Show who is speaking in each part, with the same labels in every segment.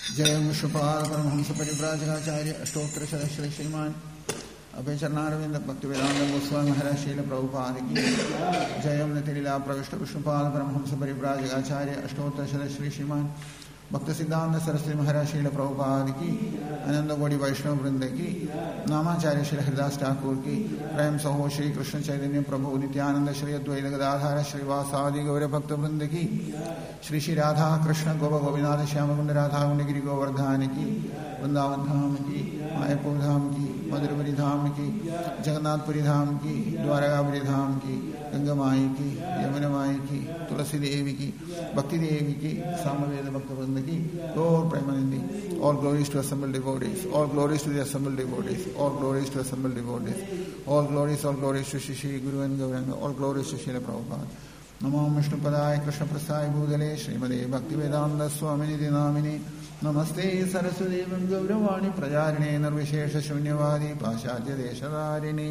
Speaker 1: जयं विश्वपाद परमहंस परिव्राजकाचार्य अष्टोत्तर सदस्य श्रीमान अभय चरणारविंद भक्तिवेदांत गोस्वामी महाराज शील प्रभुपाद की जयं नितिलीला प्रविष्ट विष्णुपाद परमहंस परिव्राजकाचार्य अष्टोत्तर सदस्य श्रीमान भक्त सिद्धांत सरस्वती महाराज शील प्रभुपाद की अनंत कोटि वैष्णव वृंद की नामाचार्य श्री हरिदास ठाकुर की प्रेम सहो श्री कृष्ण चैतन्य प्रभु नित्यानंद श्री अद्वैत गदाधार श्रीवासादि गौर भक्त वृंद की श्री श्री राधा कृष्ण गोप गोविंद श्याम कुंड राधा कुंडगिरी गोवर्धन की वृंदावन धाम की मायापुर धाम की मधुरपुरी धाम की जगन्नाथपुरी धाम की द्वारकापुरी धाम की गंगा माई की यमुना माई की तुलसी देवी की भक्ति देवी की सामवेद भक्त वृंद की Lord Premanandi, all glories to assembled devotees, all glories to the assembled devotees, all glories to assembled devotees, all glories to Shri Guru and Gauranga, all glories to Srila Prabhupada. Namo Vishnu Padaya Krishna Prasaya Bhudale Srimade Bhaktivedanta Swamini Dinamini Namaste Saraswati Gauravani Prajarine Nirvishesha Shunyavadi Paschatya Deshadarini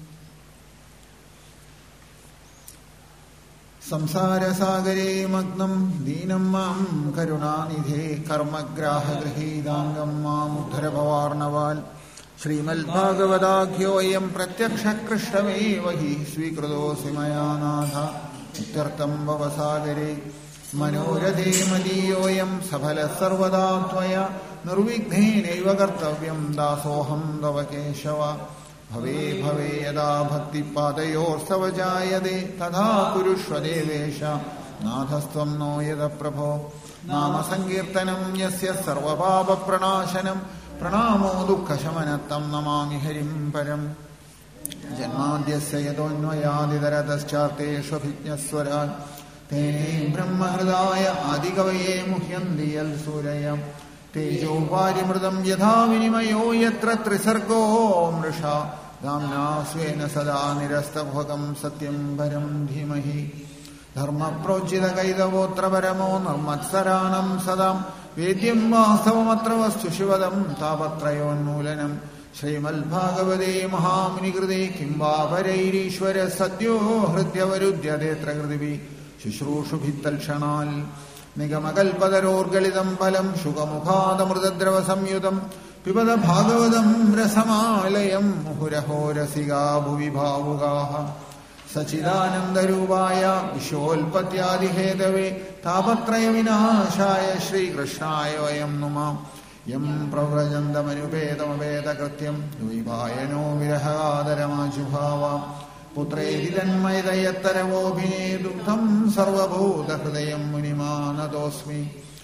Speaker 1: संसार सागरे मग्नं दीनं मां करुणानिधे कर्मग्राह गृहीदांगं मां उद्धर भवार्णवाल श्रीमद्भागवताख्योऽयं प्रत्यक्षः कृष्णमेव हि स्वीकृतोऽसि मया नाथ इत्यर्थं भवसागरे मनोरथे मदीयोऽयं सफलः सर्वदा त्वया निर्विघ्नेनैव कर्तव्यं दासोऽहं तव केशव भवे भवे यदा भक्तिपादयोस्तव जायते तथा कुरुष्व देवेश नाथस्त्वं नो यद प्रभो नाम संकीर्तनं यस्य सर्वपापप्रणाशनं प्रणामो दुःखशमनं नमामि हरिं परं जन्माद्यस्य यतोऽन्वयादितरतश्चार्तेष्वभिज्ञस्वरान् तेने ब्रह्महृदाय आदिकवये मुह्यन्ति यल्सूरयम् तेजोवारिमृतं यथा विनिमयो यत्र त्रिसर्गो मृषा दाम्ना स्वेन सदा निरस्तभोगं सत्यं परं धीमहि धर्मप्रोज्झितकैतवोऽत्र परमो निर्मत्सराणं सदा वेद्यं वास्तवमत्र वस्तु शिवदं तापत्रयोन्मूलनं श्रीमद्भागवते महामुनिकृते किं वा परैरीश्वर सद्यो हृद्यवरुध्यतेऽत्र कृतिभिः शुश्रूषुभित्तल्क्षणाल् निगमकल्पतरोर्गलितं फलं शुकमुखादमृतद्रवसंयुतं पिबद भागवतं रसमालयं मुहुरहो रसिका भुवि भावुकाः सच्चिदानन्दरूपाय विश्वोत्पत्त्यादिहेतवे तापत्रयविनाशाय श्रीकृष्णाय वयं नुमः यं प्रव्रजन्तमनुपेतमपेतकृत्यं द्वैपायनो विरहादरमाजुभावा पुत्रेति तन्मयतयत्तरवोऽभिनेदुग्धं सर्वभूतहृदयं मुनिमानतोऽस्मि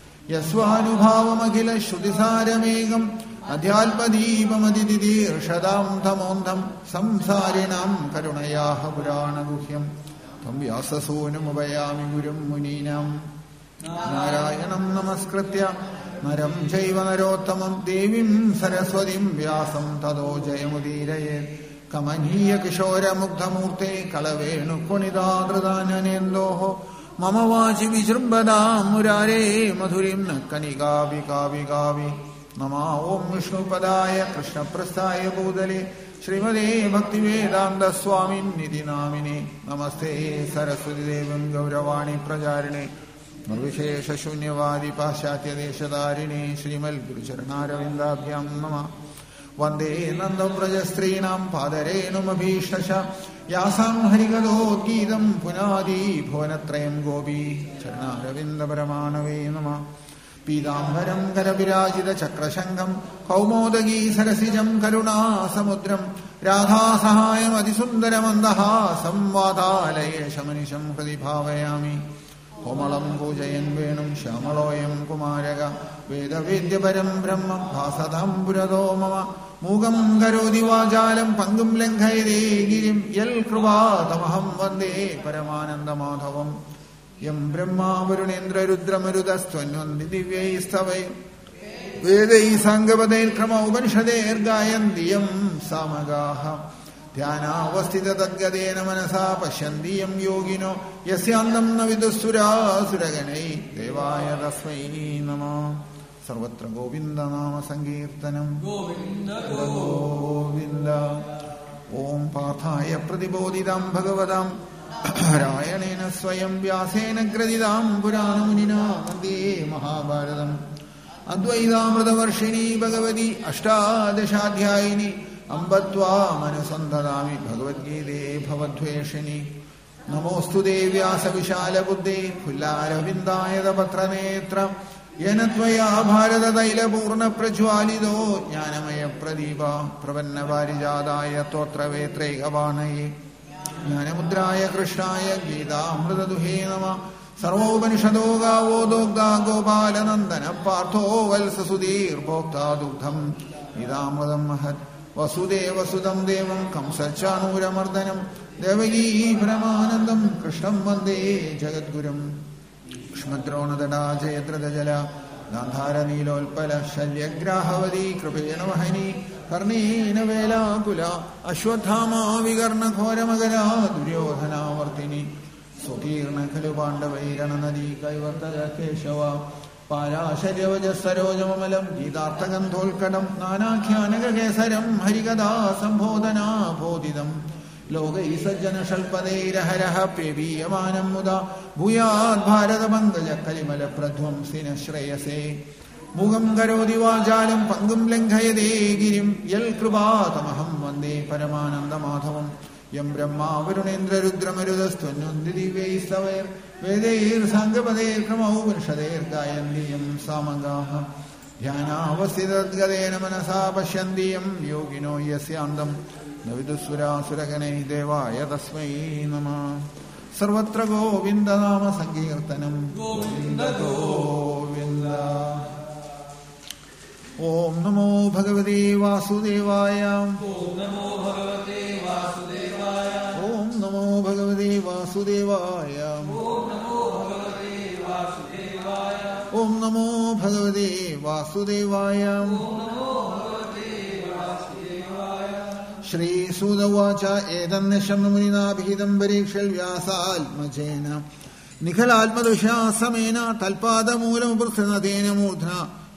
Speaker 1: यस्वानुभावमखिलश्रुतिसारमेकम् अध्यात्मदीपमदितिदीर्षदां तमोन्धं संसारिणां करुणयाः पुराणगुह्यं तं व्याससूनुमुपयामि गुरुं मुनीनां नारायणं नमस्कृत्य नरं चैव नरोत्तमं देवीं सरस्वतीं व्यासं ततो जयमुदीरयेत् कमनीय किशोरमुग्धमूर्ते कलवेणुकुणिदादृदाननेन्दोः मम वाचि विजृम्भदां मुरारे मधुरीं न कनिकाविकाविकावि नमः ॐ विष्णुपदाय कृष्णप्रस्थाय भूतले श्रीमदे भक्तिवेदान्तस्वामिन्निति नामिने नमस्ते सरस्वतीदेवीं गौरवाणी प्रचारिणे निर्विशेषशून्यवादी पाश्चात्यदेशधारिणे श्रीमद्गुरुचरणारविन्दाभ्यां नमः वन्दे नन्दव्रजस्त्रीणां पादरेणुमभीष्टश यासां हरिकथोद्गीतं पुनादी भुवनत्रयं गोपी चरणारविन्दपरमाणवे नमः पीताम्बरं करविराजितचक्रशङ्खं कौमोदगी सरसिजं करुणासमुद्रं राधासहायमतिसुन्दरमन्दहासं वातालयेशमनिशं हृदि भावयामि कोमलं पूजयन् वेणुं श्यामलोऽयं कुमारक वेदवेद्यपरं ब्रह्म भासतां पुरतो मम मूगं करोति वाचालं पङ्गुं लङ्घयते गिरिं यत्कृपातमहं वन्दे परमानन्दमाधवम् यं ब्रह्मा वरुणेन्द्ररुद्रमरुतस्त्वन्वन्ति दिव्यैस्तवै वेदैः साङ्गपदैर्क्रमोपनिषदैर्गायन्ति यं सामगाः ध्यानावस्थिततद्गतेन मनसा पश्यन्ति यं योगिनो यस्यान्तं न विदुःसुरासुरगणैः देवाय तस्मै नमः सर्वत्र गोविन्दनाम संकीर्तनं गोविन्द ॐ पार्थाय प्रतिबोधितां भगवतां रायणेन स्वयं व्यासेन ग्रथितां पुराणमुनिना मध्ये महाभारतम् അദ്വൈതാമൃതവർഷിണി ഭഗവതി അഷ്ടാദശാധ്യായിനി അമ്പത്വാമനുസന്ധതാമി ഭഗവദ്ഗീതേ ഭവദ്വേഷിണി. നമോസ്തുതേ വ്യാസവിശാലബുദ്ധേ ഫുല്ലാരവിന്ദായതപത്രനേത്ര യേന ത്വയാ ഭാരതതൈലപൂർണപ്രജ്വാലിതോ ജ്ഞാനമയപ്രദീപ പ്രപന്നപാരിജാതായ സ്തോത്രവേത്രൈകവാണയേ ജ്ഞാനമുദ്രായ കൃഷ്ണായ ഗീതാമൃതദുഹേ നമഃ. സർവോപനിഷദോ ഗാവോ ദോഗ്ധാ ഗോപാലനന്ദന പാർത്ഥോ വത്സസുധീർഭോക്താ ദുഗ്ധം ഗീതാമൃതം മഹത്. വസുദേവസുതം ദേവം കംസച്ചാണൂരമർദ്ദനം ദേവകീ പരമാനന്ദം കൃഷ്ണം വന്ദേ ജഗദ്ഗുരും. ക്ഷ്മദ്രോണതടാജയദ്രതജല ഗാന്ധാരനീലോൽപല ശല്യഗ്രാഹവതി കൃപേണ വഹനി കർണേന വേലാകുല അശ്വത്ഥാമാ വികർണഘോരമകരാ ദുര്യോധനാവർത്തിനി സ്വകീർണ ഖലു പാണ്ഡവൈരണനദീ കൈവർത്തക കേശവ പാരാശര്യവജസരോജമലം ഗീതാർത്ഥഗന്ധോൽക്കടം നാനാഖ്യാനകേസരം ഹരികഥാ സംബോധനാ ബോധിതം ലോകൈ സജ്ജനഷൽപദൈരഹരഃ പേവീയമാനം മുദാ ഭൂയാത് ഭാരതപങ്കജ കലിമല പ്രധ്വംസിന ശ്രേയസേ. മുഖം കരോതി വാചാലം പങ്കും ലംഘയതേ ഗിരിം യൽ കൃപാതമഹം വന്ദേ പരമാനന്ദമാധവം. യം ബ്രഹ്മാ വരുണേന്ദ്രരുദ്രമരുതസ്ത്വന്നുദിവൈസ്തവൈർ വേദൈർസാംഗപദൈർക്രമൗപനിഷദൈർഗായന്തീയം സാമഗാഃ. ധ്യാനാവസ്ഥിതദ്ഗതേന മനസാ പശ്യന്തീയം യോഗിനോ യസ്യാന്തം ന വിദുസുരാസുരഗണൈഃ ദേവായ തസ്മൈ നമഃ. സർവത്ര ഗോവിന്ദനാമ സങ്കീർത്തനം ഗോവിന്ദ ഗോവിന്ദ. ഓം നമോ ഭഗവതേ വാസുദേവായ. ഓം നമോ ഭഗവതേ വാസുദേവായ. ഓം നമോ ഭഗവതേ വാസുദേവായ. ഓം നമോ ഭഗവതേ വാസുദേവായ. ശ്രീസൂത ഉവാച ഏതന്യശം മുനിനാഭിഹിതം പരീക്ഷൽ വ്യാസാത്മജേന നിഖലാത്മദൃശാ സമേന തൽപാദമൂലമുപൃഥ്നതേന മൂർധ്ന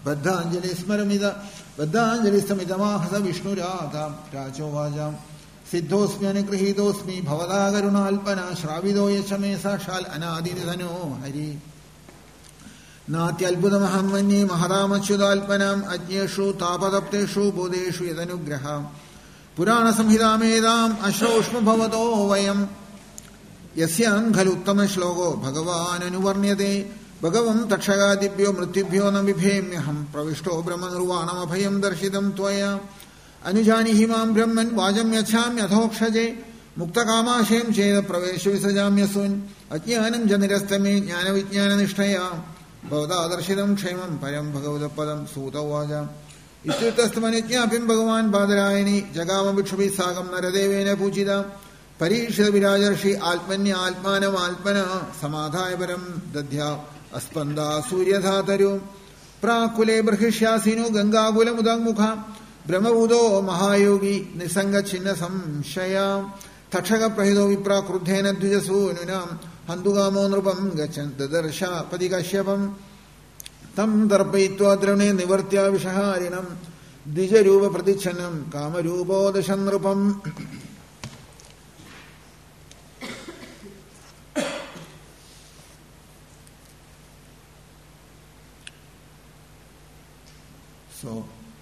Speaker 1: ബദ്ധാഞ്ജലിസ്തമിതമാഹസ വിഷ്ണുരാധ. രാജോവാച സിദ്ധോസ്മി അനുഗൃഹീതോസ്മി ഭവതാ കരുണാൽപന ശ്രാവിതോ യശമേ സാക്ഷാൽ അനാദിനിധനോ ഹരി. നാത്യത്ഭുതമഹം മന്യേ മഹതാമച്യുതാൽപനാം അജ്ഞേഷു താപതപ്തേഷു ബോധേഷു യദനുഗ്രഹ. പുരാണസംഹിതാമേതാം അശ്രൗഷ്മ ഭവതോ വയം യസ്യാം ഖലുത്തമ ശ്ലോകോ ഭഗവാൻ അനുവർണ്യതേ. ഭഗവം തക്ഷകാദിഭ്യോ മൃത്യുഭ്യോ ന ബിഭേമ്യഹം പ്രവിഷ്ടോ ബ്രഹ്മനിർവാണമഭയം ദർശിതം ത്വയാ. അനുജാനിഹി മാം ബ്രഹ്മൻ വാചം യഥാമ്യഥോക്ഷജേ മുക്തകാമാശയം ചേത പ്രവേശ വിസജാമ്യസൂൻ. അജ്ഞാനം ജ നിരസ്തമേ ജ്ഞാനവിജ്ഞാനനിഷ്ഠയാ ഭവതാ ദർശിതം ക്ഷേമം പരം ഭഗവതപദം. സൂത ഉവാച ഇത്യുക്തസ്തമനുജ്ഞാപ്യം ഭഗവാൻ ബാദരായണി ജഗാമഭിക്ഷുഭിः സാകം നരദേവേന പൂജിത. പരീക്ഷിത വിരാജർഷി ആത്മന്യാത്മാനമാത്മന സമാധായ പരം ദധ്യാ അസ്പന്ദ സൂര്യധാതരു. പ്രാക്കുലേ ബർഹിഷ്യാസീനോ ഗംഗാകുലമുദങ്മുഖ ബ്രഹ്മഭൂതോ മഹായോഗി നിസംഗഛിന്ന സംശയ. തക്ഷകപ്രഹിതോ വിപ്ര ക്രുദ്ധേന ദ്വിജസൂനുനാം ഹന്തുകാമോ നൃപം ഗച്ഛൻ ദദർശ പതി കശ്യപം. തം ദർപ്പയിത്വാ ദ്രവണേ നിവർത്യ വിഷഹാരിണം ദ്വിജരൂപ പ്രതിച്ഛന്നം കാമരൂപോദശം നൃപം. So,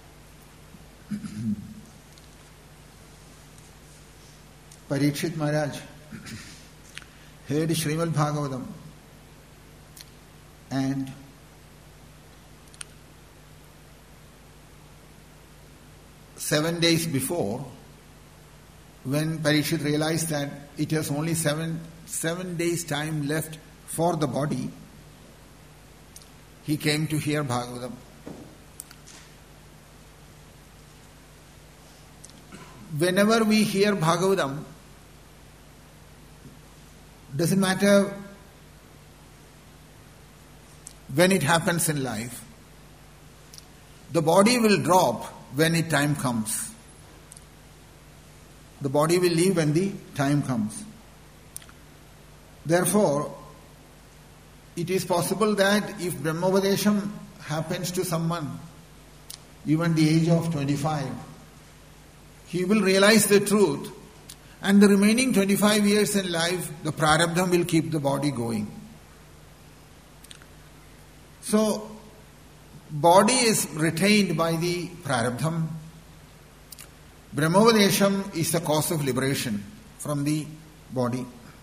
Speaker 1: Parikshit Maharaj heard Srimad Bhagavatam and seven days before, when Parikshit realized that it has only seven days time left for the body, he came to hear Bhagavatam. Whenever we hear Bhagavatam, doesn't matter when it happens in life, the body will drop when the time comes. The body will leave when the time comes. Therefore, it is possible that if Brahmopadesham happens to someone, even the age of 25, he will realize the truth, and the remaining 25 years in life, the prarabdham will keep the body going. So, body is retained by the prarabdham. Brahmovadesham is the cause of liberation from the body.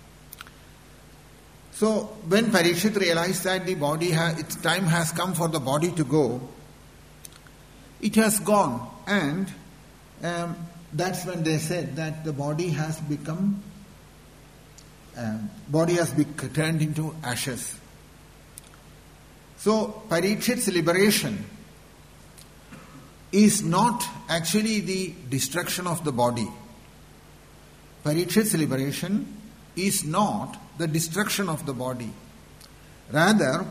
Speaker 1: So when Parikshit realized that the body its time has come for the body to go, it has gone, and that's when they said that the body has become turned into ashes. So Parikshit's liberation is not actually the destruction of the body. Parikshit's liberation is not the destruction of the body. Rather,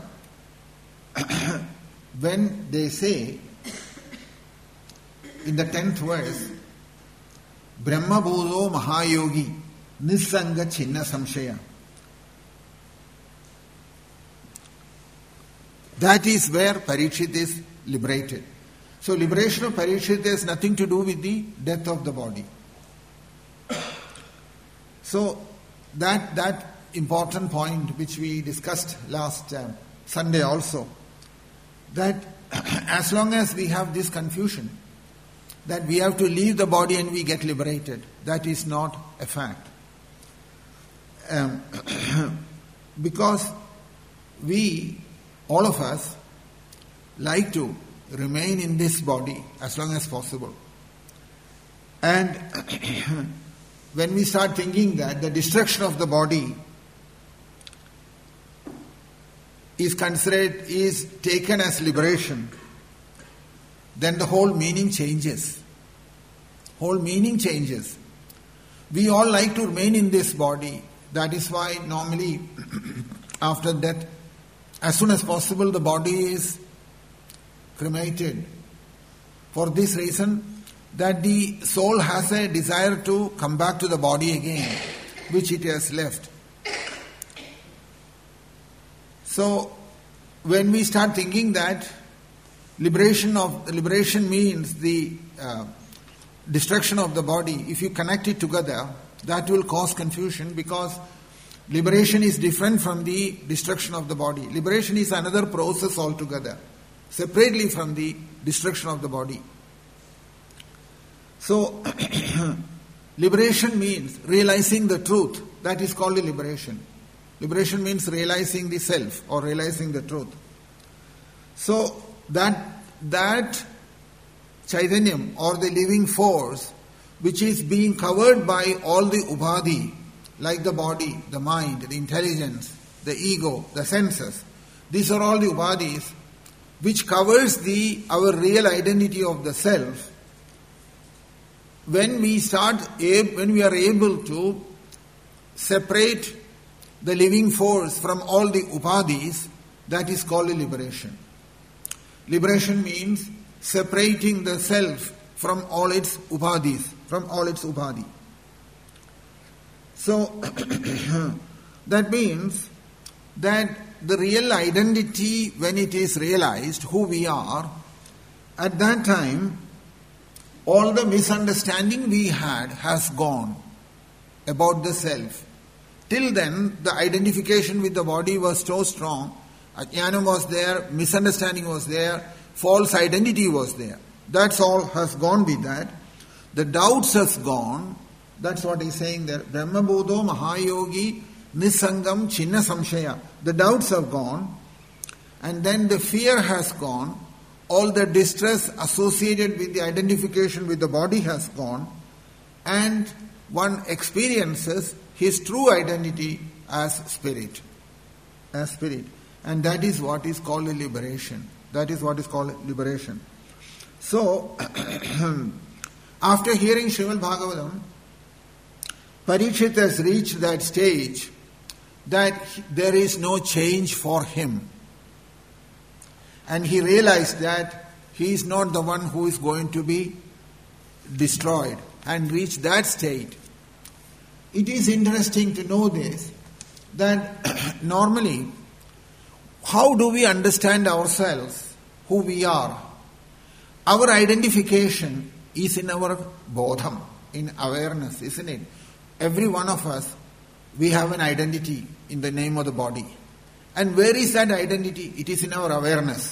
Speaker 1: when they say in the 10th verse, Brahma Bodho Mahayogi Nissanga Chinna Samshaya, that is where Parikshit is liberated. So liberation of Parikshit has nothing to do with the death of the body. So that important point which we discussed last Sunday also, that as long as we have this confusion that we have to leave the body and we get liberated, that is not a fact. Because we, all of us, like to remain in this body as long as possible. And when we start thinking that the destruction of the body is taken as liberation, then the whole meaning changes. Whole meaning changes. We all like to remain in this body. That is why normally after death, as soon as possible, the body is cremated. For this reason, that the soul has a desire to come back to the body again, which it has left. So, when we start thinking that liberation means the destruction of the body, if you connect it together, that will cause confusion, because liberation is different from the destruction of the body. Liberation is another process altogether, separately from the destruction of the body. So, liberation means realizing the truth. That is called liberation. Liberation means realizing the self or realizing the truth. So, that Chaitanyam or the living force, which is being covered by all the ubhadi, like the body, the mind, the intelligence, the ego, the senses. These are all the ubhadis which covers our real identity of the self. When we are able to separate the living force from all the upadhis, that is called liberation. Liberation means separating the self from all its upadhis, from all its upadhi. So, that means that the real identity, when it is realized, who we are, at that time, all the misunderstanding we had has gone about the self. Till then, the identification with the body was so strong, ajnanam was there, misunderstanding was there, false identity was there. That's all has gone with that. The doubts has gone. That's what he's saying there. Brahma Bodho Mahayogi Nisangam Chinna Samshaya. The doubts have gone, and then the fear has gone. All the distress associated with the identification with the body has gone, and one experiences his true identity as spirit. As spirit. And that is what is called a liberation. That is what is called liberation. So, after hearing Srimad Bhagavatam, Parikshit has reached that stage that there is no change for him. And he realized that he is not the one who is going to be destroyed, and reached that state. It is interesting to know this, that normally, how do we understand ourselves, who we are? Our identification is in our bodham, in awareness, isn't it? Every one of us, we have an identity in the name of the body. And where is that identity? It is in our awareness.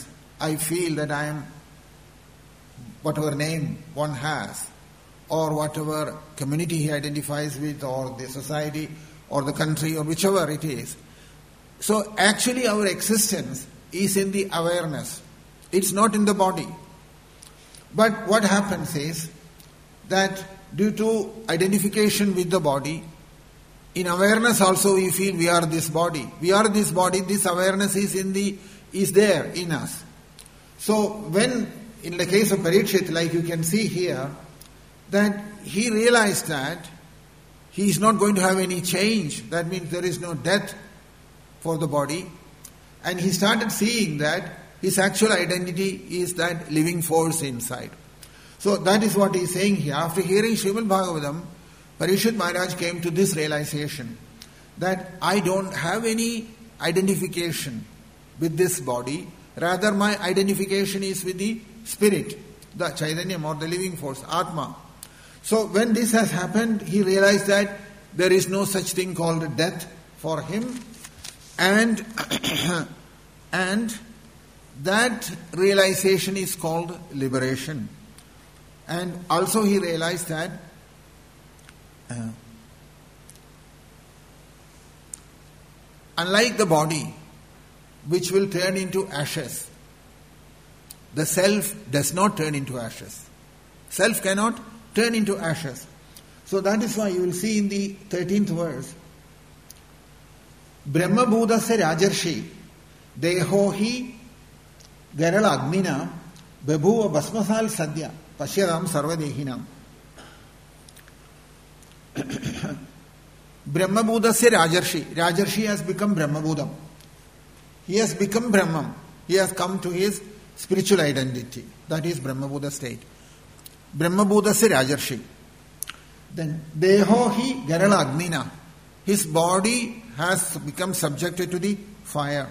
Speaker 1: I feel that I am whatever name one has, or whatever community he identifies with, or the society, or the country, or whichever it is. So actually our existence is in the awareness. It's not in the body. But what happens is that due to identification with the body, in awareness also we feel we are this body. We are this body, this awareness is there in us. So when, in the case of Parikshit, like you can see here, that he realized that he is not going to have any change. That means there is no death for the body. And he started seeing that his actual identity is that living force inside. So that is what he is saying here. After hearing Srimad Bhagavatam, Parikshit Maharaj came to this realization that I don't have any identification with this body. Rather, my identification is with the spirit, the Chaitanyam or the living force, Atma. So when this has happened, he realized that there is no such thing called death for him, and that realization is called liberation. And also he realized that unlike the body, which will turn into ashes, the self does not turn into ashes. Self cannot turn into ashes. So that is why you will see in the 13th verse, Brahma Bhudasya Rajarshi Deho hi Garala Agnina Babhuva Basmasal Sadhya Pashyadam Sarvadehinam. Brahma Bhudasya Rajarshi. Rajarshi has become Brahma Bhudam. He has become Brahman. He has come to his spiritual identity. That is Brahma Buddha state. Brahma Bhudasya Rajarshi. Then Deho hi Garala Agnina. His body has become subjected to the fire.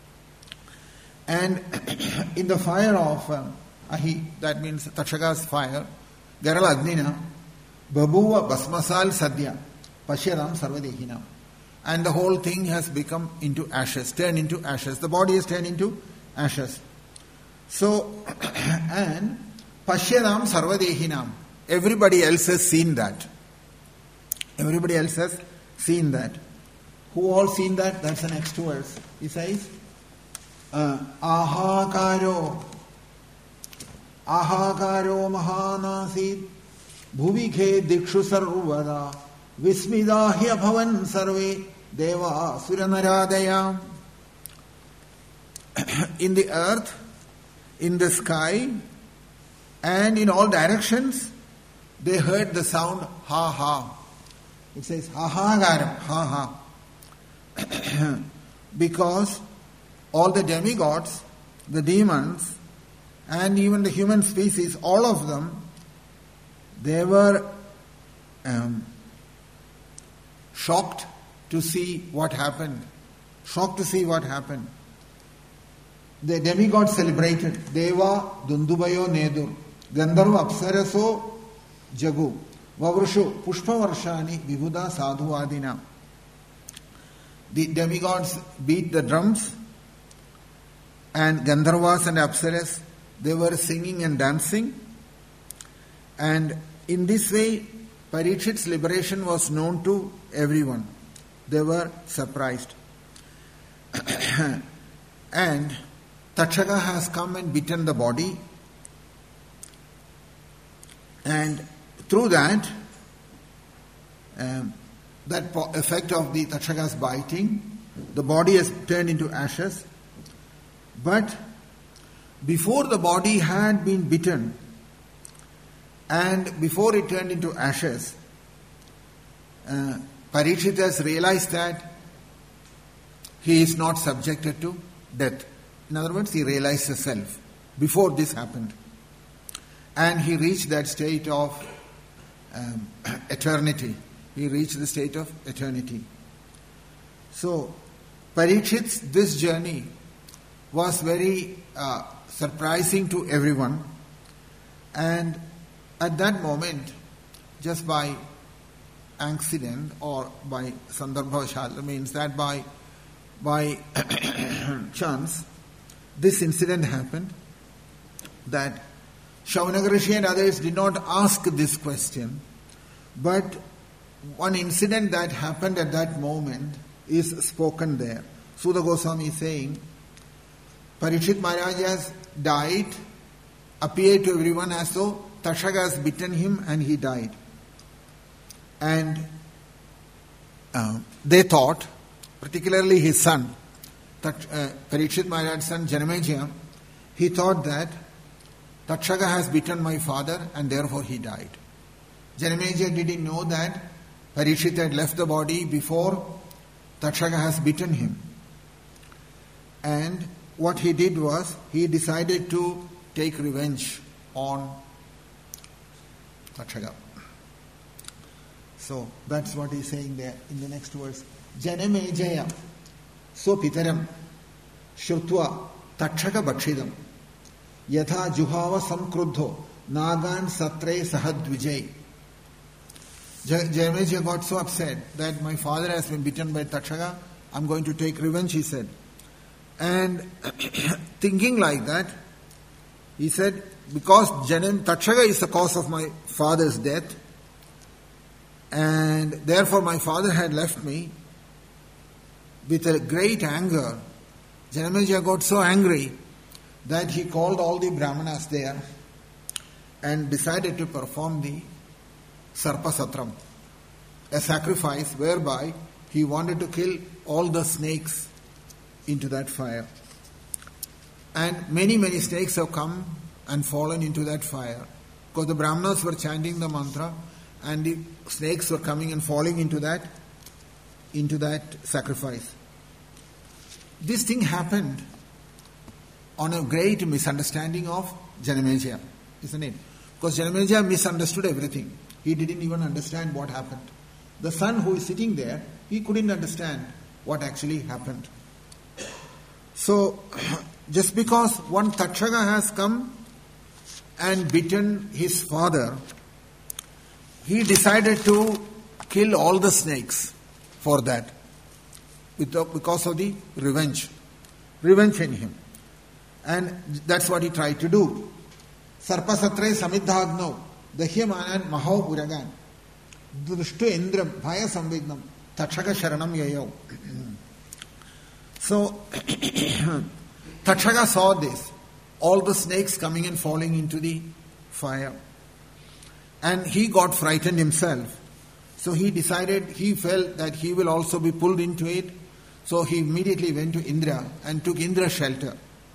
Speaker 1: And in the fire of Ahi, that means Takshaka's fire, Garala Agnina, Babhuva Basmasal Sadhya, Pashyadam Sarvadehinam. And the whole thing has become into ashes, turned into ashes. The body is turned into ashes. So, and Pashyadam Sarvadehinam. Everybody else has seen that. Everybody else has seen that. Who all seen that? That's the next verse. He says, Ahakaro Mahanasid Bhuvike Dikshu Sarvada Vismidahya Bhavan Sarve Deva Suranaradaya. In the earth, in the sky, and in all directions, they heard the sound ha ha. It says ha ha garam, ha ha. Because all the demigods, the demons, and even the human species, all of them, they were shocked to see what happened. Shocked to see what happened. The demigods celebrated. Deva Dundubayo Nedur. Gandharva Apsaraso Jagu. Vavrushu Pushpavarshani Vibhuda Sadhuadina. The demigods beat the drums, and Gandharvas and Apsaras, they were singing and dancing. And in this way, Parikshit's liberation was known to everyone. They were surprised. And Takshaka has come and bitten the body. And through that, effect of the Takshaka's biting, the body has turned into ashes. But before the body had been bitten, and before it turned into ashes, Parikshit has realized that he is not subjected to death. In other words, he realized the self before this happened. And he reached that state of eternity. He reached the state of eternity. So, Parikshit's this journey was very surprising to everyone. And at that moment, just by accident or by sandarbha means that by chance, this incident happened, that Shaunaka Rishi and others did not ask this question, but one incident that happened at that moment is spoken there. Suda Goswami is saying, Parikshit Maharaj has died, appeared to everyone as though Takshaka has bitten him and he died. And they thought, particularly his son, Parikshit Maharaj's son Janamejaya, he thought that Takshaka has bitten my father and therefore he died. Janamejaya didn't know that Parikshit had left the body before Takshaka has bitten him. And what he did was, he decided to take revenge on Takshaka. So that's what he's saying there in the next verse. Janamejaya swapitaram shrutva Takshaka bhakshidam yatha juhava samkruddho nagan satre sahadvijay. Janamejaya got so upset that my father has been bitten by Takshaka, I'm going to take revenge, he said. And thinking like that, he said, because Takshaka is the cause of my father's death, and therefore my father had left me with a great anger. Janamejaya got so angry that he called all the Brahmanas there and decided to perform the Sarpa Satram, a sacrifice whereby he wanted to kill all the snakes into that fire. And many snakes have come and fallen into that fire, because the Brahmanas were chanting the mantra and the snakes were coming and falling into that sacrifice. This thing happened on a great misunderstanding of Janamejaya, isn't it? Because Janamejaya misunderstood everything. He didn't even understand what happened. The son who is sitting there, he couldn't understand what actually happened. So, just because one Takshaka has come and bitten his father, he decided to kill all the snakes for that, because of the revenge in him. And that's what he tried to do. Sarpasatre samidhagno dahyamanan maho uragan drushtu indram bhaya samvignam Takshaka sharanam yayo. So, Takshaka saw this, all the snakes coming and falling into the fire. And he got frightened himself. So he felt that he will also be pulled into it. So he immediately went to Indra and took Indra's shelter.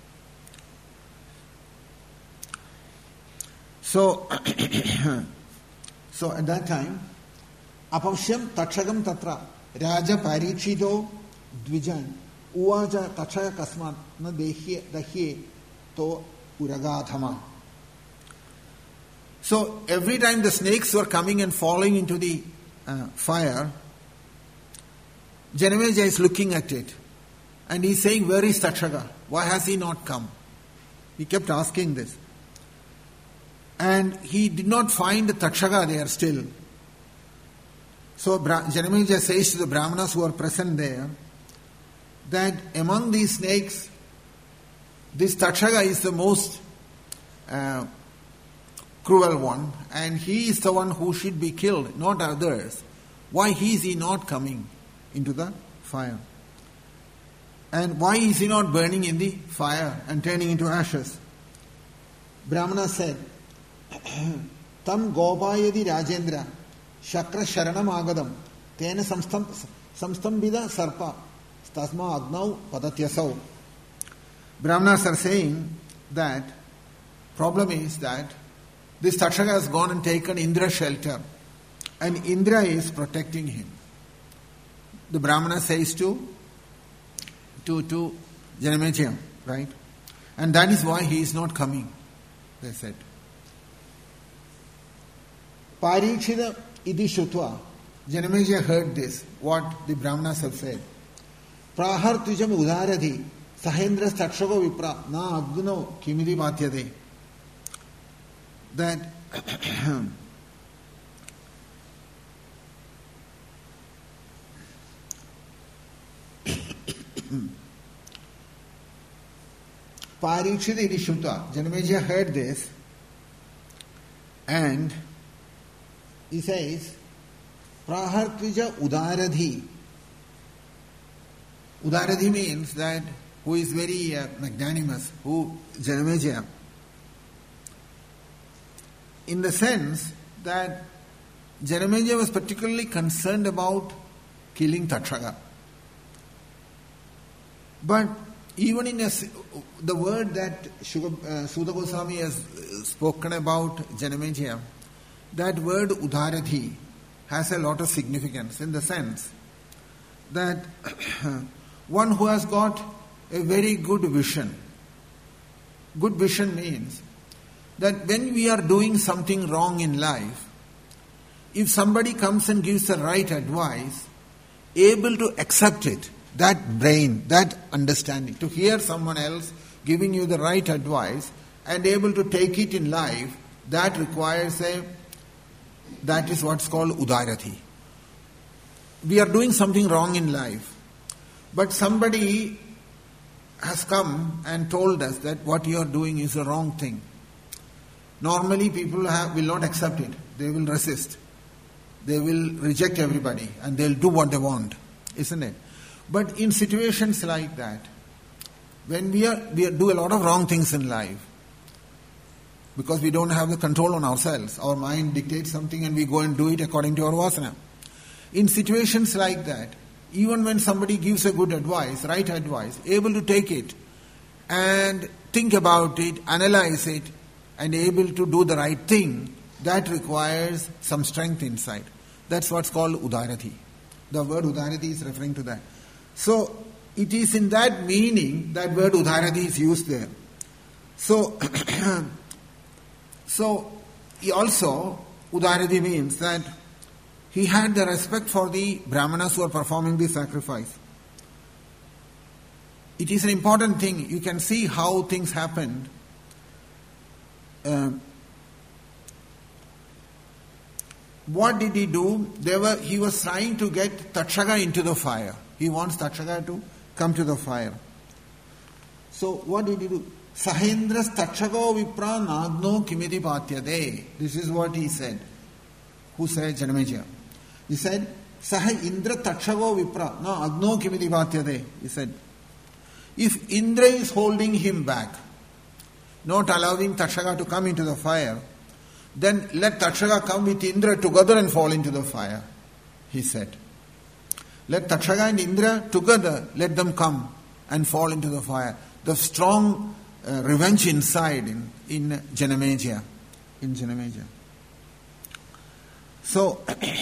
Speaker 1: So at that time, Apavshyam Takshagam Tatra Raja Parikshito Dvijan Uvaja Takshaka Kasman Na Dahye To Uragathama. So every time the snakes were coming and falling into the fire, Janamejaya is looking at it and he's saying, where is Takshaka? Why has he not come? He kept asking this. And he did not find Takshaka there still. So Janamejaya says to the Brahmanas who are present there that among these snakes, this Takshaka is the most cruel one, and he is the one who should be killed, not others. Why is he not coming into the fire? And why is he not burning in the fire and turning into ashes? Brahmana said, Tam Gopayadi Rajendra Shakra Sharanam Agadam Tena Samstambida Sarpa Stasma Agnau Padatyasau. Brahmanas are saying that problem is that this Takshaka has gone and taken Indra's shelter, and Indra is protecting him. The Brahmana says to Janamejaya, right? And that is why he is not coming, they said. Parikshita iti shutva. Janamejaya heard this, what the Brahmanas have said. Prahar tujam udaradhi sahendra takshako vipra na agno kimidi bhatyade. That Parikshita iti Shruta. Janamejaya heard this and he says, Prahartvija Udaradhi. Udaradhi means that who is very magnanimous, who Janamejaya. In the sense that Janamejaya was particularly concerned about killing Takshaka. But even in the word that Suda Goswami has spoken about Janamejaya, that word Udaradhi has a lot of significance in the sense that one who has got a very good vision. Good vision means that when we are doing something wrong in life, if somebody comes and gives the right advice, able to accept it, that brain, that understanding, to hear someone else giving you the right advice and able to take it in life, that requires that is what's called Udarati. We are doing something wrong in life, but somebody has come and told us that what you are doing is a wrong thing. Normally people will not accept it. They will resist. They will reject everybody and they'll do what they want, isn't it? But in situations like that, when we do a lot of wrong things in life, because we don't have the control on ourselves, our mind dictates something and we go and do it according to our vasana. In situations like that, even when somebody gives a good advice, right advice, able to take it and think about it, analyze it, and able to do the right thing, that requires some strength inside. That's what's called Udarati. The word Udarati is referring to that. So, it is in that meaning that word Udarati is used there. So, also, Udarati means that he had the respect for the Brahmanas who are performing the sacrifice. It is an important thing. You can see how things happened. What did he do? He was trying to get Takshaka into the fire. He wants Takshaka to come to the fire. So what did he do? Sahendras Takshako Vipra Nagno Kimiti Patyade. This is what he said. Who said? Janamejaya. He said, Saha Indra Takshako Vipra Nagno Kimiti Patyade. He said, if Indra is holding him back, not allowing Takshaka to come into the fire, then let Takshaka come with Indra together and fall into the fire, he said. Let Takshaka and Indra together, let them come and fall into the fire. The strong revenge inside in Janamejaya. So,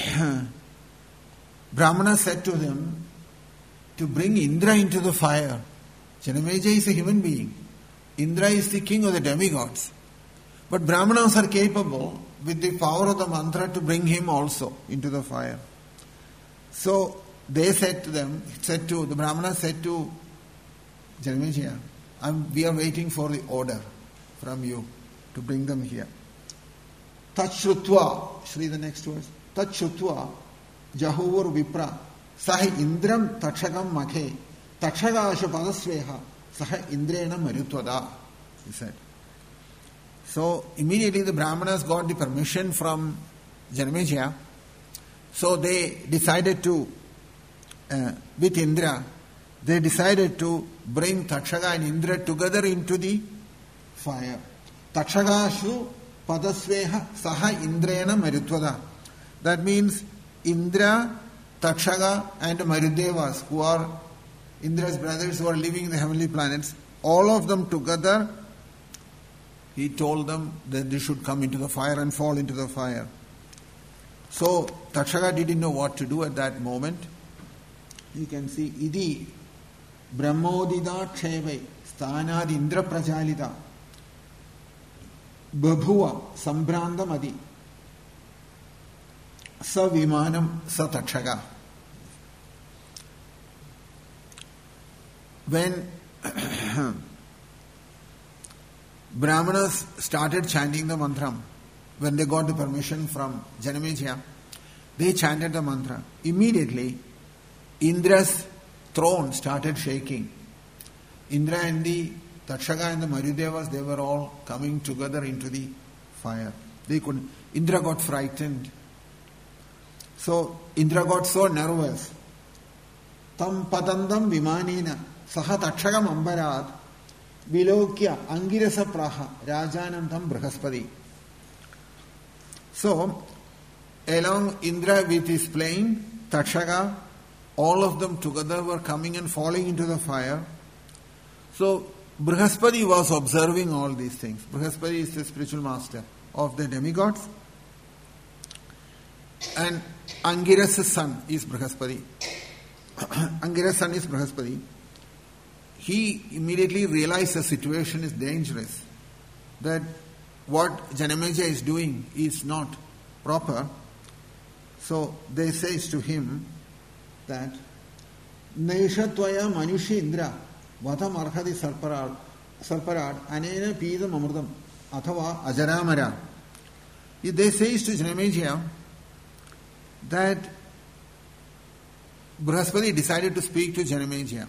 Speaker 1: Brahmana said to them to bring Indra into the fire. Janamejaya is a human being. Indra is the king of the demigods. But Brahmanas are capable, with the power of the mantra, to bring him also into the fire. So they said to the Brahmana said to Janamejaya, we are waiting for the order from you to bring them here. Tachrutva, Shri, the next verse. Tachrutva, Jahuvur Vipra, Sahi Indram Takshakam Makhe, Takshakasha Padasveha, Saha Indrena Marutvada, he said. So immediately the Brahmanas got the permission from Janamejaya. So they decided to, with Indra, they decided to bring Takshaka and Indra together into the fire. Takshakashu Padasveha Saha Indrena Marutvada. That means Indra, Takshaka and Marudevas, who are Indra's brothers who are living in the heavenly planets, all of them together, he told them that they should come into the fire and fall into the fire. So Takshaka didn't know what to do at that moment. You can see, Idi Brahmodida Kshevai Sthanad Indra Prajalita Babhuva Sambrandamadi Sa Vimanam Sa Takshaka. When Brahmanas started chanting the mantra, when they got the permission from Janamejaya, they chanted the mantra. Immediately, Indra's throne started shaking. Indra and the Takshaka and the Marudevas, they were all coming together into the fire. They couldn't. Indra got frightened. So Indra got so nervous. Tam padandam vimanena saha takshagam ambarat vilokya angirasa praha rajanantam brahaspati. So along Indra with his plane, Takshaka, all of them together were coming and falling into the fire. So Brahaspati was observing all these things. Brahaspati is the spiritual master of the demigods. And Angira's son is Brahaspati. Angira's son is Brahaspati. He immediately realized the situation is dangerous. That what Janamejaya is doing is not proper. So they says to him that Naishatvaya Manushi Indra Vatam Arhadi Sarparad Anena Pidam Amurdam Athava Ajaramara. They says to Janamejaya that Brahaspati decided to speak to Janamejaya.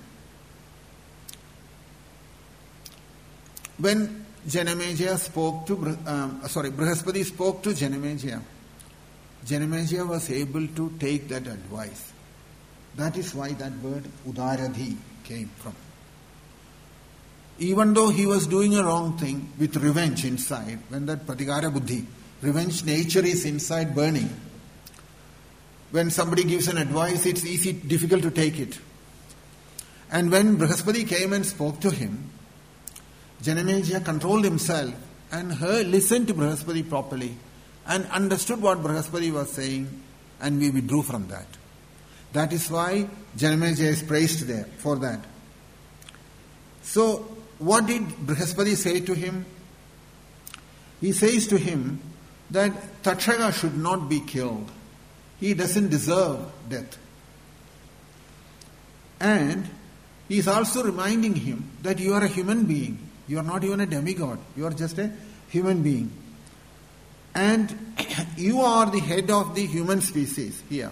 Speaker 1: When Janamejaya spoke to Brahaspati spoke to Janamejaya, Janamejaya was able to take that advice. That is why that word Udaradhi came from. Even though he was doing a wrong thing with revenge inside, when that Pratigara Buddhi, revenge nature is inside burning. When somebody gives an advice, it's difficult to take it. And when Brahaspati came and spoke to him, Janamejaya controlled himself and listened to Brahaspati properly and understood what Brahaspati was saying, and we withdrew from that. That is why Janamejaya is praised there for that. So, what did Brahaspati say to him? He says to him that Takshaka should not be killed. He doesn't deserve death. And he is also reminding him that you are a human being. You are not even a demigod. You are just a human being. And you are the head of the human species here.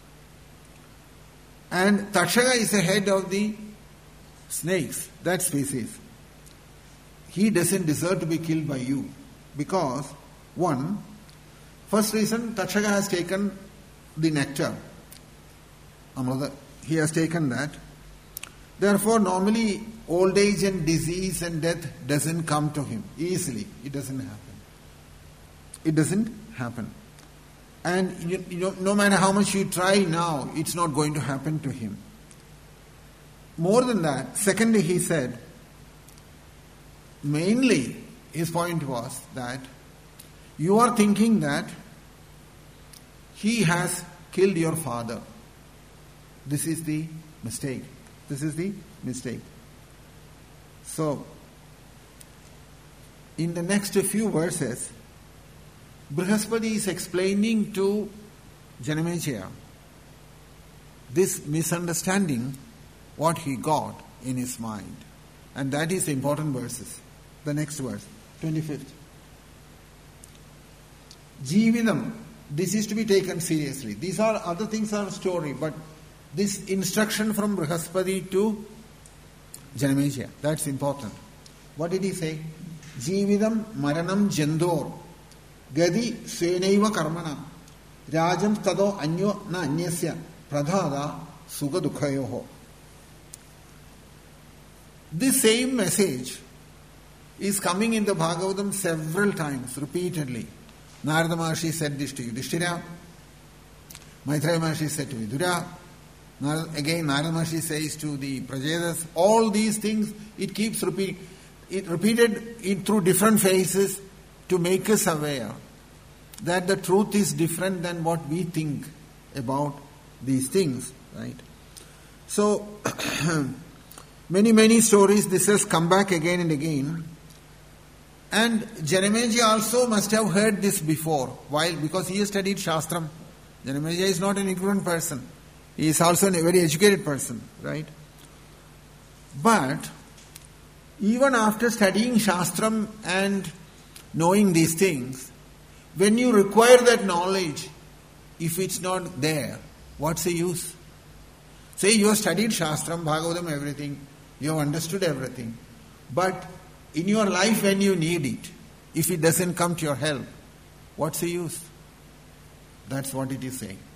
Speaker 1: And Takshaka is the head of the snakes, that species. He doesn't deserve to be killed by you. Because, first reason, Takshaka has taken the nectar. Amrita, he has taken that. Therefore, normally, old age and disease and death doesn't come to him easily. It doesn't happen. It doesn't happen. And no matter how much you try now, it's not going to happen to him. More than that, secondly, he said, mainly, his point was that you are thinking that he has killed your father. This is the mistake. This is the mistake. So, in the next few verses, Brahaspati is explaining to Janamejaya this misunderstanding, what he got in his mind. And that is the important verses. The next verse, 25th. Jividam, this is to be taken seriously. These are other things are story, but this instruction from Brahaspati to Janamejaya, that's important. What did he say? Jividam maranam jandor gadi svenaiva karmana rajam tado anyo na anyasya pradhada sukha dukhayoho. This same message is coming in the Bhagavatam several times, repeatedly. Narada Maharshi said this to Yudhishthira. Maitreya Maharshi said to Vidura. Again, Narada Maharshi says to the Prajedas. All these things, it keeps repeating. It repeated it through different phases to make us aware that the truth is different than what we think about these things, right? So, many stories, this has come back again and again. And Janamejaya also must have heard this before, because he has studied Shastram. Janamejaya is not an ignorant person. He is also a very educated person, right? But even after studying Shastram and knowing these things, when you require that knowledge, if it's not there, what's the use? Say you have studied Shastram, Bhagavatam, everything, you have understood everything, but in your life when you need it, if it doesn't come to your help, what's the use? That's what it is saying.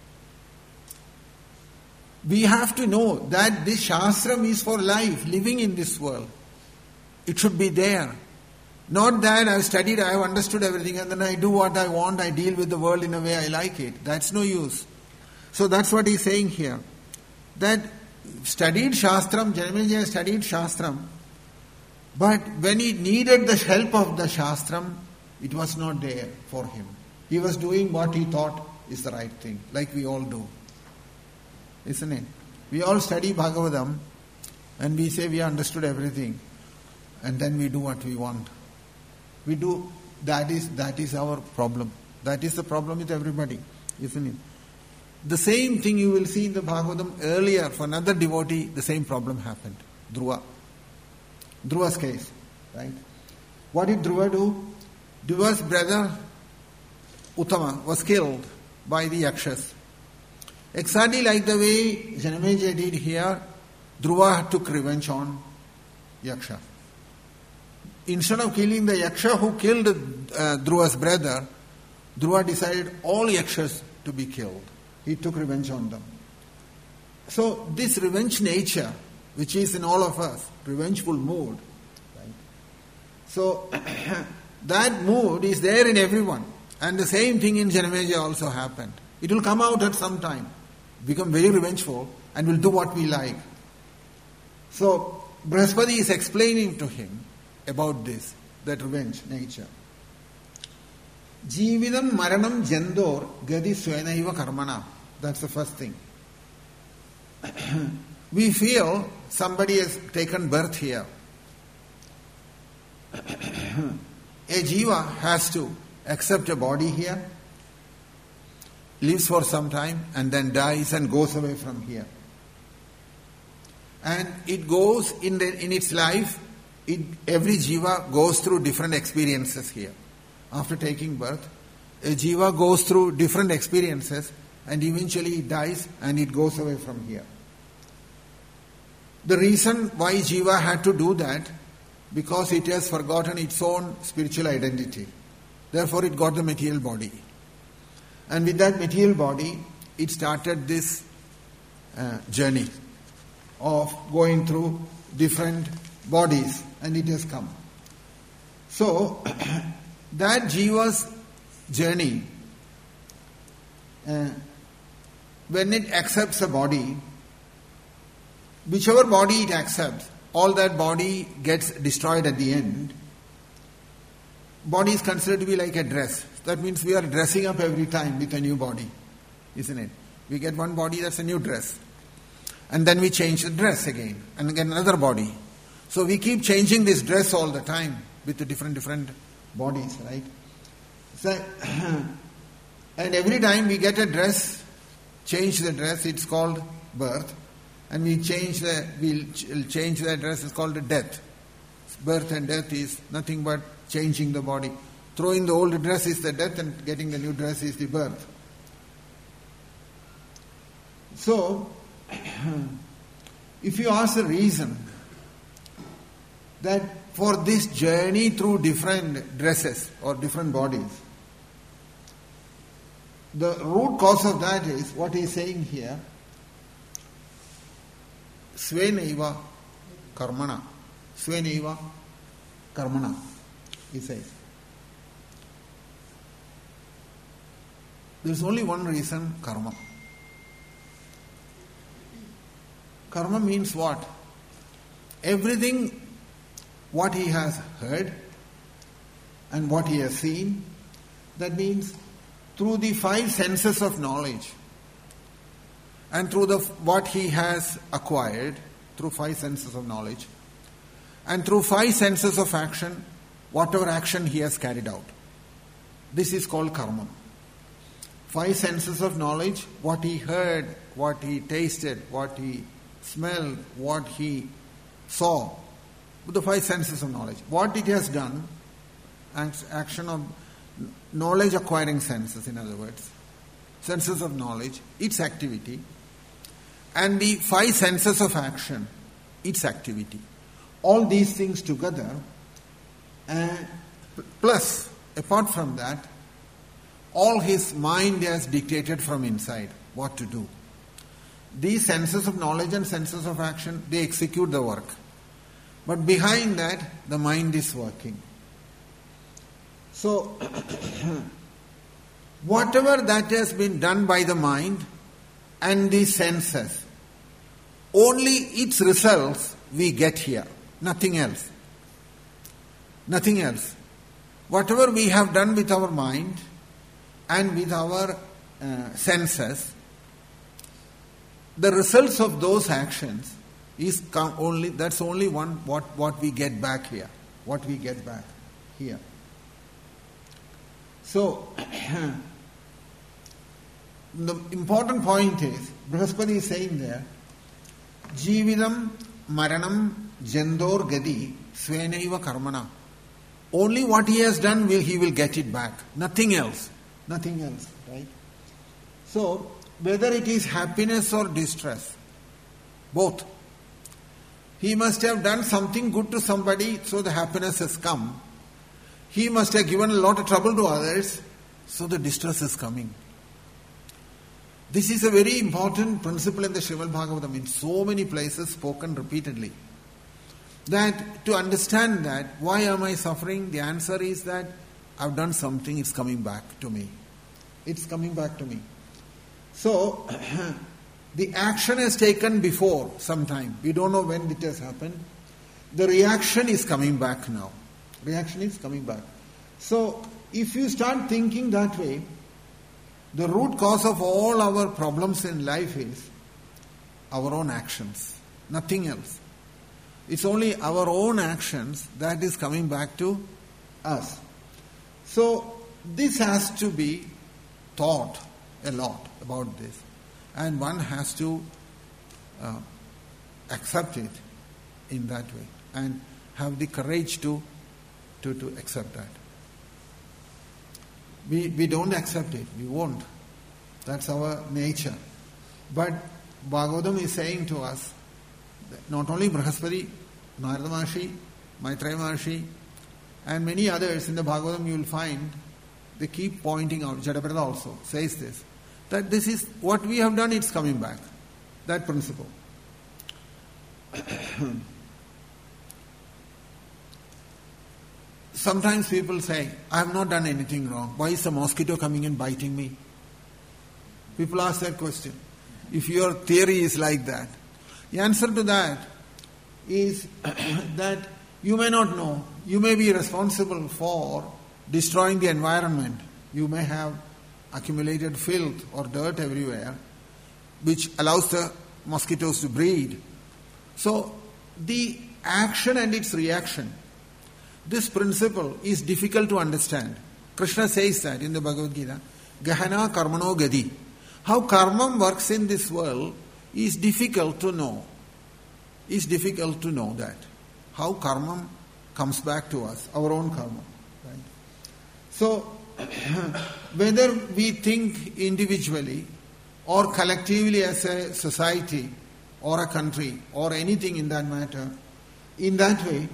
Speaker 1: We have to know that this Shastram is for life, living in this world. It should be there. Not that I've studied, I've understood everything, and then I do what I want, I deal with the world in a way I like it. That's no use. So that's what he's saying here. That studied Shastram, Janamejaya studied Shastram, but when he needed the help of the Shastram, it was not there for him. He was doing what he thought is the right thing, like we all do. Isn't it? We all study Bhagavatam and we say we understood everything, and then we do what we want. We do, that is our problem. That is the problem with everybody, isn't it? The same thing you will see in the Bhagavatam earlier. For another devotee, the same problem happened. Dhruva's case, right? What did Dhruva do? Dhruva's brother Uttama was killed by the Yakshas. Exactly like the way Janamejaya did here, Dhruva took revenge on Yaksha. Instead of killing the Yaksha who killed Dhruva's brother, Dhruva decided all Yakshas to be killed. He took revenge on them. So this revenge nature, which is in all of us, revengeful mood, right? So that mood is there in everyone. And the same thing in Janamejaya also happened. It will come out at some time, become very revengeful, and will do what we like. So Brihaspati is explaining to him about this, that revenge nature. Jividam maranam jandor gadi swenaiva karmana. That's the first thing. We feel somebody has taken birth here. A jiva has to accept a body here, lives for some time, and then dies and goes away from here. And it goes in its life, every jiva goes through different experiences here. After taking birth, a jiva goes through different experiences and eventually it dies and it goes away from here. The reason why jiva had to do that, because it has forgotten its own spiritual identity. Therefore it got the material body. And with that material body, it started this journey of going through different bodies, and it has come. So, that jiva's journey, when it accepts a body, whichever body it accepts, all that body gets destroyed at the end. Body is considered to be like a dress. That means we are dressing up every time with a new body, isn't it? We get one body, that's a new dress. And then we change the dress again, and again another body. So we keep changing this dress all the time with the different bodies, right? So, and every time we get a dress, change the dress, it's called birth. And we'll change the dress, it's called death. Birth and death is nothing but changing the body. Throwing the old dress is the death, and getting the new dress is the birth. So, if you ask the reason that for this journey through different dresses or different bodies, the root cause of that is what he is saying here, Svenaiva karmana. Svenaiva karmana, he says. There is only one reason, karma. Karma means what? Everything what he has heard and what he has seen, that means through the 5 senses of knowledge and through what he has acquired through 5 senses of knowledge and through 5 senses of action, whatever action he has carried out. This is called karma. 5 senses of knowledge, what he heard, what he tasted, what he smelled, what he saw, the 5 senses of knowledge. What it has done, action of knowledge acquiring senses, in other words, senses of knowledge, its activity, and the 5 senses of action, its activity. All these things together And plus, apart from that, all his mind has dictated from inside what to do. These senses of knowledge and senses of action, they execute the work. But behind that, the mind is working. So, whatever that has been done by the mind and the senses, only its results we get here. Nothing else. Nothing else. Whatever we have done with our mind and with our senses, the results of those actions is that's only one what we get back here. What we get back here. So, the important point is, Brihaspati is saying there, Jividam Maranam Jandor Gadi Svenaiva Karmana. Only what he has done he will get it back. Nothing else. Nothing else, right? So, whether it is happiness or distress, both. He must have done something good to somebody, so the happiness has come. He must have given a lot of trouble to others, so the distress is coming. This is a very important principle in the Srimad Bhagavatam, in so many places spoken repeatedly. That to understand that, why am I suffering? The answer is that I've done something, it's coming back to me. It's coming back to me. So, the action is taken before some time. We don't know when it has happened. The reaction is coming back now. Reaction is coming back. So, if you start thinking that way, the root cause of all our problems in life is our own actions. Nothing else. It's only our own actions that is coming back to us. So, this has to be thought a lot about this. And one has to accept it in that way. And have the courage to accept that. We don't accept it. We won't. That's our nature. But Bhagavatam is saying to us, not only Brihaspati, Narada Maharshi, Maitreya Maharshi, and many others in the Bhagavatam you will find, they keep pointing out, Jadabrata also says this, that this is what we have done, it's coming back. That principle. Sometimes people say, I have not done anything wrong. Why is a mosquito coming and biting me? People ask that question. If your theory is like that, the answer to that is that you may not know. You may be responsible for destroying the environment. You may have accumulated filth or dirt everywhere, which allows the mosquitoes to breed. So, the action and its reaction, this principle is difficult to understand. Krishna says that in the Bhagavad Gita, Gahana Karmano Gadi. How karma works in this world is difficult to know. It's difficult to know that. How karma comes back to us, our own karma. Right? So, whether we think individually or collectively as a society or a country or anything in that matter, in that way,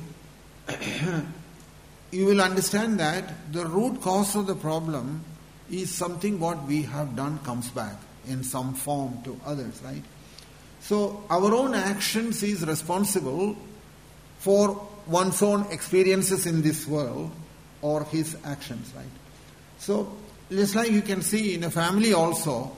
Speaker 1: you will understand that the root cause of the problem is something what we have done comes back in some form to others, right? So our own actions is responsible for one's own experiences in this world or his actions, right? So just like you can see in a family also,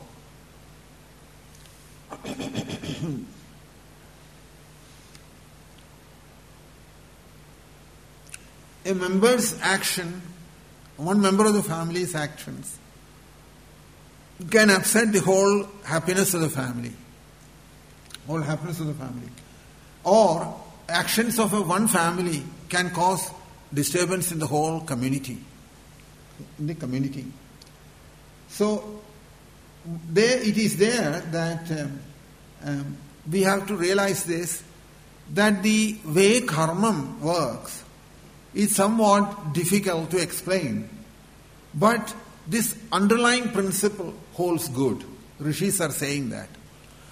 Speaker 1: a member's action, one member of the family's actions can upset the whole happiness of the family. Whole happiness of the family. Or actions of one family can cause disturbance in the whole community. In the community. So, it is there that we have to realize this, that the way karma works is somewhat difficult to explain. But this underlying principle holds good. Rishis are saying that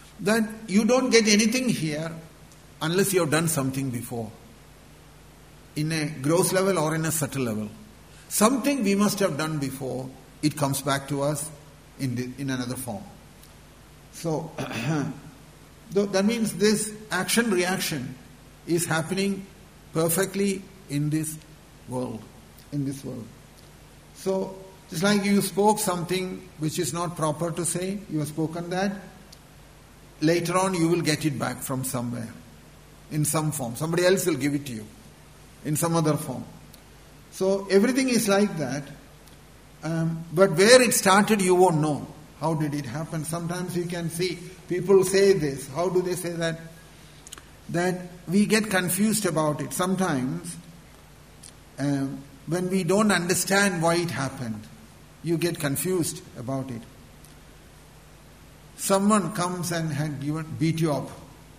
Speaker 1: you don't get anything here unless you have done something before. in a gross level or in a subtle level. Something we must have done before, it comes back to us in another form. So, that means this action-reaction is happening perfectly in this world. So, just like you spoke something which is not proper to say, you have spoken that, later on you will get it back from somewhere, in some form. Somebody else will give it to you, in some other form. So, everything is like that. But where it started, you won't know. How did it happen? Sometimes you can see people say this. How do they say that? That we get confused about it. Sometimes, when we don't understand why it happened, you get confused about it. Someone comes and beat you up,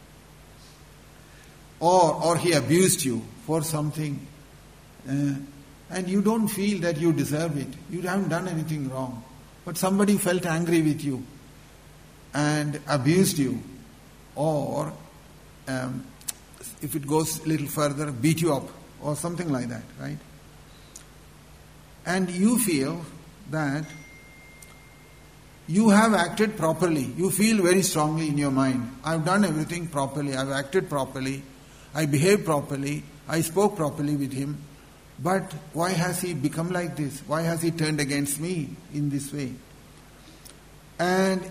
Speaker 1: or he abused you for something, and you don't feel that you deserve it. You haven't done anything wrong. But somebody felt angry with you and abused you, or if it goes a little further, beat you up, or something like that, right? And you feel that you have acted properly. You feel very strongly in your mind, I've done everything properly, I've acted properly, I behaved properly, I spoke properly with him. But why has he become like this? Why has he turned against me in this way? And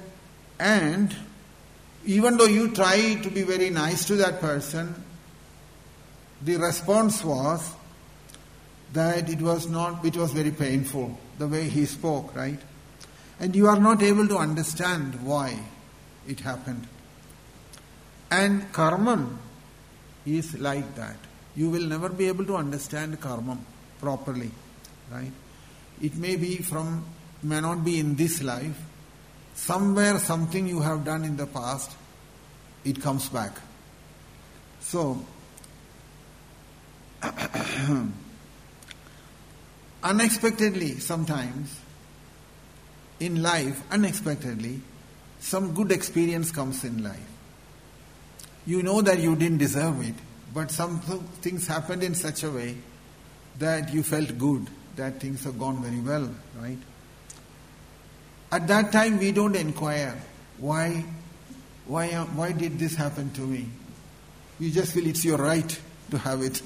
Speaker 1: even though you try to be very nice to that person, the response was that it was very painful, the way he spoke, right? And you are not able to understand why it happened. And karma is like that. You will never be able to understand karma properly, right? It may not be in this life. Somewhere, something you have done in the past, it comes back. So, unexpectedly, sometimes, in life, some good experience comes in life. You know that you didn't deserve it, but some things happened in such a way that you felt good, that things have gone very well, right? At that time, we don't inquire, why did this happen to me? We just feel it's your right to have it.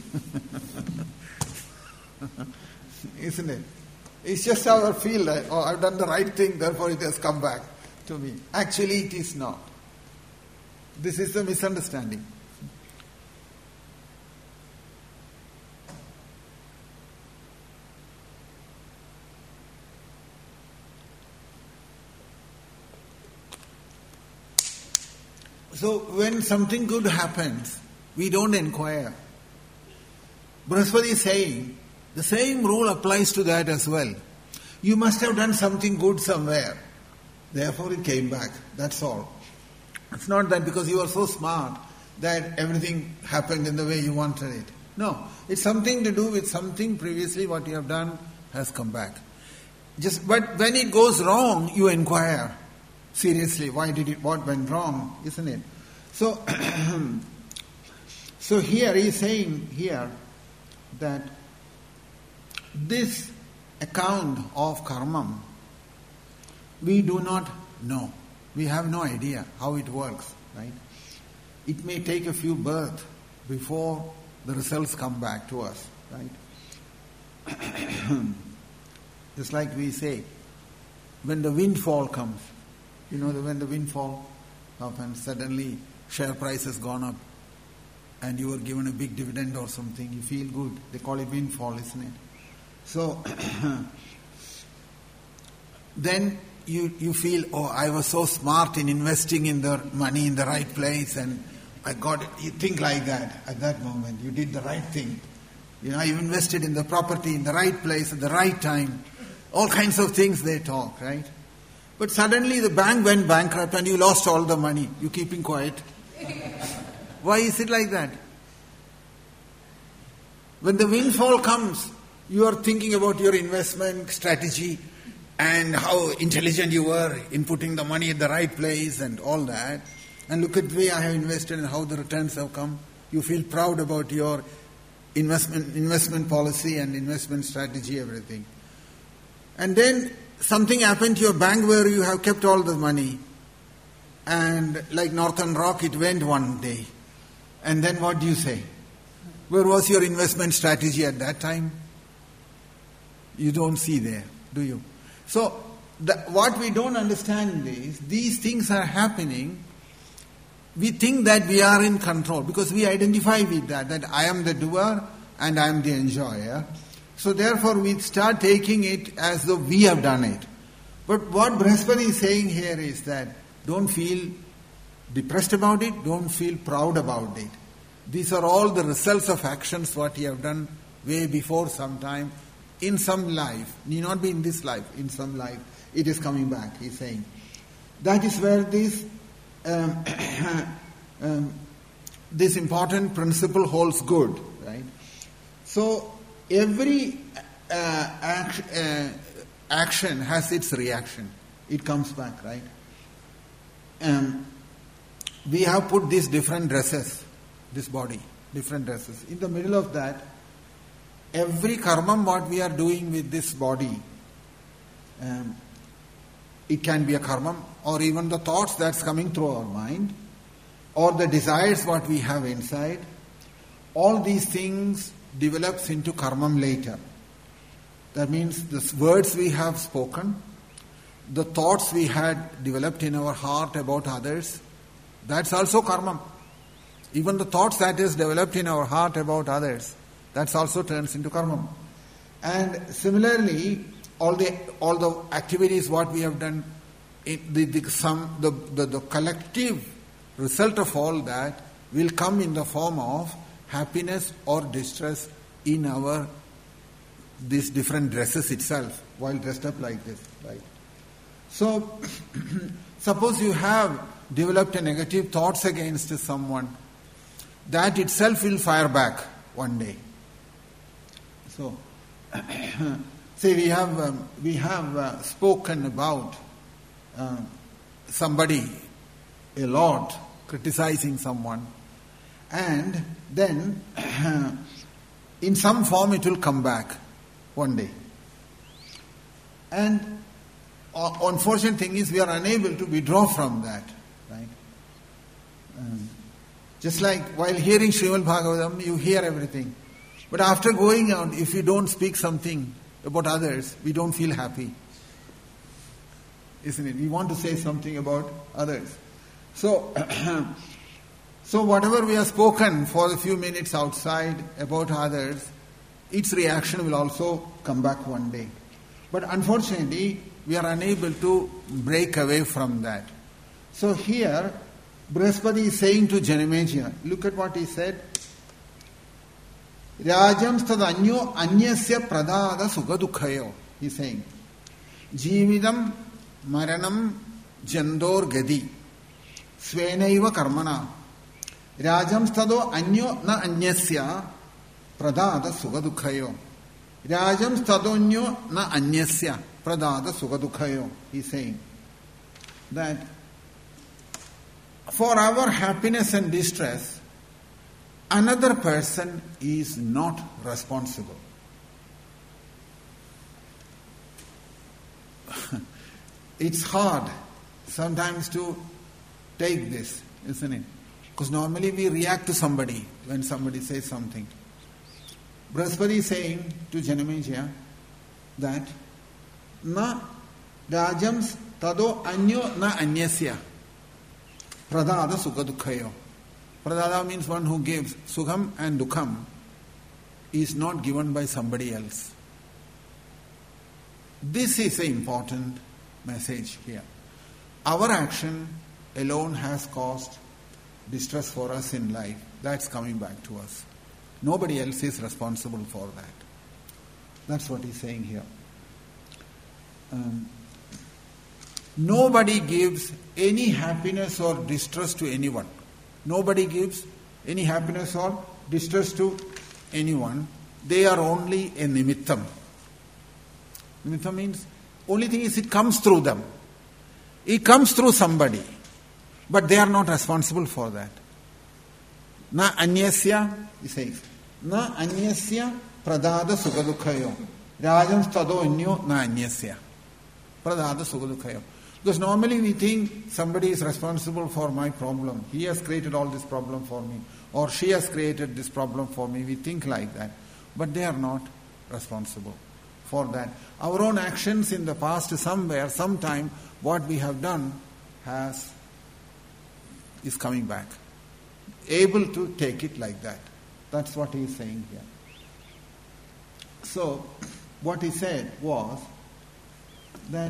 Speaker 1: Isn't it? It's just our feel that, I've done the right thing, therefore it has come back to me. Actually, it is not. This is the misunderstanding. So when something good happens, we don't inquire. Brihaspati is saying, the same rule applies to that as well. You must have done something good somewhere. Therefore it came back. That's all. It's not that because you are so smart that everything happened in the way you wanted it. No. It's something to do with something previously what you have done has come back. But when it goes wrong, you inquire. Seriously, what went wrong, isn't it? So, so here he is saying here that this account of karma, we do not know. We have no idea how it works, right? It may take a few births before the results come back to us, right? Just like we say, when the windfall comes, when the windfall happens, suddenly share price has gone up and you were given a big dividend or something, you feel good. They call it windfall, isn't it? So, then you feel, I was so smart in investing in the money in the right place and I got it. You think like that at that moment. You did the right thing. You invested in the property in the right place at the right time. All kinds of things they talk, right? But suddenly the bank went bankrupt and you lost all the money. You keeping quiet. Why is it like that? When the windfall comes, you are thinking about your investment strategy and how intelligent you were in putting the money at the right place and all that. And look at the way I have invested and how the returns have come. You feel proud about your investment policy and investment strategy, everything. And then something happened to your bank where you have kept all the money. And like Northern Rock, it went one day. And then what do you say? Where was your investment strategy at that time? You don't see there, do you? So, what we don't understand is, these things are happening. We think that we are in control because we identify with that I am the doer and I am the enjoyer. So therefore we start taking it as though we have done it. But what Brihaspati is saying here is that don't feel depressed about it, don't feel proud about it. These are all the results of actions what you have done way before some time, in some life, need not be in this life, in some life, it is coming back, he is saying. That is where this this important principle holds good, right? So every action has its reaction. It comes back, right? We have put these different dresses, this body, different dresses. In the middle of that, every karma what we are doing with this body, it can be a karma, or even the thoughts that's coming through our mind, or the desires what we have inside. All these things develops into karmam later. That means the words we have spoken, the thoughts we had developed in our heart about others, that's also karmam. Even the thoughts that is developed in our heart about others, that's also turns into karmam. And similarly, all the activities what we have done, the collective result of all that will come in the form of happiness or distress in our these different dresses itself, while dressed up like this, right? So, suppose you have developed a negative thoughts against someone, that itself will fire back one day. So, say we have spoken about somebody a lot, criticizing someone, and then in some form it will come back one day. And unfortunate thing is we are unable to withdraw from that, right? Just like while hearing Srimad Bhagavatam, you hear everything. But after going out, if you don't speak something about others, we don't feel happy. Isn't it? We want to say something about others. So, so whatever we have spoken for a few minutes outside about others, its reaction will also come back one day. But unfortunately, we are unable to break away from that. So here, Brihaspati is saying to Janamejaya, look at what he said. Rajam stad anyo anyasya pradada sugadukhayo. He is saying, Jeevidam maranam jandor gadi svenaiva karmana Rajam stado anyo na anyasya pradada sugadukhayo. Rajam stadonyo na anyasya pradada sugadukhayo. He is saying that for our happiness and distress, another person is not responsible. It's hard sometimes to take this, isn't it? Because normally we react to somebody when somebody says something. Brihaspati is saying to Janamejaya that na rajams tado anyo na anyasya pradada sugadukhayo. Pradada means one who gives. Sukham and dukham is not given by somebody else. This is an important message here. Our action alone has caused distress for us in life. That's coming back to us. Nobody else is responsible for that. That's what he's saying here. Nobody gives any happiness or distress to anyone. Nobody gives any happiness or distress to anyone. They are only a nimittam. Nimittam means, only thing is it comes through them. It comes through somebody. But they are not responsible for that. Na anyasya, he says. Na anyasya pradada sukadukhayo. Rajam stado anyo na anyasya. Pradada sukadukhayo. Because normally we think somebody is responsible for my problem. He has created all this problem for me. Or she has created this problem for me. We think like that. But they are not responsible for that. Our own actions in the past, somewhere, sometime, what we have done is coming back. Able to take it like that. That's what he is saying here. So, what he said was that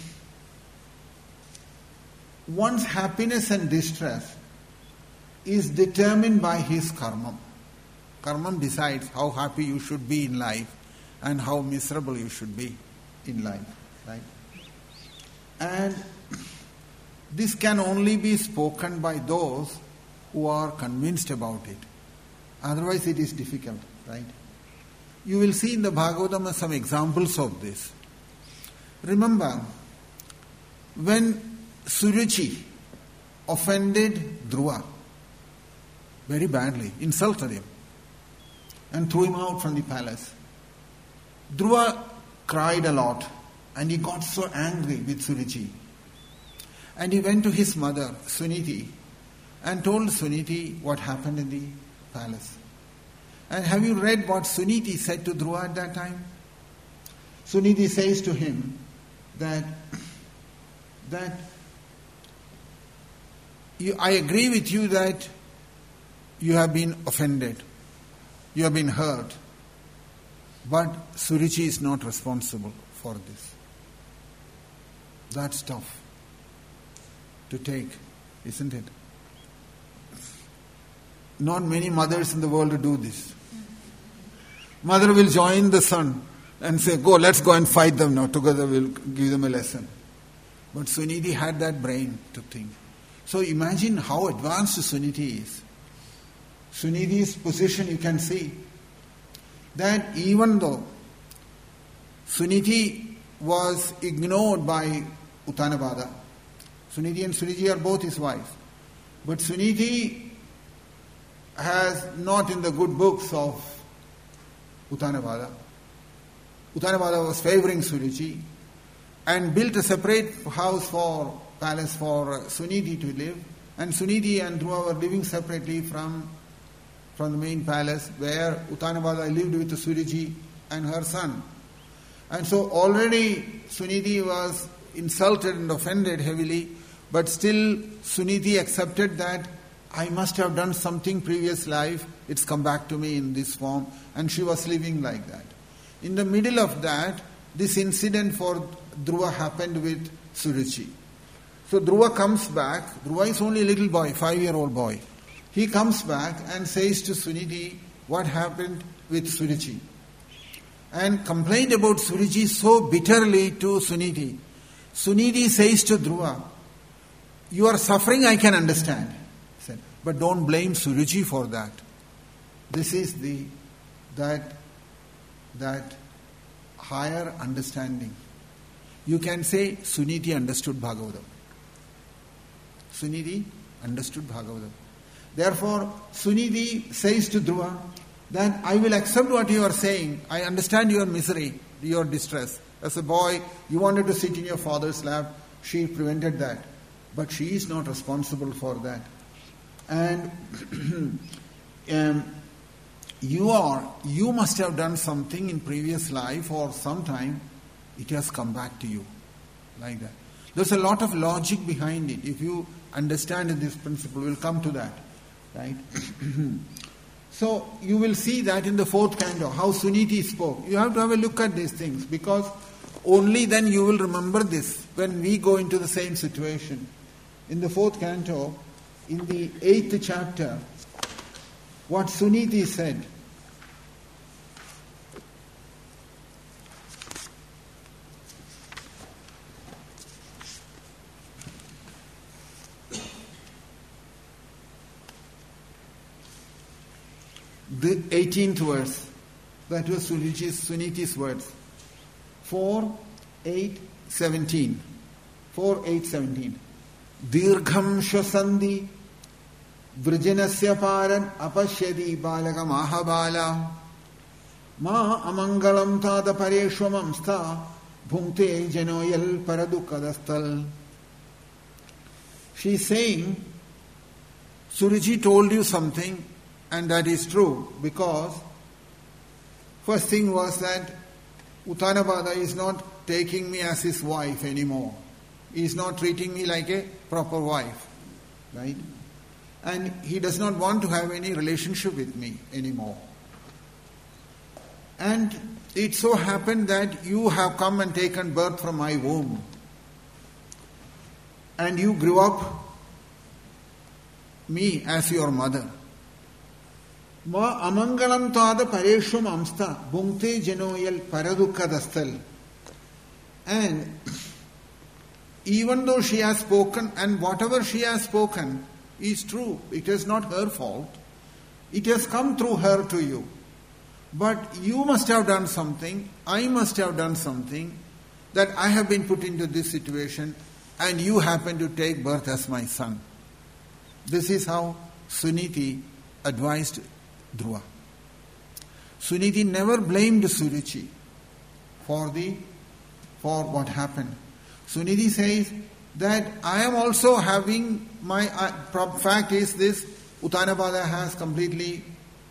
Speaker 1: one's happiness and distress is determined by his karma. Karma decides how happy you should be in life and how miserable you should be in life. Right? And this can only be spoken by those who are convinced about it. Otherwise it is difficult. Right? You will see in the Bhagavatam some examples of this. Remember, when Suruchi offended Dhruva very badly, insulted him, and threw him out from the palace. Dhruva cried a lot, and he got so angry with Suruchi. And he went to his mother, Suniti, and told Suniti what happened in the palace. And have you read what Suniti said to Dhruva at that time? Suniti says to him that I agree with you that you have been offended, you have been hurt, but Suruchi is not responsible for this. That's tough to take, isn't it? Not many mothers in the world do this. Mother will join the son and say, go, let's go and fight them now. Together we'll give them a lesson. But Suniti had that brain to think. So imagine how advanced Suniti is. Suniti's position, you can see that even though Suniti was ignored by Uttanabhada, Suniti and Suriji are both his wives, but Suniti has not in the good books of Uttanabhada. Uttanabhada was favoring Suruchi and built a separate palace for Suniti to live, and Suniti and Dhruva were living separately from the main palace where Uttanabhada lived with Suruchi and her son. And so already Suniti was insulted and offended heavily, but still Suniti accepted that I must have done something previous life, it's come back to me in this form, and she was living like that. In the middle of that, this incident for Dhruva happened with Suruchi. So Dhruva comes back. Dhruva is only a little boy, 5-year-old boy. He comes back and says to Suniti what happened with Suruchi, and complained about Suruchi so bitterly to Suniti. Suniti says to Dhruva, you are suffering, I can understand. He said, but don't blame Suruchi for that. This is that higher understanding. You can say Suniti understood Bhagavatam. Suniti understood Bhagavatam. Therefore, Suniti says to Dhruva that I will accept what you are saying. I understand your misery, your distress. As a boy, you wanted to sit in your father's lap. She prevented that. But she is not responsible for that. And you must have done something in previous life or sometime. It has come back to you. Like that. There's a lot of logic behind it. If you understand this principle, we'll come to that. Right? So you will see that in the 4th canto, how Suniti spoke. You have to have a look at these things, because only then you will remember this when we go into the same situation. In the 4th canto, in the 8th chapter, what Suniti said. The 18th verse, that was Suniti's words. 4:8:17. 4:8:17. Dirgham shwasandi Vrijanasya paran apashyadi balaka mahabala ma amangalam tada pareshwamamstha bhumte janoyal paradukadastal. She is saying, Suriji told you something, and that is true, because first thing was that Uttanapada is not taking me as his wife anymore. He is not treating me like a proper wife, right? And he does not want to have any relationship with me anymore. And it so happened that you have come and taken birth from my womb. And you grew up me as your mother. Ma amangalam tada pareshwam amsta bhungte janoyal paradukadastal. And even though she has spoken, and whatever she has spoken is true, it is not her fault. It has come through her to you. But you must have done something, I must have done something, that I have been put into this situation, and you happen to take birth as my son. This is how Suniti advised Dhruva. Suniti never blamed Suruchi for what happened. Suniti says that I am also having my fact is this: Uttanapada has completely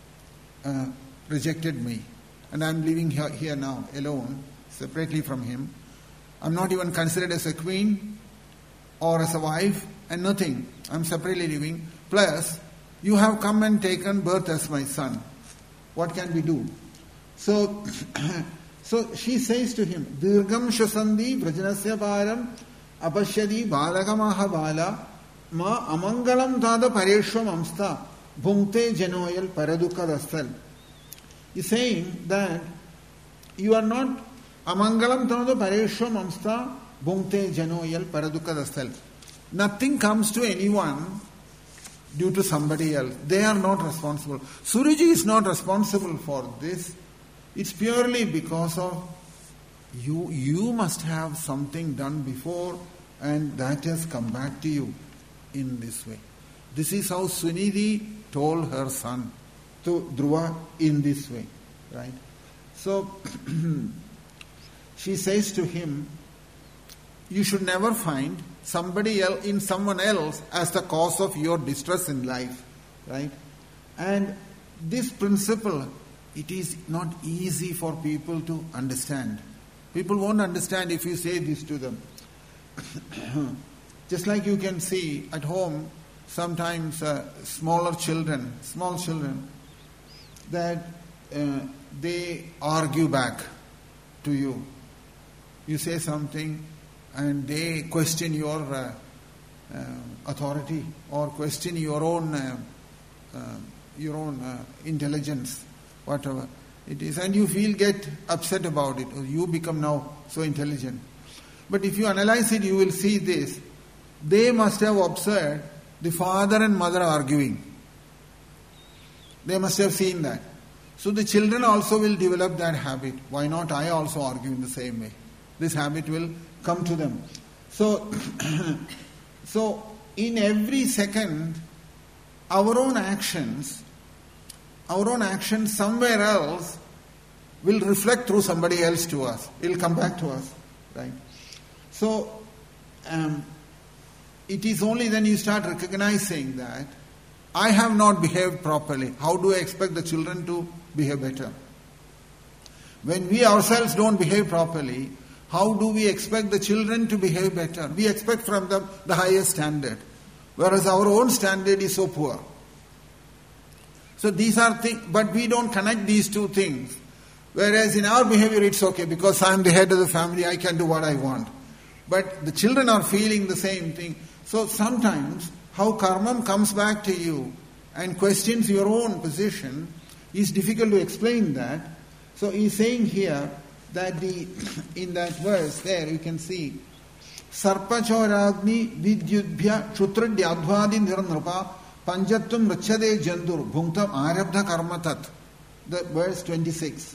Speaker 1: rejected me, and I am living here now alone, separately from him. I am not even considered as a queen or as a wife, and nothing. I am separately living. Plus, you have come and taken birth as my son. What can we do? So she says to him, Dirgam shasandi vrajanasya param apashyadi balagamaha bala ma amangalam tada pareshwam amsta bhungte janoyal paradukadastal. He's saying that you are not amangalam tada pareshwam amsta bhungte janoyal paradukadastal. Nothing comes to anyone due to somebody else. They are not responsible. Suriji is not responsible for this. It's purely because of you. You must have something done before, and that has come back to you in this way. This is how Suniti told her son to Dhruva in this way, right? So she says to him, you should never find somebody else in someone else as the cause of your distress in life, right? And this principle, it is not easy for people to understand. People won't understand if you say this to them. Just like you can see at home, sometimes small children, that they argue back to you. You say something and they question your authority or question your own intelligence, whatever it is, and you get upset about it, or you become now so intelligent. But if you analyze it, you will see this. They must have observed the father and mother arguing. They must have seen that. So the children also will develop that habit. Why not I also argue in the same way? This habit will come to them. So in every second, our own actions somewhere else will reflect through somebody else to us. It will come back to us, right? So it is only then you start recognizing that I have not behaved properly. How do I expect the children to behave better? When we ourselves don't behave properly, how do we expect the children to behave better? We expect from them the highest standard, whereas our own standard is so poor. So these are things, but we don't connect these two things. Whereas in our behavior it's okay, because I am the head of the family, I can do what I want. But the children are feeling the same thing. So sometimes how karma comes back to you and questions your own position is difficult to explain that. So he's saying here that in that verse there you can see Sarpachoragni vidyudbhya kshutradyadhvadi nirnrupa panjattum rachade jandur bhungtam arabdha karmatat. The verse 26.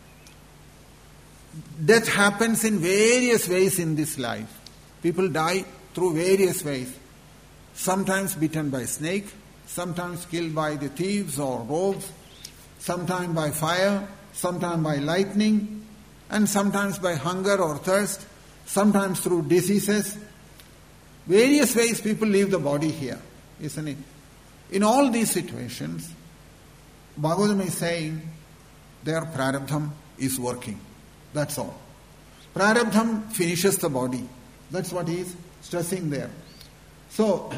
Speaker 1: Death happens in various ways in this life. People die through various ways. Sometimes bitten by a snake, sometimes killed by the thieves or rogues, sometimes by fire, sometimes by lightning, and sometimes by hunger or thirst, sometimes through diseases. Various ways people leave the body here, isn't it? In all these situations, Bhagavatam is saying their prarabdham is working. That's all. Prarabdham finishes the body. That's what he is stressing there. So,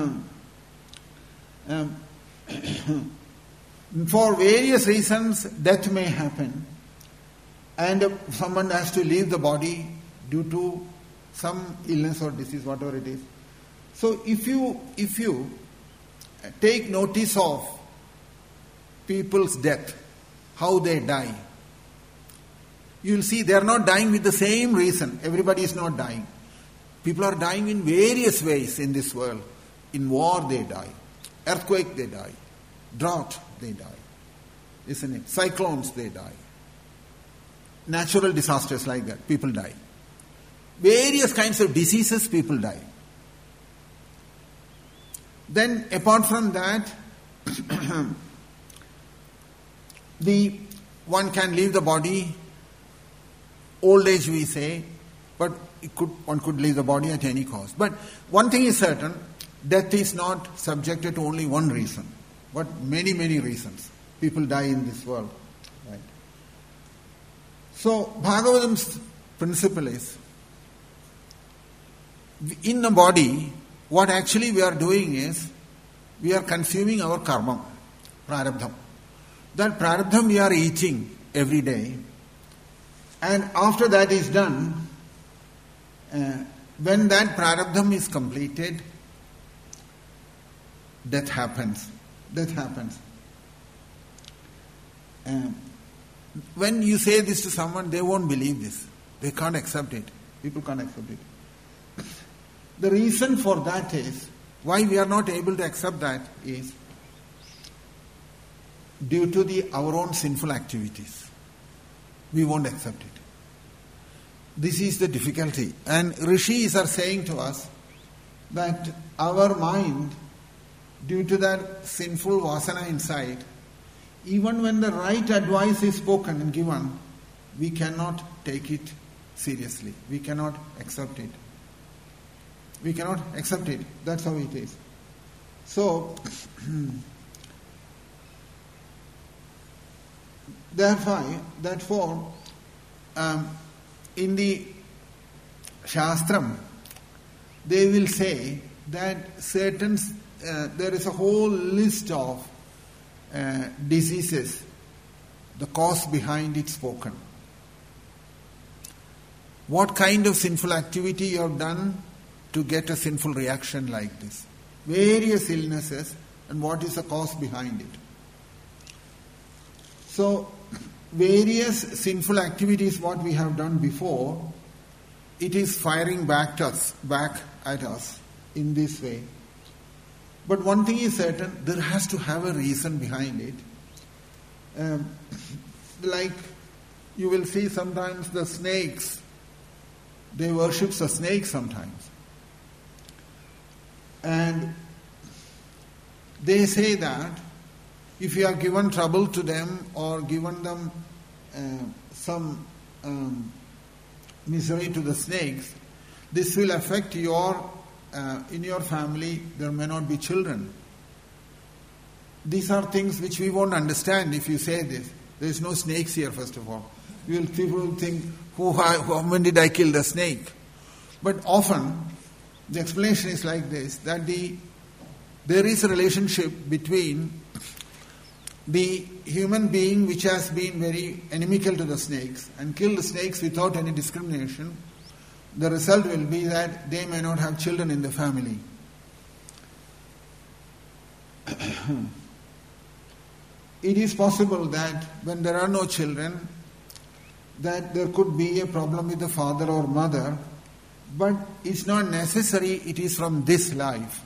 Speaker 1: for various reasons, death may happen, and someone has to leave the body due to some illness or disease, whatever it is. So, if you take notice of people's death, how they die, you will see they are not dying with the same reason. Everybody is not dying. People are dying in various ways in this world. In war they die. Earthquake they die. Drought they die. Isn't it? Cyclones they die. Natural disasters like that, people die. Various kinds of diseases, people die. Then apart from that, one can leave the body. Old age we say, but one could leave the body at any cost. But one thing is certain, death is not subjected to only one reason, but many, many reasons. People die in this world. Right? So Bhagavatam's principle is, in the body, what actually we are doing is, we are consuming our karma, prarabdham. That prarabdham we are eating every day. And after that is done, when that prarabdham is completed, death happens. Death happens. When you say this to someone, they won't believe this. They can't accept it. People can't accept it. The reason for that is, why we are not able to accept that is due to our own sinful activities. We won't accept it. This is the difficulty. And rishis are saying to us that our mind, due to that sinful vasana inside, even when the right advice is spoken and given, we cannot take it seriously. We cannot accept it. We cannot accept it. That's how it is. So, therefore, in the Shastram, they will say that there is a whole list of diseases, the cause behind it spoken. What kind of sinful activity you have done to get a sinful reaction like this? Various illnesses, and what is the cause behind it? So, various sinful activities what we have done before, it is firing back at us in this way. But one thing is certain, there has to have a reason behind it. Like you will see sometimes the snakes, they worship the snake sometimes. And they say that if you have given trouble to them or given them some misery to the snakes, this will affect in your family, there may not be children. These are things which we won't understand if you say this. There is no snakes here, first of all. People will think, when did I kill the snake? But often, the explanation is like this, that there is a relationship between the human being which has been very inimical to the snakes and killed the snakes without any discrimination. The result will be that they may not have children in the family. It is possible that when there are no children, that there could be a problem with the father or mother, but it's not necessary it is from this life.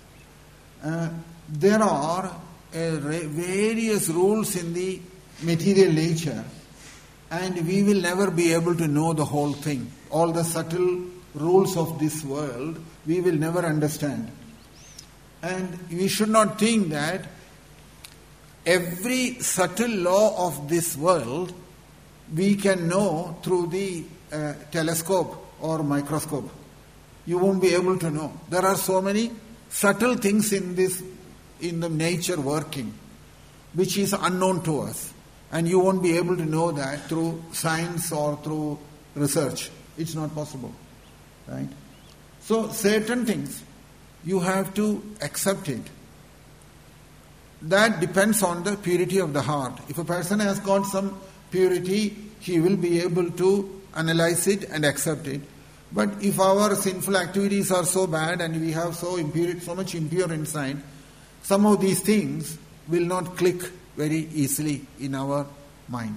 Speaker 1: There are various rules in the material nature, and we will never be able to know the whole thing. All the subtle rules of this world, we will never understand. And we should not think that every subtle law of this world we can know through the telescope or microscope. You won't be able to know. There are so many subtle things in the nature working, which is unknown to us. And you won't be able to know that through science or through research. It's not possible. Right? So certain things, you have to accept it. That depends on the purity of the heart. If a person has got some purity, he will be able to analyze it and accept it. But if our sinful activities are so bad and we have so much impure inside, some of these things will not click very easily in our mind.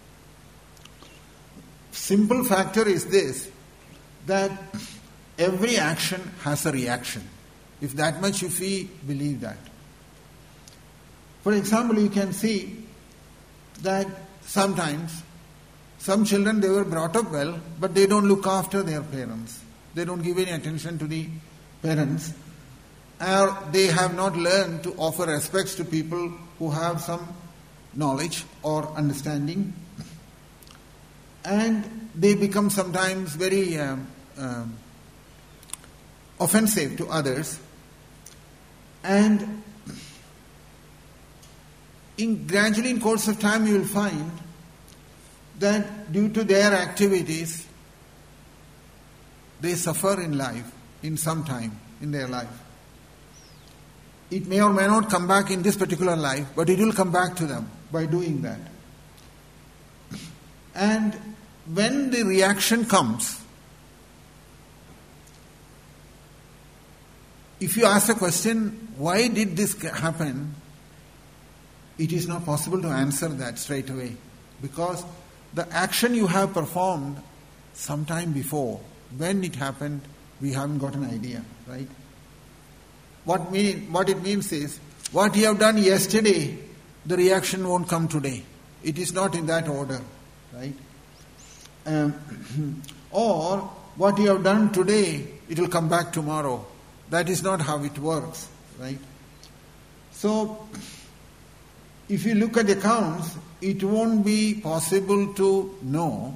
Speaker 1: Simple factor is this, that every action has a reaction. If that much if we believe that. For example, you can see that sometimes some children, they were brought up well, but they don't look after their parents. They don't give any attention to the parents. Or they have not learned to offer respects to people who have some knowledge or understanding. And they become sometimes very offensive to others. And gradually in course of time you will find that due to their activities, they suffer in life, in some time in their life. It may or may not come back in this particular life, but it will come back to them by doing that. And when the reaction comes, if you ask the question, why did this happen? It is not possible to answer that straight away. Because the action you have performed sometime before, when it happened, we haven't got an idea, right? What it means is, what you have done yesterday, the reaction won't come today. It is not in that order, right? Or what you have done today, it will come back tomorrow. That is not how it works, right? So, if you look at the accounts, it won't be possible to know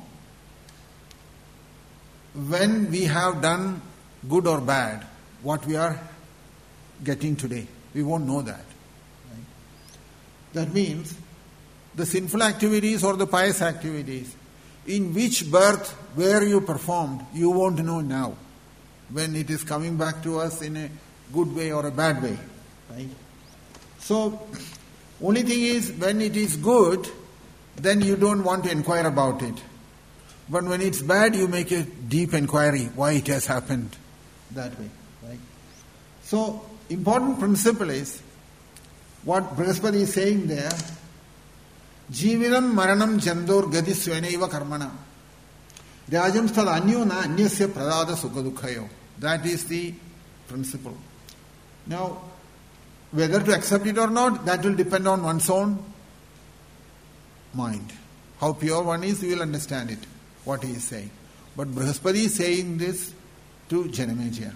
Speaker 1: when we have done good or bad, what we are getting today. We won't know that. Right? That means the sinful activities or the pious activities, in which birth, where you performed, you won't know now, when it is coming back to us in a good way or a bad way. Right? So, only thing is, when it is good, then you don't want to inquire about it. But when it's bad, you make a deep inquiry why it has happened that way. Right? So, important principle is what Brihaspati is saying there. Jivinam maranam jandor gadi svenaiva karmana. Rajam stad anyona anyasya pradada sukadukhayo. That is the principle. Now, whether to accept it or not, that will depend on one's own mind. How pure one is, you will understand it, what he is saying. But Brihaspati is saying this to Janamejaya.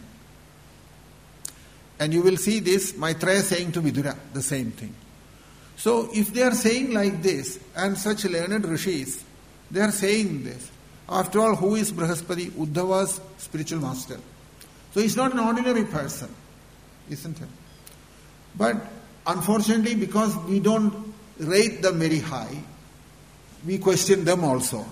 Speaker 1: And you will see this, Maitreya saying to Vidura, the same thing. So, if they are saying like this, and such learned rishis, they are saying this. After all, who is Brihaspati? Uddhava's spiritual master. So, he's not an ordinary person, isn't it? But unfortunately, because we don't rate them very high, we question them also.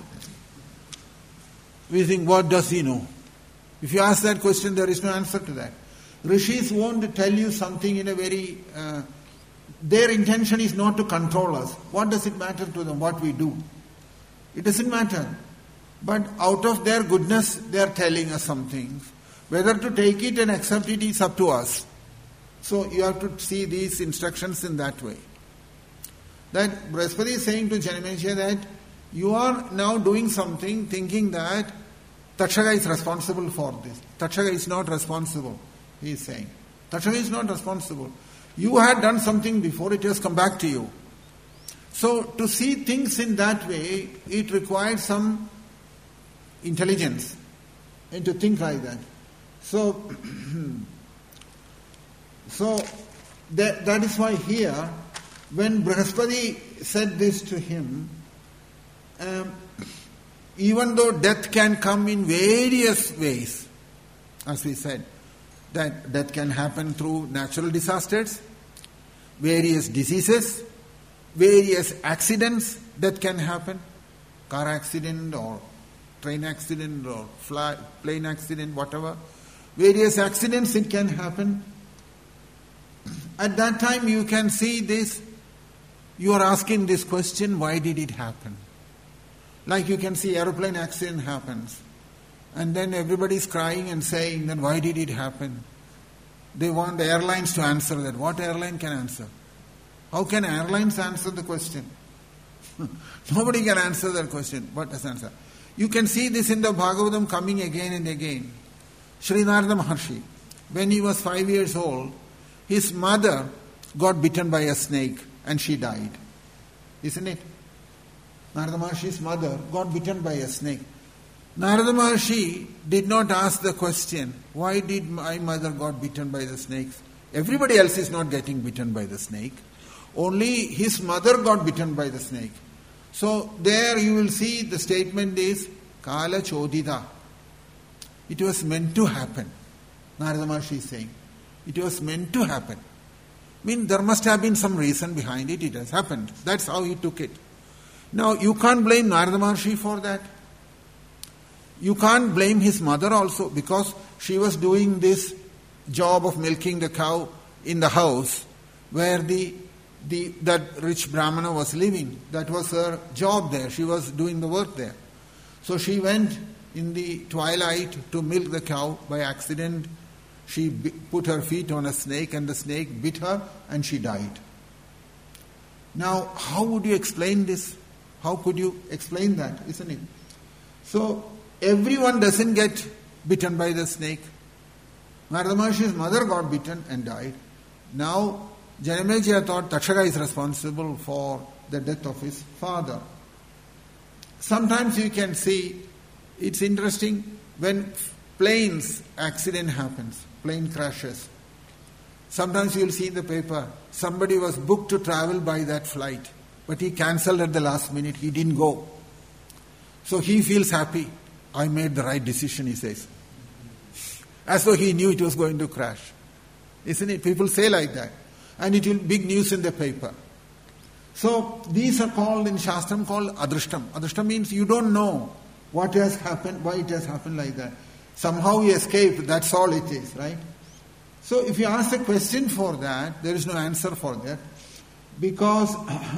Speaker 1: We think, what does he know? If you ask that question, there is no answer to that. Rishis won't tell you something in a very... their intention is not to control us. What does it matter to them what we do? It doesn't matter. But out of their goodness, they are telling us some things. Whether to take it and accept it is up to us. So you have to see these instructions in that way. That Brihaspati is saying to Janamejaya that you are now doing something thinking that Takshaka is responsible for this. Takshaka is not responsible, he is saying. Takshaka is not responsible. You had done something before, it has come back to you. So to see things in that way, it requires some intelligence and to think like that. So So that is why here, when Brihaspati said this to him, even though death can come in various ways, as we said, that death can happen through natural disasters, various diseases, various accidents that can happen, car accident or train accident or plane accident, whatever, various accidents it can happen. At that time you can see this, you are asking this question, why did it happen? Like you can see aeroplane accident happens, and then everybody is crying and saying, then why did it happen? They want the airlines to answer that. What airline can answer? How can airlines answer the question? Nobody can answer that question. What does answer? You can see this in the Bhagavatam coming again and again. Sri Narada Maharshi, when he was 5 years old, his mother got bitten by a snake and she died. Isn't it? Narada Maharshi's mother got bitten by a snake. Narada Maharshi did not ask the question, why did my mother got bitten by the snakes? Everybody else is not getting bitten by the snake. Only his mother got bitten by the snake. So there you will see the statement is Kala Chodita. It was meant to happen. Narada Maharshi is saying. It was meant to happen. There must have been some reason behind it. It has happened. That's how he took it. Now you can't blame Narada Maharshi for that. You can't blame his mother also, because she was doing this job of milking the cow in the house where that rich Brahmana was living. That was her job there. She was doing the work there. So she went in the twilight to milk the cow. By accident, she put her feet on a snake and the snake bit her and she died. Now, how would you explain this? How could you explain that, isn't it? So, everyone doesn't get bitten by the snake. Narada Maharshi's mother got bitten and died. Now, Janamejaya thought Takshaka is responsible for the death of his father. Sometimes you can see, it's interesting, when planes accident happens, plane crashes. Sometimes you will see in the paper, somebody was booked to travel by that flight, but he cancelled at the last minute, he didn't go. So he feels happy. I made the right decision, he says. As though he knew it was going to crash. Isn't it? People say like that. And it will be big news in the paper. So these are called in Shastram called Adrishtam. Adrishtam means you don't know what has happened, why it has happened like that. Somehow he escaped, that's all it is, right? So if you ask a question for that, there is no answer for that. Because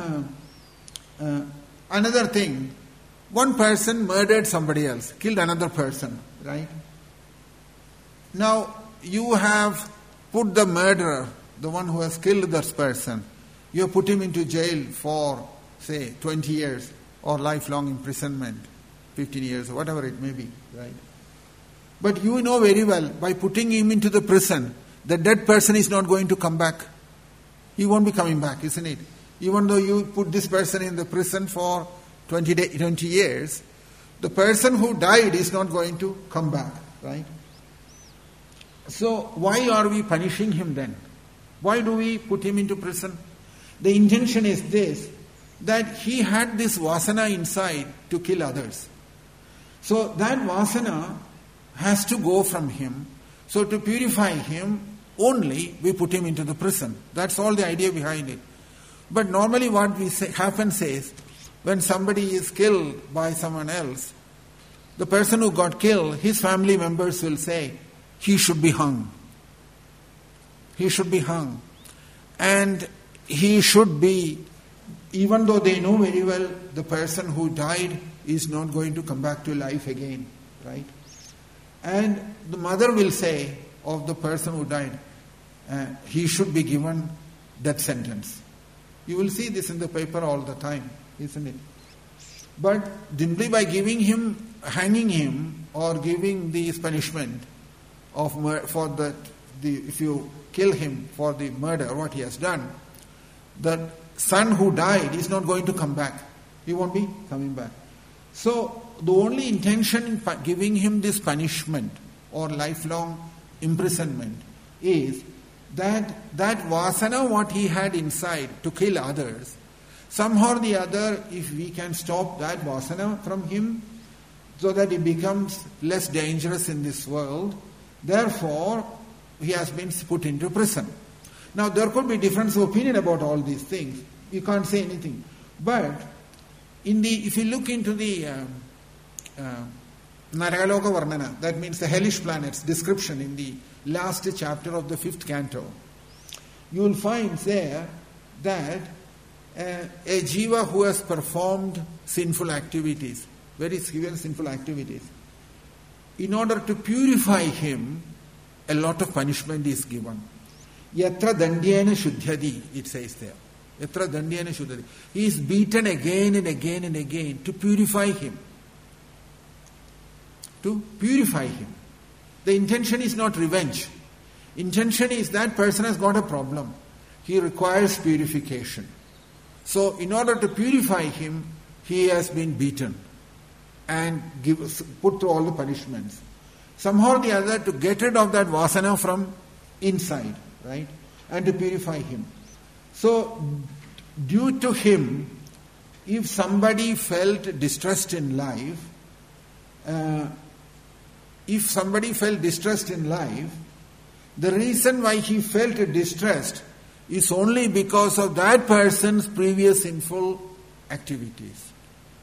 Speaker 1: another thing, one person murdered somebody else, killed another person, right? Now, you have put the murderer, the one who has killed this person, you have put him into jail for, say, 20 years or lifelong imprisonment, 15 years, or whatever it may be, right? But you know very well, by putting him into the prison, the dead person is not going to come back. He won't be coming back, isn't it? Even though you put this person in the prison for 20 years, the person who died is not going to come back, right? So why are we punishing him then? Why do we put him into prison? The intention is this, that he had this vasana inside to kill others. So that vasana has to go from him. So to purify him, only we put him into the prison. That's all the idea behind it. But normally what happens is, when somebody is killed by someone else, the person who got killed, his family members will say, he should be hung. He should be hung. And he should be, even though they know very well the person who died is not going to come back to life again, right? And the mother will say of the person who died, he should be given death sentence. You will see this in the paper all the time, isn't it? But simply by giving him, hanging him, or giving this punishment of if you kill him for the murder, what he has done, the son who died is not going to come back. He won't be coming back. So the only intention in giving him this punishment or lifelong imprisonment is that vasana, what he had inside to kill others, somehow or the other, if we can stop that vasana from him, so that he becomes less dangerous in this world, therefore, he has been put into prison. Now, there could be difference of opinion about all these things. You can't say anything. But, if you look into the Naragaloka Varnana, that means the hellish planets description in the last chapter of the 5th canto, you will find there that a jiva who has performed sinful activities, very severe sinful activities, in order to purify him, a lot of punishment is given. Yatra dandyena shuddhyati, it says there. Yatra dandyena shuddhyati. He is beaten again and again and again to purify him. To purify him. The intention is not revenge. Intention is that person has got a problem. He requires purification. So, in order to purify him, he has been beaten and put through all the punishments. Somehow or the other, to get rid of that vasana from inside, right? And to purify him. So, due to him, if somebody felt distressed in life, the reason why he felt distressed is only because of that person's previous sinful activities.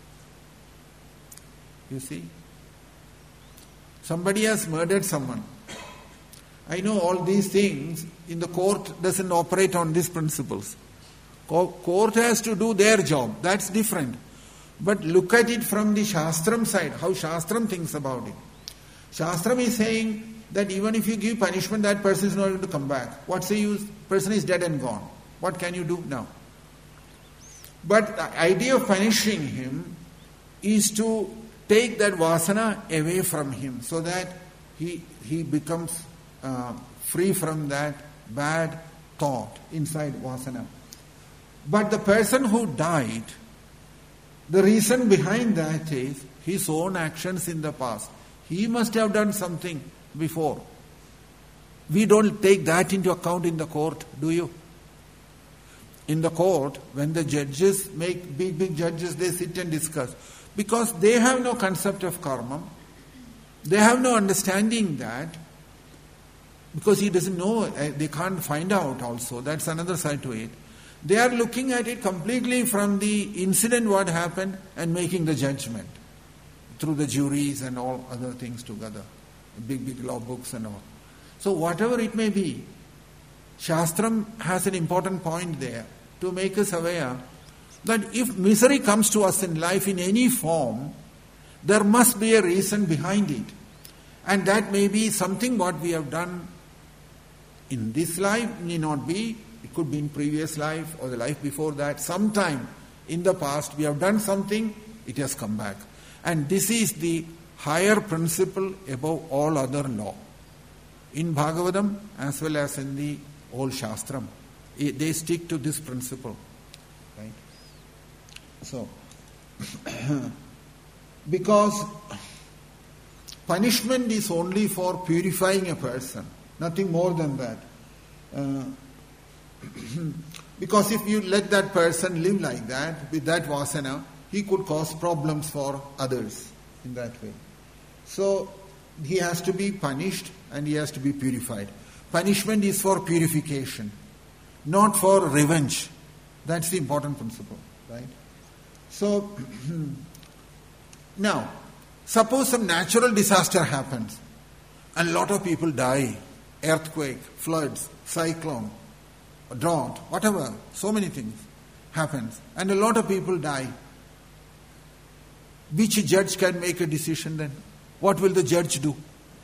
Speaker 1: You see? Somebody has murdered someone. I know all these things in the court doesn't operate on these principles. Court has to do their job. That's different. But look at it from the Shastram side, how Shastram thinks about it. Shastram is saying that even if you give punishment, that person is not going to come back. What's the use? Person is dead and gone. What can you do now? But the idea of punishing him is to take that vasana away from him so that he becomes free from that bad thought inside vasana. But the person who died, the reason behind that is his own actions in the past. He must have done something before. We don't take that into account in the court, do you? In the court, when the judges make big judges, they sit and discuss. Because they have no concept of karma. They have no understanding that. Because he doesn't know, they can't find out also. That's another side to it. They are looking at it completely from the incident what happened and making the judgment. Through the juries and all other things together. Big law books and all. So whatever it may be, Shastram has an important point there to make us aware that if misery comes to us in life in any form, there must be a reason behind it. And that may be something what we have done in this life, may not be, it could be in previous life or the life before that. Sometime in the past we have done something, it has come back. And this is the higher principle above all other law. In Bhagavatam as well as in the old Shastram, they stick to this principle. Right? So, because punishment is only for purifying a person, nothing more than that. Because if you let that person live like that, with that vasana, he could cause problems for others in that way. So, he has to be punished and he has to be purified. Punishment is for purification, not for revenge. That's the important principle, right? So, now, suppose some natural disaster happens and a lot of people die. Earthquake, floods, cyclone, drought, whatever, so many things happens and a lot of people die. Which judge can make a decision then? What will the judge do?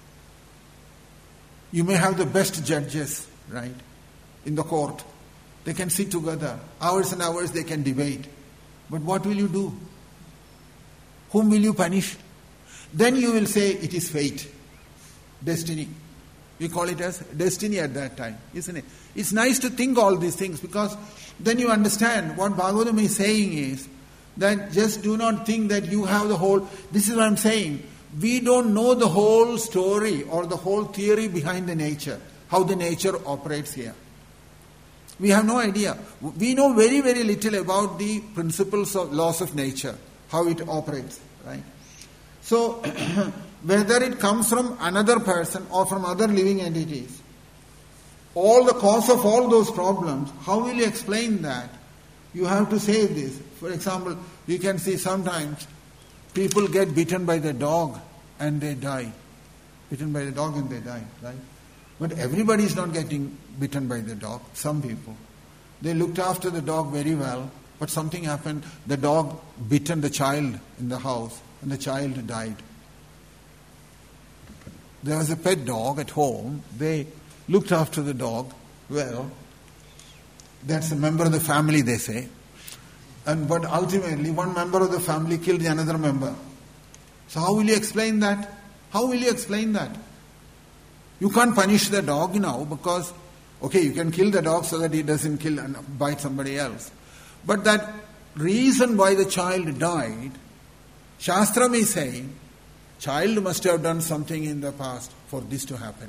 Speaker 1: You may have the best judges, right, in the court. They can sit together. Hours and hours they can debate. But what will you do? Whom will you punish? Then you will say it is fate, destiny. We call it as destiny at that time, isn't it? It's nice to think all these things because then you understand what Bhagavatam is saying is that just do not think that you have the whole... This is what I'm saying. We don't know the whole story or the whole theory behind the nature. how the nature operates here. We have no idea. We know very, very little about the principles of laws of nature, how it operates, right? So, whether it comes from another person or from other living entities, all the cause of all those problems, how will you explain that? You have to say this. For example, you can see sometimes people get bitten by the dog and they die. Bitten by the dog and they die, right? But everybody is not getting bitten by the dog. Some people. They looked after the dog very well, but something happened. The dog bitten the child in the house and the child died. There was a pet dog at home. They looked after the dog well. That's a member of the family, they say. But ultimately, one member of the family killed another member. So how will you explain that? How will you explain that? You can't punish the dog now because, okay, you can kill the dog so that he doesn't kill and bite somebody else. But that reason why the child died, Shastram is saying, child must have done something in the past for this to happen.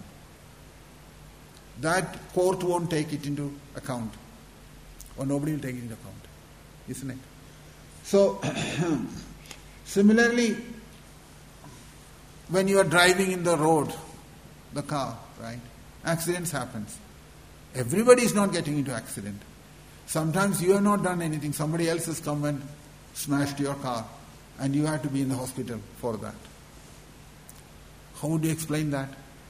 Speaker 1: That court won't take it into account. Or nobody will take it into account. Isn't it? So, similarly, when you are driving in the road, the car, right? Accidents happens. Everybody is not getting into accident. Sometimes you have not done anything. Somebody else has come and smashed your car and you have to be in the hospital for that. How would you explain that?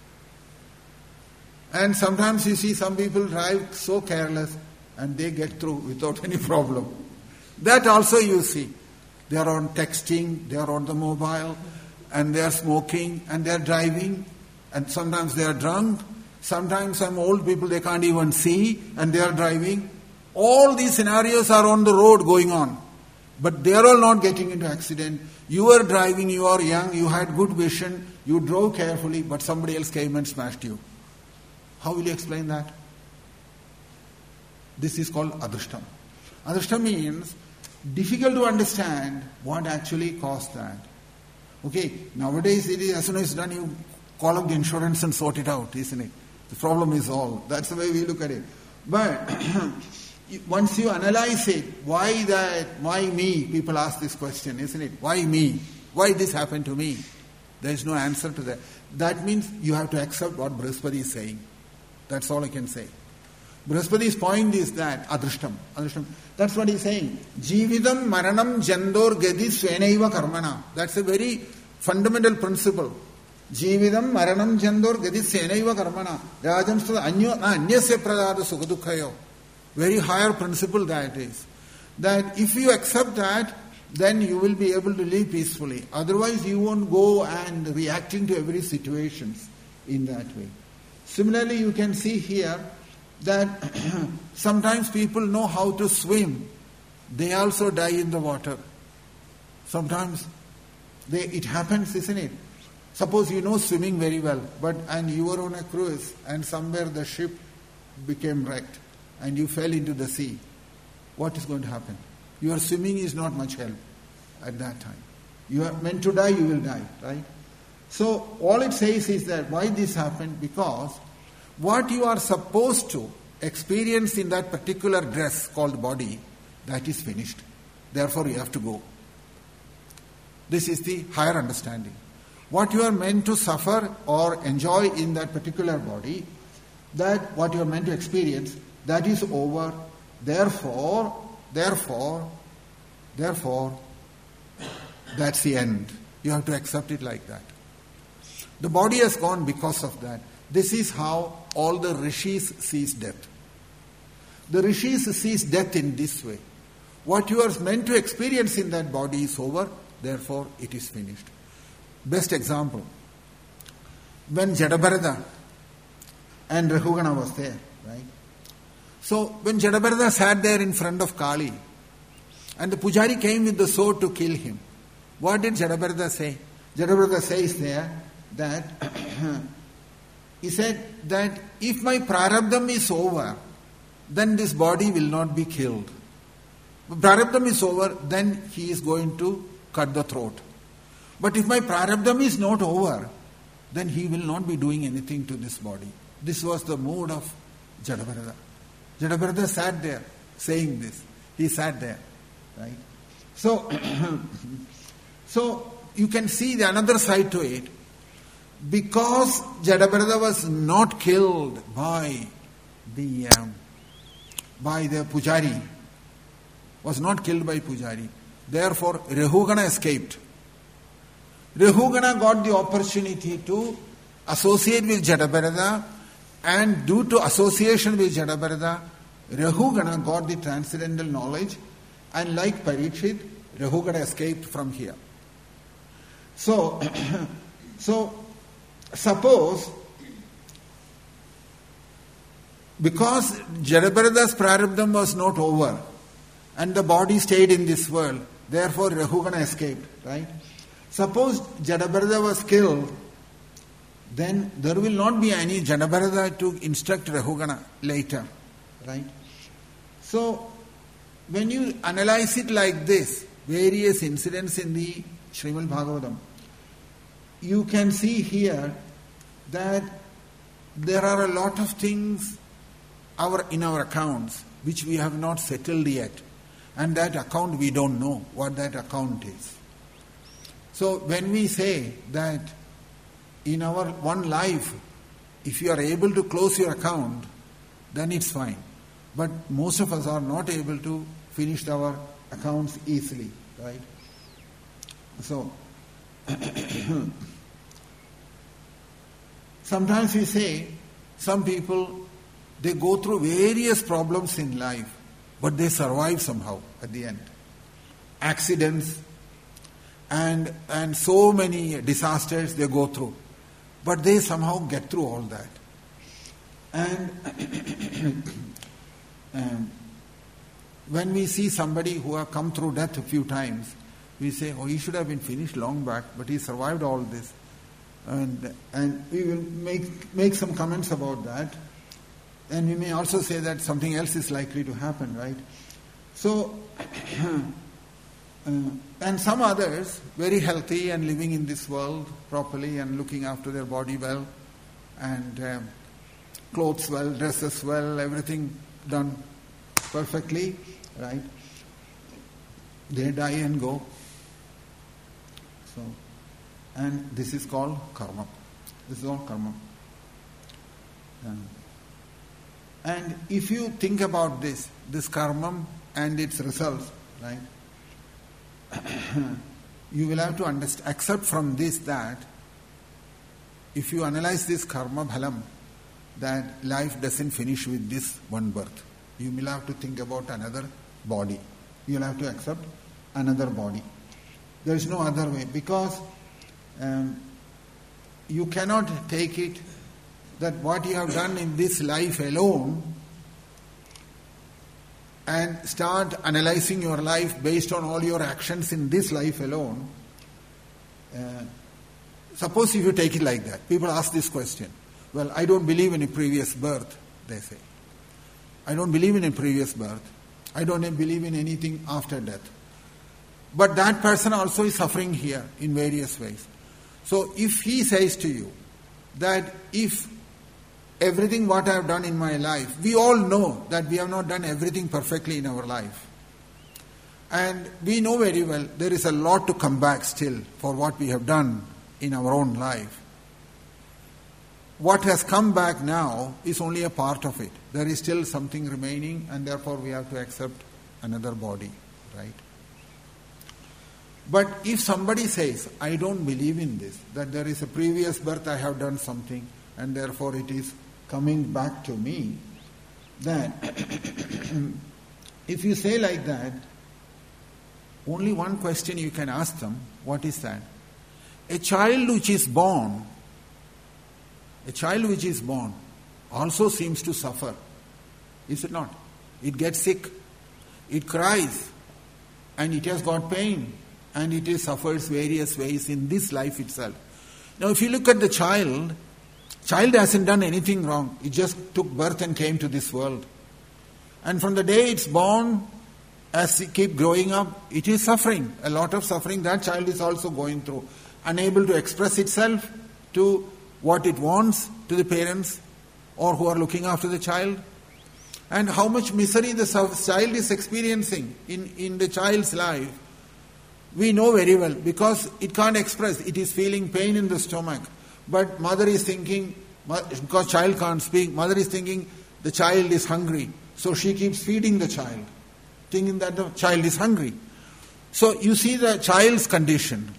Speaker 1: And sometimes you see some people drive so careless and they get through without any problem. That also you see. They are on texting, they are on the mobile, and they are smoking, and they are driving, and sometimes they are drunk. Sometimes some old people, they can't even see, and they are driving. All these scenarios are on the road going on. But they are all not getting into accident. You are driving, you are young, you had good vision, you drove carefully, but somebody else came and smashed you. How will you explain that? This is called adrishtam. Adrishtam means difficult to understand what actually caused that. Okay, nowadays it is, as soon as it's done, you call up the insurance and sort it out, isn't it? The problem is solved. That's the way we look at it. But once you analyze it, why that, why me? People ask this question, isn't it? Why me? Why this happened to me? There is no answer to that. That means you have to accept what Brihaspati is saying. That's all I can say. Brihaspati's point is that adrishtam. That's what he's saying. Jividam maranam jandor gadi svenaiva karmana. That's a very fundamental principle. Jividam maranam jandor gadi svenaiva karmana. Rajam stada anyasya pradada sukadukhayo. Very higher principle that is. That if you accept that, then you will be able to live peacefully. Otherwise you won't go and reacting to every situation in that way. Similarly, you can see here that sometimes people know how to swim. They also die in the water. Sometimes it happens, isn't it? Suppose you know swimming very well, and you were on a cruise and somewhere the ship became wrecked and you fell into the sea. What is going to happen? Your swimming is not much help at that time. You are meant to die, you will die, right? So all it says is that why this happened? Because what you are supposed to experience in that particular dress called body, that is finished. Therefore you have to go. This is the higher understanding. What you are meant to suffer or enjoy in that particular body, that what you are meant to experience, that is over. Therefore, that's the end. You have to accept it like that. The body has gone because of that. This is how all the rishis sees death. The rishis sees death in this way. What you are meant to experience in that body is over, therefore it is finished. Best example, when Jadabharata and Rahugana was there, right? So when Jadabharata sat there in front of Kali and the Pujari came with the sword to kill him, what did Jadabharata say? Jadabharata says there that he said that if my prarabdham is over, then this body will not be killed. If prarabdham is over, then he is going to cut the throat. But if my prarabdham is not over, then he will not be doing anything to this body. This was the mood of Jadabharata. Jadabharata sat there saying this. He sat there, right? So, so you can see the another side to it. Because Jadabharata was not killed by the Pujari, was not killed by Pujari. Therefore, Rahugana escaped. Rahugana got the opportunity to associate with Jadabharata, and due to association with Jadabharata, Rahugana got the transcendental knowledge, and like Parikshit, Rahugana escaped from here. So, suppose, because Jadabharata's prarabdham was not over, and the body stayed in this world, therefore Rahugana escaped, right? Suppose Jadabharata was killed, then there will not be any Jadabharata to instruct Rahugana later, right? So, when you analyze it like this, various incidents in the Srimad Bhagavatam, you can see here that there are a lot of things in our accounts which we have not settled yet. And that account we don't know what that account is. So when we say that in our one life, if you are able to close your account, then it's fine. But most of us are not able to finish our accounts easily, right? So, sometimes we say, some people, they go through various problems in life, but they survive somehow at the end. Accidents and so many disasters they go through. But they somehow get through all that. And when we see somebody who have come through death a few times, we say, oh, he should have been finished long back, but he survived all this. And we will make some comments about that. And we may also say that something else is likely to happen, right? So, and some others, very healthy and living in this world properly and looking after their body well, and clothes well, dresses well, everything done perfectly, right? They die and go. So, and this is called karma. This is all karma. And if you think about this karma and its results, right? You will have to accept from this that if you analyze this karma bhalam, that life doesn't finish with this one birth. You will have to think about another body. You will have to accept another body. There is no other way, because you cannot take it that what you have done in this life alone and start analyzing your life based on all your actions in this life alone. Suppose if you take it like that, people ask this question. Well, I don't believe in a previous birth, they say. I don't believe in a previous birth. I don't believe in anything after death. But that person also is suffering here in various ways. So if he says to you that if everything what I have done in my life, we all know that we have not done everything perfectly in our life. And we know very well there is a lot to come back still for what we have done in our own life. What has come back now is only a part of it. There is still something remaining, and therefore we have to accept another body, right? But if somebody says, I don't believe in this, that there is a previous birth I have done something, and therefore it is coming back to me, then if you say like that, only one question you can ask them, what is that? A child which is born also seems to suffer. Is it not? It gets sick, it cries, and it has got pain, and it suffers various ways in this life itself. Now if you look at the child hasn't done anything wrong. It just took birth and came to this world. And from the day it's born, as it keeps growing up, it is suffering. A lot of suffering that child is also going through. Unable to express itself to what it wants to the parents, or who are looking after the child. And how much misery the child is experiencing in the child's life, we know very well, because it can't express. It is feeling pain in the stomach. But mother is thinking, because child can't speak, mother is thinking the child is hungry. So she keeps feeding the child, thinking that the child is hungry. So you see the child's condition.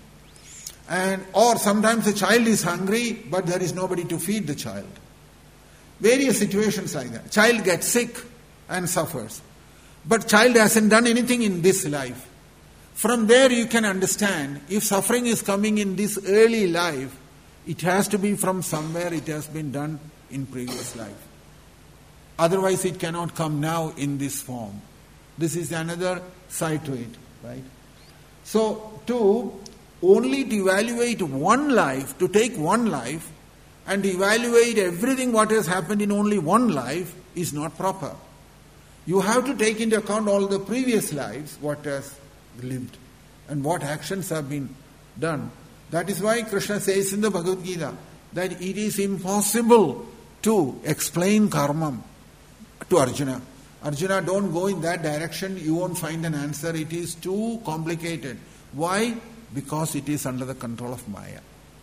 Speaker 1: Or sometimes the child is hungry, but there is nobody to feed the child. Various situations like that. Child gets sick and suffers. But child hasn't done anything in this life. From there you can understand, if suffering is coming in this early life, it has to be from somewhere it has been done in previous life. Otherwise it cannot come now in this form. This is another side to it, right? So only to evaluate one life, to take one life, and evaluate everything what has happened in only one life is not proper. You have to take into account all the previous lives, what has lived, and what actions have been done. That is why Krishna says in the Bhagavad Gita that it is impossible to explain karma to Arjuna. Arjuna, don't go in that direction, you won't find an answer, it is too complicated. Why? Because it is under the control of Maya.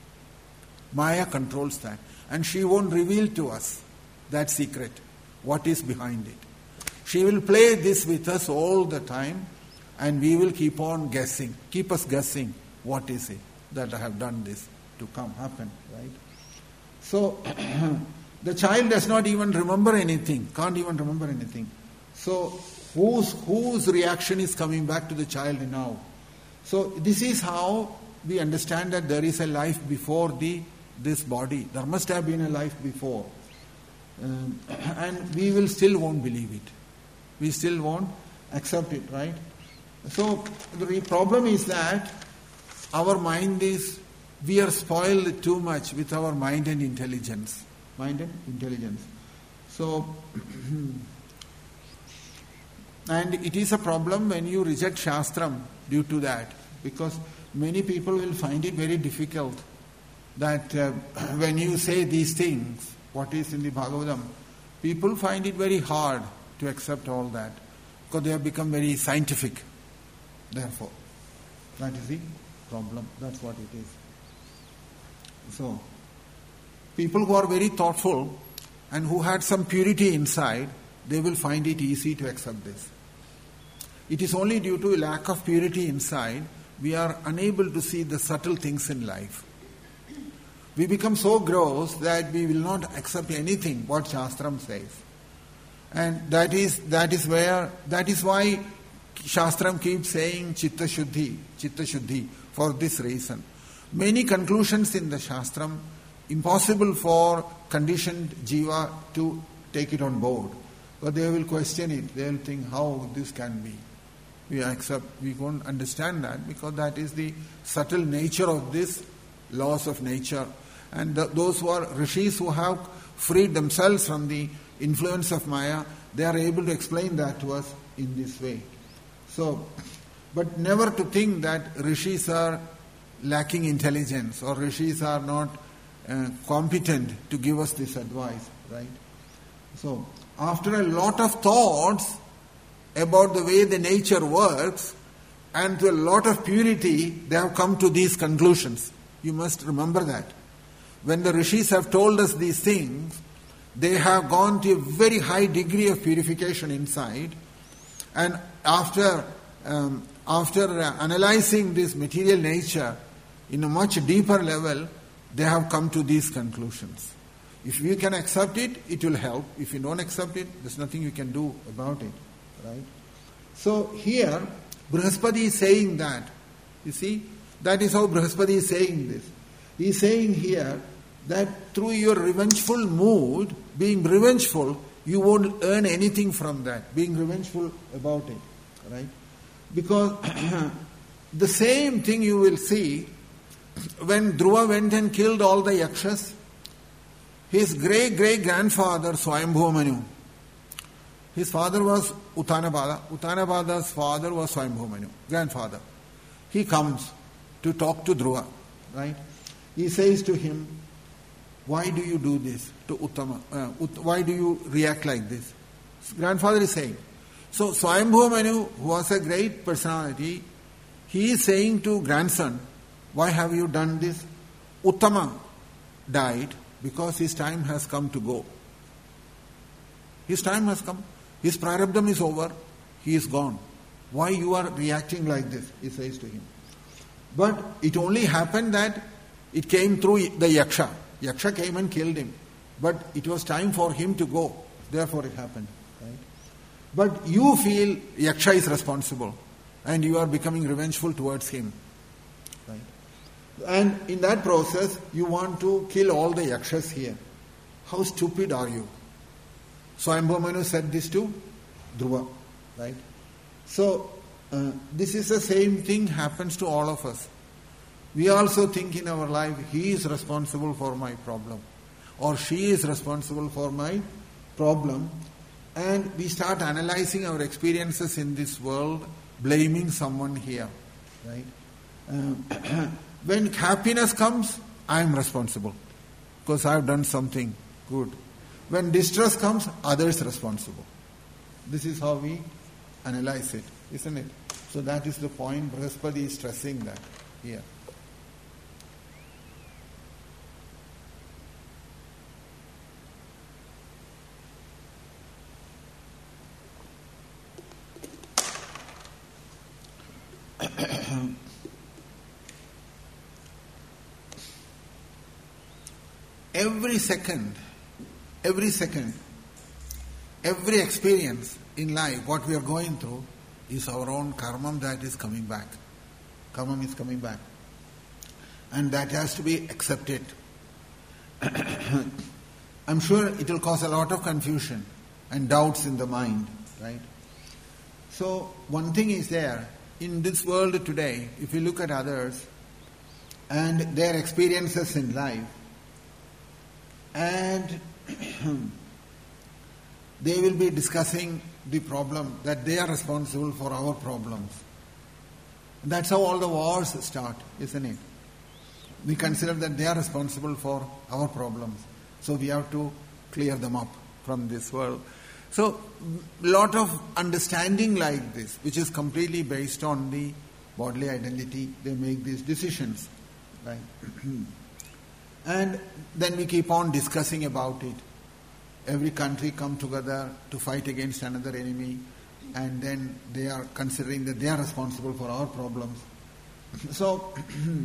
Speaker 1: Maya controls that. And she won't reveal to us that secret, what is behind it. She will play this with us all the time, and we will keep on guessing, keep us guessing, what is it that I have done this to happen, right? So, the child does not even remember anything, can't even remember anything. So, whose reaction is coming back to the child now? So, this is how we understand that there is a life before this body. There must have been a life before. And we will still won't believe it. We still won't accept it, right? So, the problem is that our mind we are spoiled too much with our mind and intelligence. Mind and intelligence. So, and it is a problem when you reject Shastram due to that, because many people will find it very difficult that when you say these things, what is in the Bhagavatam, people find it very hard to accept all that, because they have become very scientific. Therefore, that is the problem. That's what it is. So, people who are very thoughtful and who had some purity inside, they will find it easy to accept this. It is only due to a lack of purity inside we are unable to see the subtle things in life. We become so gross that we will not accept anything what Shastram says. And that is why Shastram keeps saying Chitta Shuddhi, for this reason. Many conclusions in the Shastram, impossible for conditioned jiva to take it on board. But they will question it, they will think how this can be. We won't understand that, because that is the subtle nature of this laws of nature. And those who are rishis who have freed themselves from the influence of Maya, they are able to explain that to us in this way. So, but never to think that rishis are lacking intelligence or rishis are not competent to give us this advice, right? So, after a lot of thoughts about the way the nature works and to a lot of purity, they have come to these conclusions. You must remember that. When the rishis have told us these things, they have gone to a very high degree of purification inside, and after analyzing this material nature in a much deeper level, they have come to these conclusions. If you can accept it, it will help. If you don't accept it, there's nothing you can do about it. Right? So here, Brihaspati is saying that. You see, that is how Brihaspati is saying this. He is saying here that through your revengeful mood, being revengeful, you won't earn anything from that, being revengeful about it. Right? Because the same thing you will see when Dhruva went and killed all the Yakshas. His great-great-grandfather, Swayambhuva Manu, his father was Uttanapada. Uttanapada's father was Swayambhuva Manu, grandfather. He comes to talk to Dhruva, right? He says to him, why do you do this to Uttama? Why do you react like this? Grandfather is saying. So Swayambhuva Manu, who was a great personality, he is saying to grandson, why have you done this? Uttama died because his time has come to go. His time has come. His prarabdham is over. He is gone. Why you are reacting like this? He says to him. But it only happened that it came through the Yaksha. Yaksha came and killed him. But it was time for him to go. Therefore it happened. Right? But you feel Yaksha is responsible. And you are becoming revengeful towards him. Right? And in that process, you want to kill all the Yakshas here. How stupid are you? Swayambhuva Manu said this to Dhruva. Right? So, this is the same thing happens to all of us. We also think in our life, he is responsible for my problem. Or she is responsible for my problem. And we start analyzing our experiences in this world, blaming someone here. Right? When happiness comes, I am responsible. Because I have done something good. When distress comes, others are responsible. This is how we analyze it, isn't it? So that is the point. Brihaspati is stressing that here. Every second, every experience in life, what we are going through, is our own karma that is coming back. Karma is coming back. And that has to be accepted. I'm sure it will cause a lot of confusion and doubts in the mind, right? So, one thing is there, in this world today, if you look at others and their experiences in life, and they will be discussing the problem that they are responsible for our problems. That's how all the wars start, isn't it? We consider that they are responsible for our problems. So we have to clear them up from this world. So, a lot of understanding like this, which is completely based on the bodily identity, they make these decisions. Right? And then we keep on discussing about it. Every country come together to fight against another enemy, and then they are considering that they are responsible for our problems. So,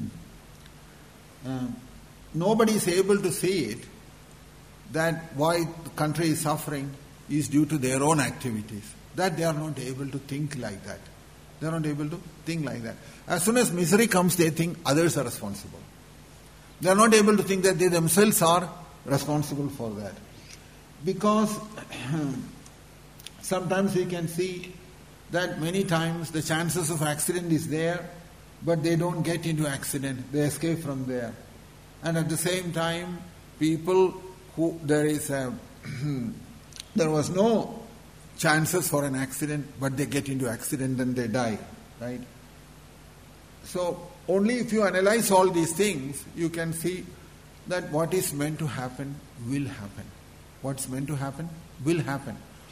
Speaker 1: nobody is able to see it, that why the country is suffering is due to their own activities. That they are not able to think like that. They are not able to think like that. As soon as misery comes, they think others are responsible. They are not able to think that they themselves are responsible for that. Because sometimes we can see that many times the chances of accident is there, but they don't get into accident. They escape from there. And at the same time, people who there was no chances for an accident, but they get into accident and they die. Right? So, only if you analyze all these things, you can see that what is meant to happen will happen. What's meant to happen will happen.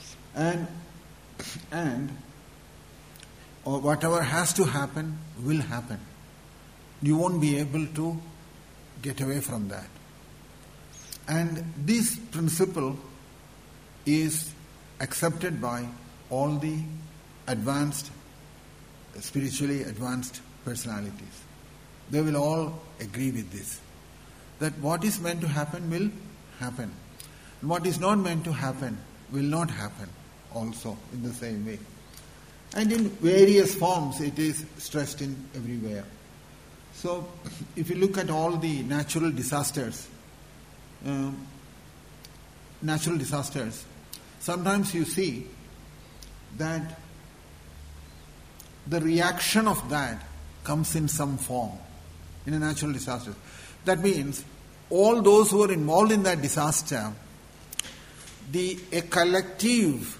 Speaker 1: And or whatever has to happen will happen. You won't be able to get away from that. And this principle is accepted by all the advanced, spiritually advanced personalities. They will all agree with this. That what is meant to happen will happen. And what is not meant to happen will not happen also in the same way. And in various forms it is stressed in everywhere. So if you look at all the natural disasters, sometimes you see that the reaction of that comes in some form, in a natural disaster. That means all those who are involved in that disaster, their collective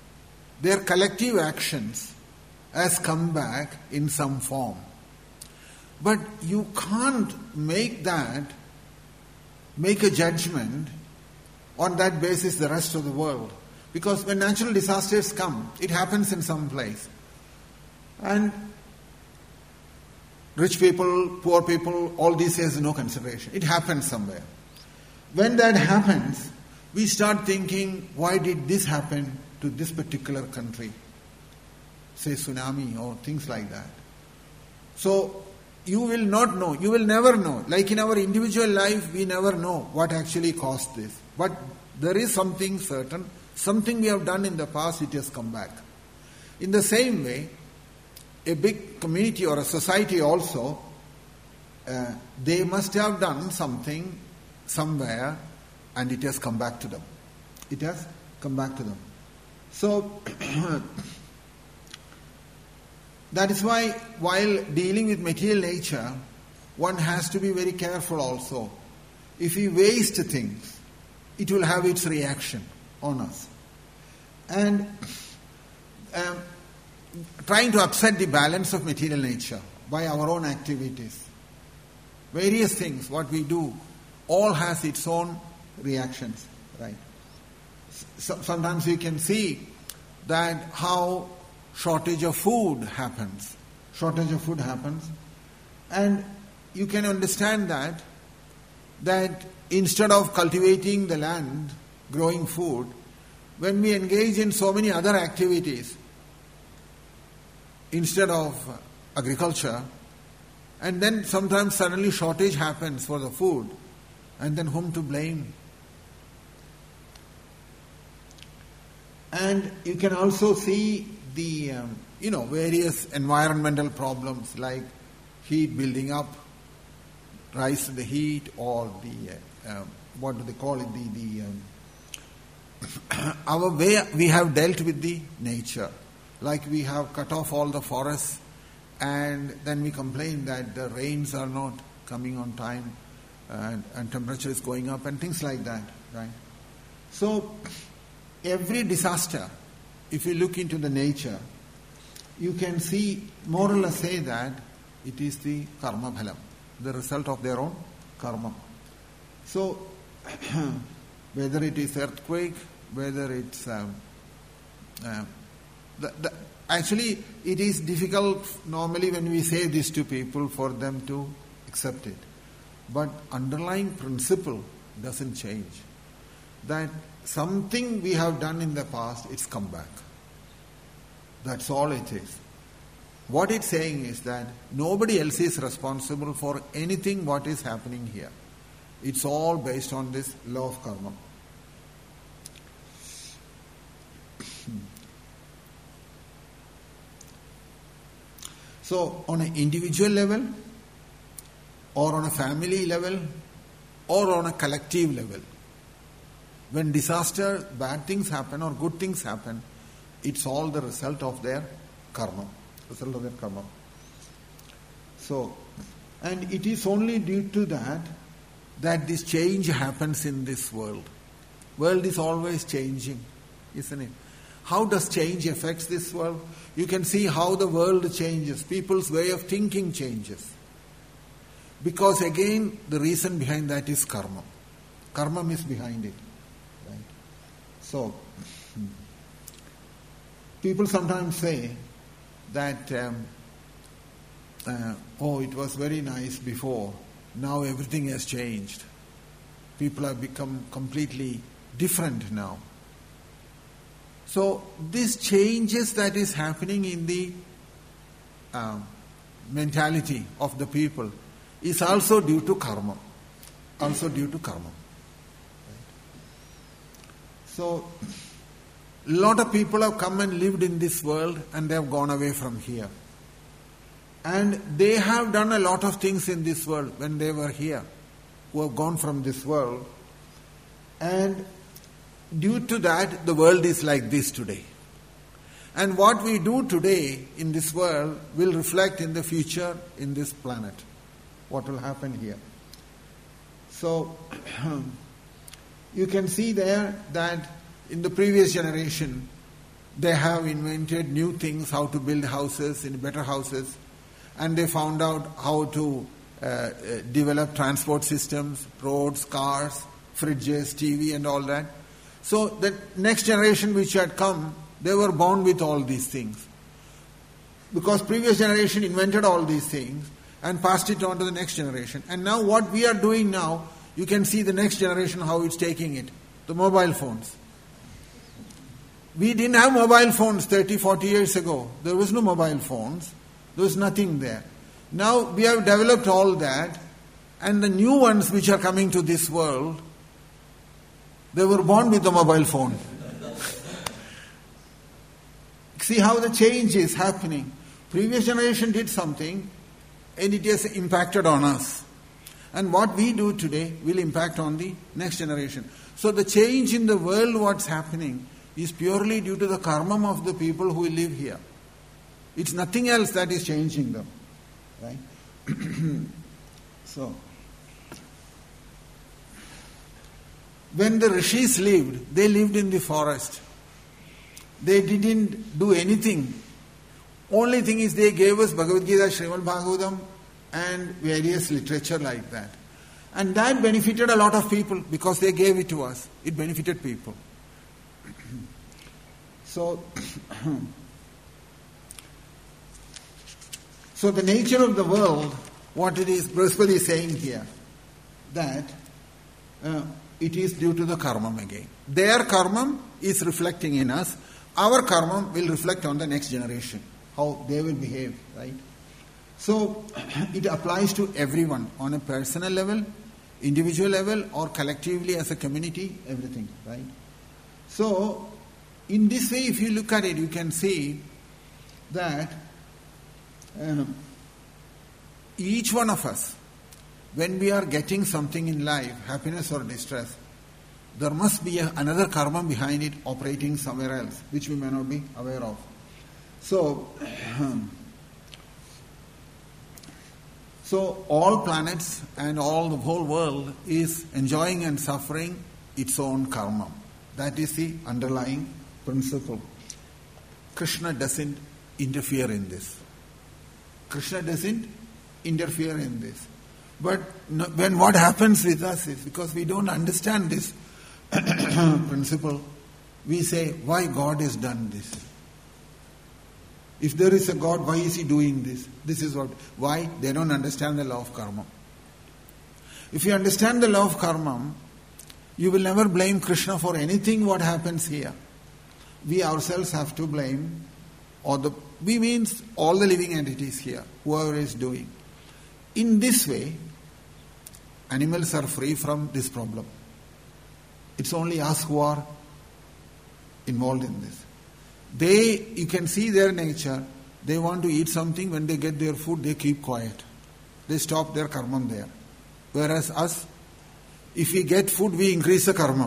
Speaker 1: actions has come back in some form. But you can't make that make a judgment on that basis the rest of the world. Because when natural disasters come, it happens in some place. And rich people, poor people, all these has no consideration. It happens somewhere. When that happens, we start thinking, why did this happen to this particular country? Say tsunami or things like that. So, you will not know, you will never know. Like in our individual life, we never know what actually caused this. But there is something certain, something we have done in the past, it has come back. In the same way, a big community or a society also, they must have done something somewhere and it has come back to them. It has come back to them. So, that is why while dealing with material nature, one has to be very careful also. If we waste things, it will have its reaction on us. And trying to upset the balance of material nature by our own activities. Various things, what we do, all has its own reactions, right? Sometimes we can see that how shortage of food happens. Shortage of food happens. And you can understand that instead of cultivating the land, growing food, when we engage in so many other activities, instead of agriculture, and then sometimes suddenly shortage happens for the food, and then whom to blame? And you can also see the various environmental problems like heat building up, rise in the heat, or the what do they call it? Our way we have dealt with the nature, like we have cut off all the forests, and then we complain that the rains are not coming on time, and temperature is going up, and things like that, right? So every disaster, if you look into the nature, you can see, more or less say that it is the karma bhalam, the result of their own karma. So, whether it is earthquake, whether it's... actually, it is difficult normally when we say this to people for them to accept it. But underlying principle doesn't change. That something we have done in the past, it's come back. That's all it is. What it's saying is that nobody else is responsible for anything what is happening here. It's all based on this law of karma. So, on an individual level, or on a family level, or on a collective level, when disaster, bad things happen or good things happen, it's all the result of their karma. So, and it is only due to that this change happens in this world. World is always changing, isn't it? How does change affect this world? You can see how the world changes. People's way of thinking changes. Because again, the reason behind that is karma. Karma is behind it. Right? So, people sometimes say that, it was very nice before. Now everything has changed. People have become completely different now. So, these changes that is happening in the mentality of the people is also due to karma. Also due to karma. Right? So, a lot of people have come and lived in this world and they have gone away from here. And they have done a lot of things in this world when they were here, who have gone from this world. And due to that, the world is like this today. And what we do today in this world will reflect in the future in this planet. What will happen here. So, you can see there that in the previous generation, they have invented new things, how to build houses, in better houses, and they found out how to develop transport systems, roads, cars, fridges, TV and all that. So the next generation which had come, they were born with all these things. Because previous generation invented all these things and passed it on to the next generation. And now what we are doing now, you can see the next generation how it's taking it. The mobile phones. We didn't have mobile phones 30, 40 years ago. There was no mobile phones. There was nothing there. Now we have developed all that, and the new ones which are coming to this world, they were born with the mobile phone. See how the change is happening. Previous generation did something, and it has impacted on us. And what we do today will impact on the next generation. So the change in the world, what's happening, is purely due to the karma of the people who live here. It's nothing else that is changing them. Right? So, when the rishis lived, they lived in the forest. They didn't do anything. Only thing is they gave us Bhagavad Gita, Srimad Bhagavatam and various literature like that. And that benefited a lot of people because they gave it to us. It benefited people. So the nature of the world, what it is, Brihaspati is saying here, that it is due to the karma again. Their karma is reflecting in us. Our karma will reflect on the next generation, how they will behave, right? So it applies to everyone on a personal level, individual level, or collectively as a community, everything, right? So in this way, if you look at it, you can see that each one of us, when we are getting something in life, happiness or distress, there must be another karma behind it operating somewhere else, which we may not be aware of. So all planets and all the whole world is enjoying and suffering its own karma. That is the underlying principle. Krishna doesn't interfere in this. Krishna doesn't interfere in this. But when what happens with us is, because we don't understand this principle, we say, why God has done this? If there is a God, why is He doing this? This is what. Why? They don't understand the law of karma. If you understand the law of karma, you will never blame Krishna for anything what happens here. We ourselves have to blame, we means all the living entities here, whoever is doing. In this way, animals are free from this problem. It's only us who are involved in this. You can see their nature. They want to eat something. When they get their food, they keep quiet. They stop their karma there. Whereas us, if we get food, we increase the karma.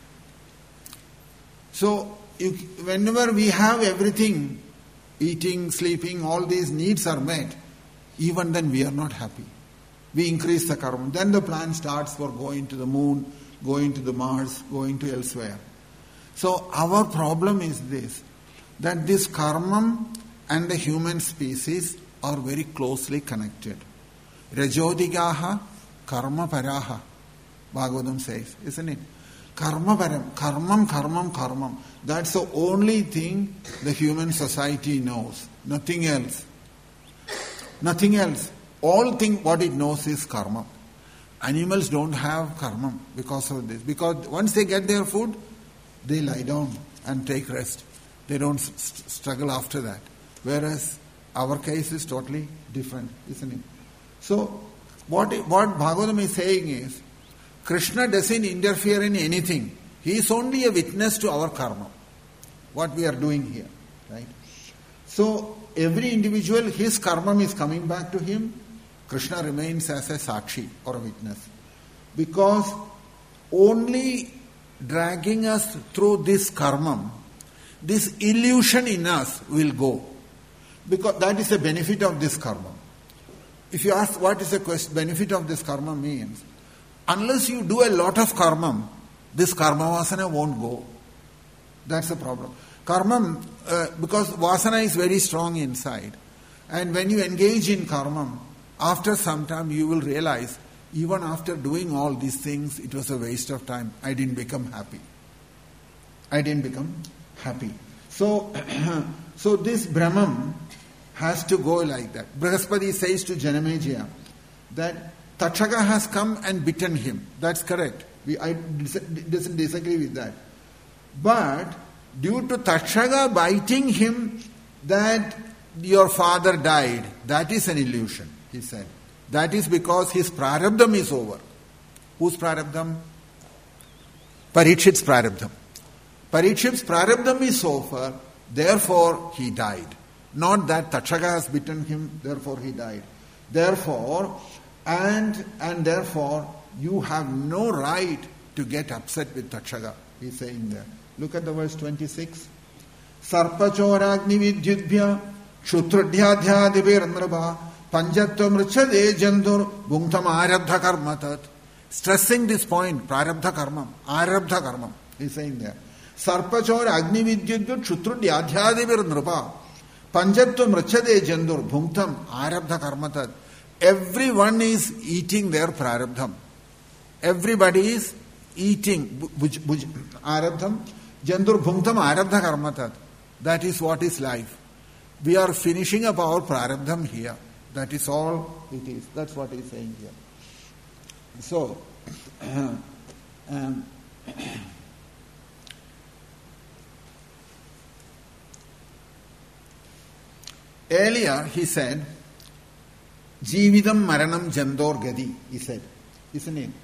Speaker 1: So, whenever we have everything, eating, sleeping, all these needs are met, even then we are not happy. We increase the karma. Then the plan starts for going to the moon, going to the Mars, going to elsewhere. So our problem is this, that this karma and the human species are very closely connected. Rajodigaha karma paraha, Bhagavatam says, isn't it? Karma param, karmam. That's the only thing the human society knows. Nothing else. Nothing else. All thing what it knows is karma. Animals don't have karma because of this. Because once they get their food, they lie down and take rest. They don't struggle after that. Whereas our case is totally different, isn't it? So what Bhagavatam is saying is, Krishna doesn't interfere in anything. He is only a witness to our karma. What we are doing here, right? So every individual, his karma is coming back to him. Krishna remains as a sakshi or a witness. Because only dragging us through this karma, this illusion in us will go. Because that is the benefit of this karma. If you ask what is the benefit of this karma means, unless you do a lot of karma, this karma vasana won't go. That's the problem. Karma, because vasana is very strong inside. And when you engage in karma,
Speaker 2: after some time you will realize, even after doing all these things, it was a waste of time. I didn't become happy. So, so this Brahman has to go like that. Brihaspati says to Janamejaya that Takshaka has come and bitten him. That's correct. I doesn't disagree with that. But due to Takshaka biting him, that your father died, that is an illusion, he said. That is because his prarabdham is over. Whose prarabdham? Parikshit's prarabdham. Parikshit's prarabdham is over, therefore he died. Not that Takshaka has bitten him, therefore he died. Therefore, and therefore, you have no right to get upset with Takshaka, he's saying there. Look at the verse 26. Sarpachoragni vidyudbhya kshutrudhyadhyadibir panjatva mrichade jandur bhungtam arabdha karmatat. Stressing this point, prarabdha karmam, he's saying there. Sarpachor agni vidyudbhya kshutrudhyadhyadibir nrupa panjatva mrichade jandur bhungtam arabdha karmatat. Everyone is eating their prarabdham. Everybody is eating arabdham. Jandur bhungtam arabdha karmatat. That is what is life. We are finishing up our prarabdham here. That is all it is. That's what he is saying here. So, earlier he said, Jividam Maranam Jandor Gadi, he said. Isn't it?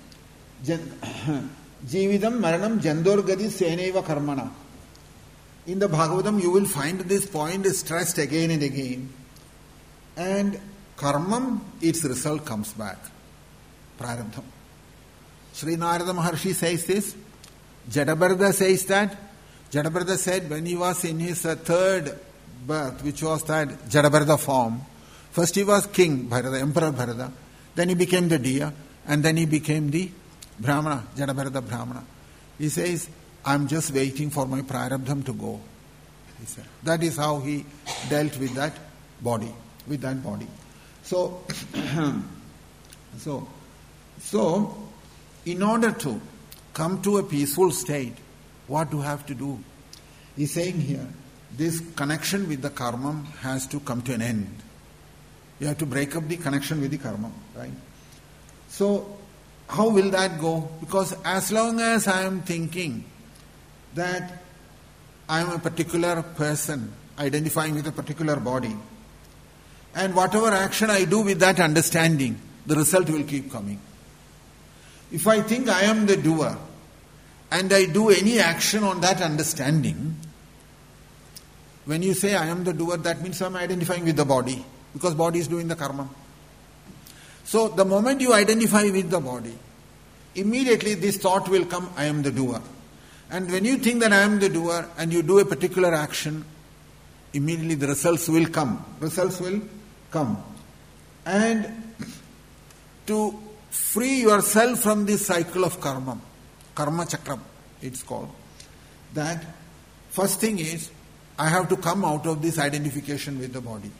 Speaker 2: Jividam Maranam Jandor Gadi Seneva Karmana. In the Bhagavatam you will find this point stressed again and again. And karmam, its result comes back. Prarabdham. Sri Narada Maharshi says this. Jadabharata says that. Jadabharata said when he was in his third birth, which was that Jadabharata form, first he was King Bharata, Emperor Bharata, then he became the deer, and then he became the Brahmana, Jadabharata Brahmana. He says, I'm just waiting for my prarabdham to go. He said. That is how he dealt with that body. So, in order to come to a peaceful state, what do you have to do? He's saying here, this connection with the karma has to come to an end. You have to break up the connection with the karma, right? So, how will that go? Because as long as I am thinking that I am a particular person identifying with a particular body, and whatever action I do with that understanding, the result will keep coming. If I think I am the doer and I do any action on that understanding, when you say I am the doer, that means I am identifying with the body, because body is doing the karma. So the moment you identify with the body, immediately this thought will come, I am the doer. And when you think that I am the doer and you do a particular action, immediately the results will come. And to free yourself from this cycle of karma chakram, it's called, that first thing is, I have to come out of this identification with the body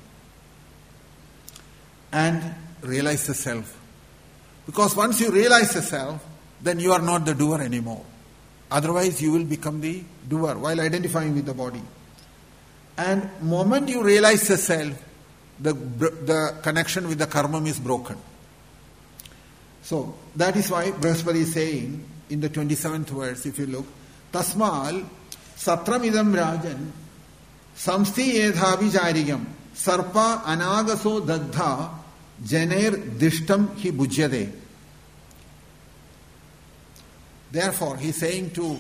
Speaker 2: and realize the self. Because once you realize the self, then you are not the doer anymore. Otherwise you will become the doer while identifying with the body. And moment you realize the self, the connection with the karma is broken. So that is why Brihaspati is saying in the 27th verse, if you look, Tasmal Satramidam Rajan Samsti Edhavijarigam Sarpa Anagaso Dagdha Janer Dishtam Hi Bujyade. Therefore, he is saying to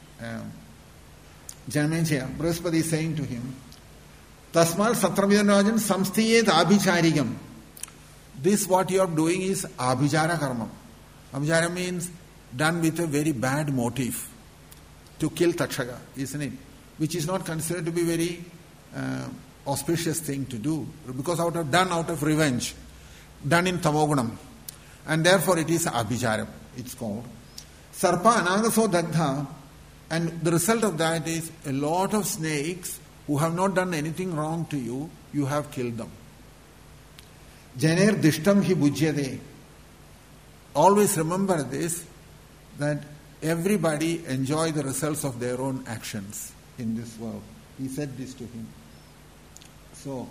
Speaker 2: Janamejaya, Brihaspati is saying to him, Tasmal Satramidam Rajan Samstiyet Abhicharigam. This what you are doing is Abhichara Karma. Abhichara means done with a very bad motive to kill Takshaka, isn't it? Which is not considered to be very auspicious thing to do, because out of revenge, done in Tamogunam. And therefore it is Abhichara, it's called. Sarpa Anagaso Dagdha, and the result of that is a lot of snakes who have not done anything wrong to you, you have killed them. Janer dishtam hi bhujyade. Always remember this, that everybody enjoy the results of their own actions in this world. He said this to him. So,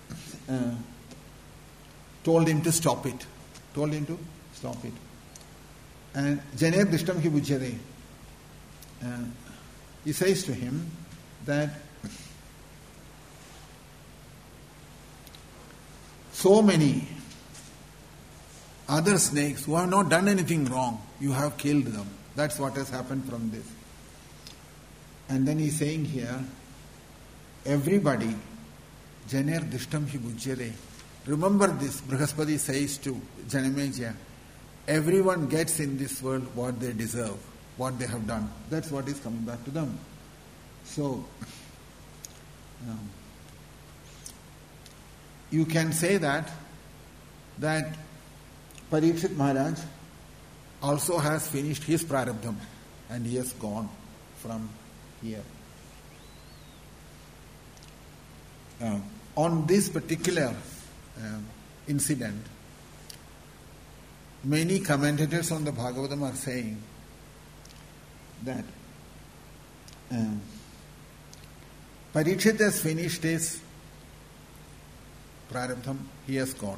Speaker 2: told him to stop it. And Janer dishtam hi bhujyade. He says to him that so many other snakes who have not done anything wrong, you have killed them. That's what has happened from this. And then he's saying here, everybody, Janer dishtam hi bhujyade. Remember this, Brihaspati says to Janameja, everyone gets in this world what they deserve, what they have done. That's what is coming back to them. So, you can say that Parikshit Maharaj also has finished his prarabdham and he has gone from here. On this particular incident, many commentators on the Bhagavatam are saying that Parikshit has finished his prarabdham, he has gone.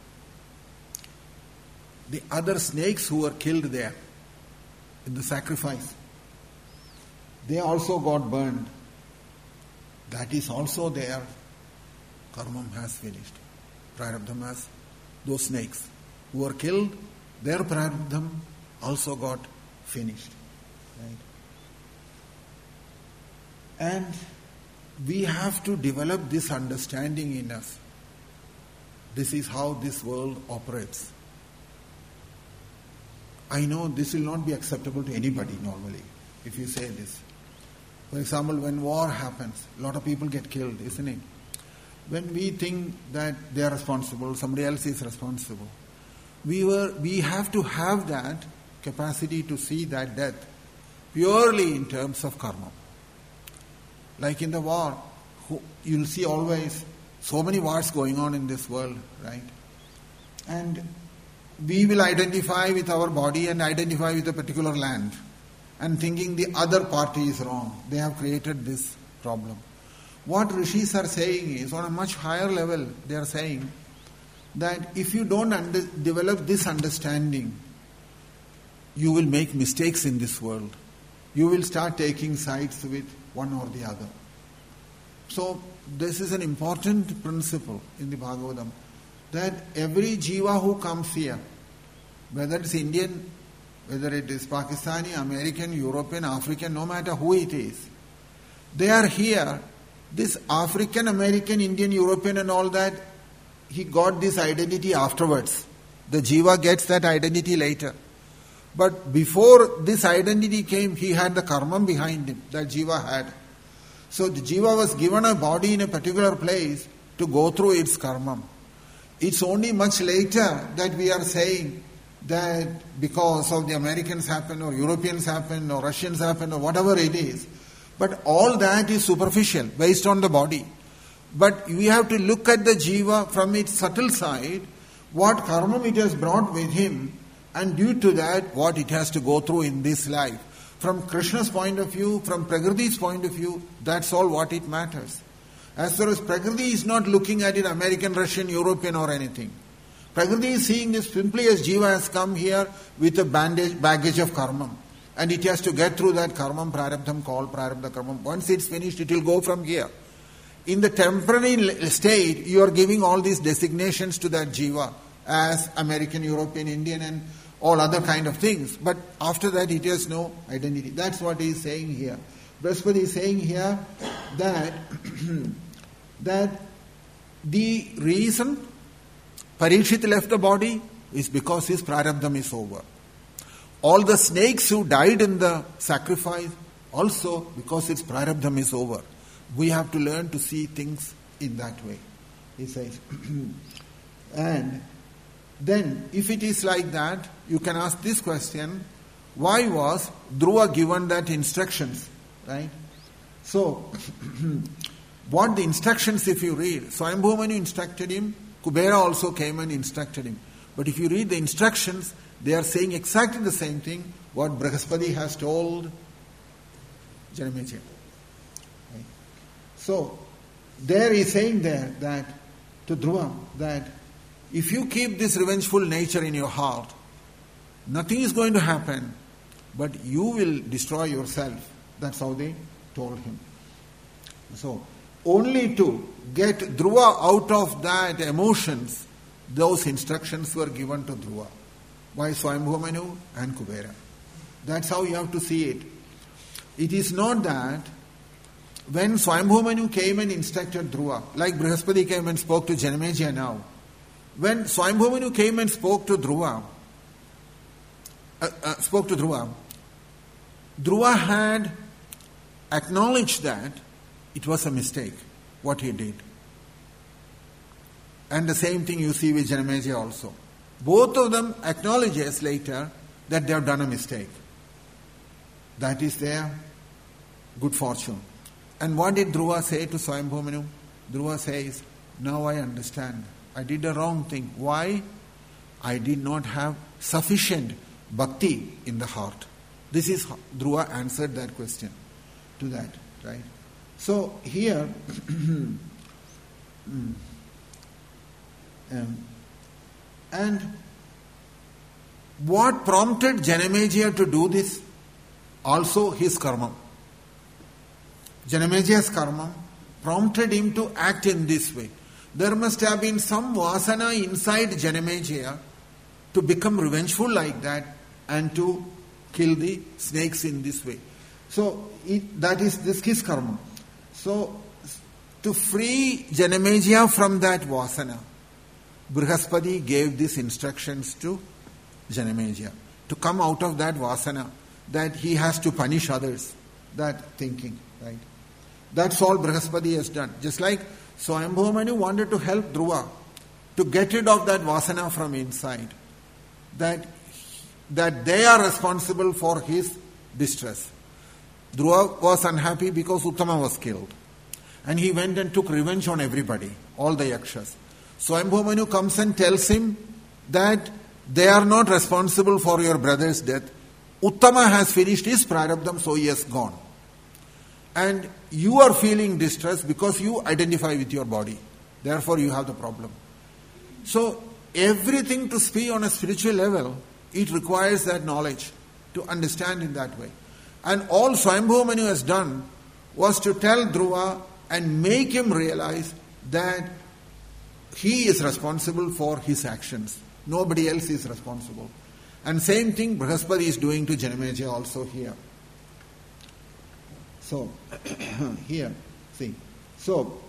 Speaker 2: The other snakes who were killed there in the sacrifice, they also got burned. That is also their karmam has finished. Prarabdham has, those snakes who were killed, their prarabdham also got finished. Right? And we have to develop this understanding in us. This is how this world operates. I know this will not be acceptable to anybody normally, if you say this. For example, when war happens, a lot of people get killed, isn't it? When we think that they are responsible, somebody else is responsible, we have to have that capacity to see that death purely in terms of karma. Like in the war, you'll see always so many wars going on in this world, right? And we will identify with our body and identify with a particular land and thinking the other party is wrong. They have created this problem. What rishis are saying is, on a much higher level, they are saying that if you don't develop this understanding, you will make mistakes in this world. You will start taking sides with one or the other. So, this is an important principle in the Bhagavatam, that every jiva who comes here, whether it's Indian, whether it is Pakistani, American, European, African, no matter who it is, they are here. This African, American, Indian, European and all that, he got this identity afterwards. The jiva gets that identity later. But before this identity came, he had the karma behind him that jiva had. So the jiva was given a body in a particular place to go through its karma. It's only much later that we are saying that because of the Americans happened or Europeans happened or Russians happened or whatever it is. But all that is superficial, based on the body. But we have to look at the jiva from its subtle side, what karma it has brought with him, and due to that, what it has to go through in this life. From Krishna's point of view, from Prakriti's point of view, that's all what it matters. As far as Prakriti is not looking at it American, Russian, European or anything. Prakriti is seeing this simply as jiva has come here with a baggage of karma. And it has to get through that karma, prarabdham called prarabdha karma. Once it's finished, it will go from here. In the temporary state, you are giving all these designations to that jiva as American, European, Indian and all other kind of things. But after that, it has no identity. That's what he is saying here. Brihaspati is saying here that, that the reason Parikshit left the body is because his prarabdham is over. All the snakes who died in the sacrifice also because its prarabdham is over. We have to learn to see things in that way, he says. And then, if it is like that, you can ask this question, why was Dhruva given that instructions, right? So, what the instructions if you read, Swayambhu Manu instructed him Kubera also came and instructed him. But if you read the instructions, they are saying exactly the same thing what Brihaspati has told Janamejaya. Right? So, there he is saying there that to Dhruva that if you keep this revengeful nature in your heart, nothing is going to happen, but you will destroy yourself. That's how they told him. So, only to get Dhruva out of that emotions, those instructions were given to Dhruva by Swayambhuva Manu and Kubera. That's how you have to see it. It is not that when Swayambhuva Manu came and instructed Dhruva, like Brihaspati came and spoke to Janamejaya now, when Swayambhuva Manu came and spoke to Dhruva, Dhruva had acknowledged that it was a mistake, what he did. And the same thing you see with Janamejaya also. Both of them acknowledges later that they have done a mistake. That is their good fortune. And what did Dhruva say to Swayambhuva Manu? Dhruva says, now I understand. I did the wrong thing. Why? I did not have sufficient bhakti in the heart. This is how Dhruva answered that question to that, right? So here, and what prompted Janamejaya to do this? Also his karma. Janamajaya's karma prompted him to act in this way. There must have been some vasana inside Janamejaya to become revengeful like that and to kill the snakes in this way. So that is this his karma. So to free Janamejaya from that vasana, Brihaspati gave these instructions to Janamejaya to come out of that vasana, that he has to punish others, that thinking, right? That's all Brihaspati has done. Just like Swayambhuva Manu wanted to help Dhruva to get rid of that vasana from inside, that they are responsible for his distress. Dhruva was unhappy because Uttama was killed. And he went and took revenge on everybody, all the yakshas. Swayambhuva Manu comes and tells him that they are not responsible for your brother's death. Uttama has finished his prarabdham, so he has gone. And you are feeling distress because you identify with your body. Therefore you have the problem. So everything to speak on a spiritual level, it requires that knowledge to understand in that way. And all Swayambhuva Manu has done was to tell Dhruva and make him realize that he is responsible for his actions. Nobody else is responsible. And same thing Brihaspati is doing to Janamejaya also here. So, here, see. So,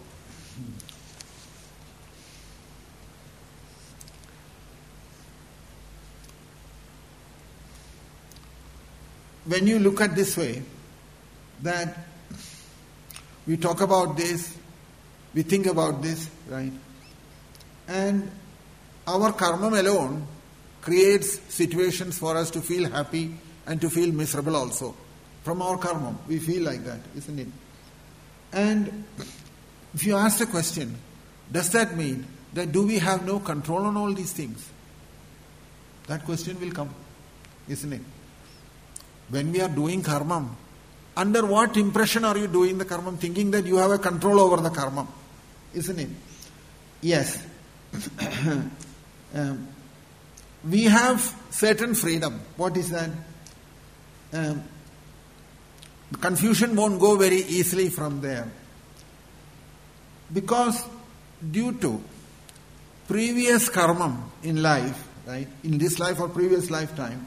Speaker 2: when you look at this way, that we talk about this, we think about this, right? And our karma alone creates situations for us to feel happy and to feel miserable also. From our karma, we feel like that, isn't it? And if you ask the question, does that mean that do we have no control on all these things? That question will come, isn't it? When we are doing karma, under what impression are you doing the karma? Thinking that you have a control over the karma, isn't it? Yes. We have certain freedom. What is that? Confusion won't go very easily from there. Because due to previous karma in life, right, in this life or previous lifetime,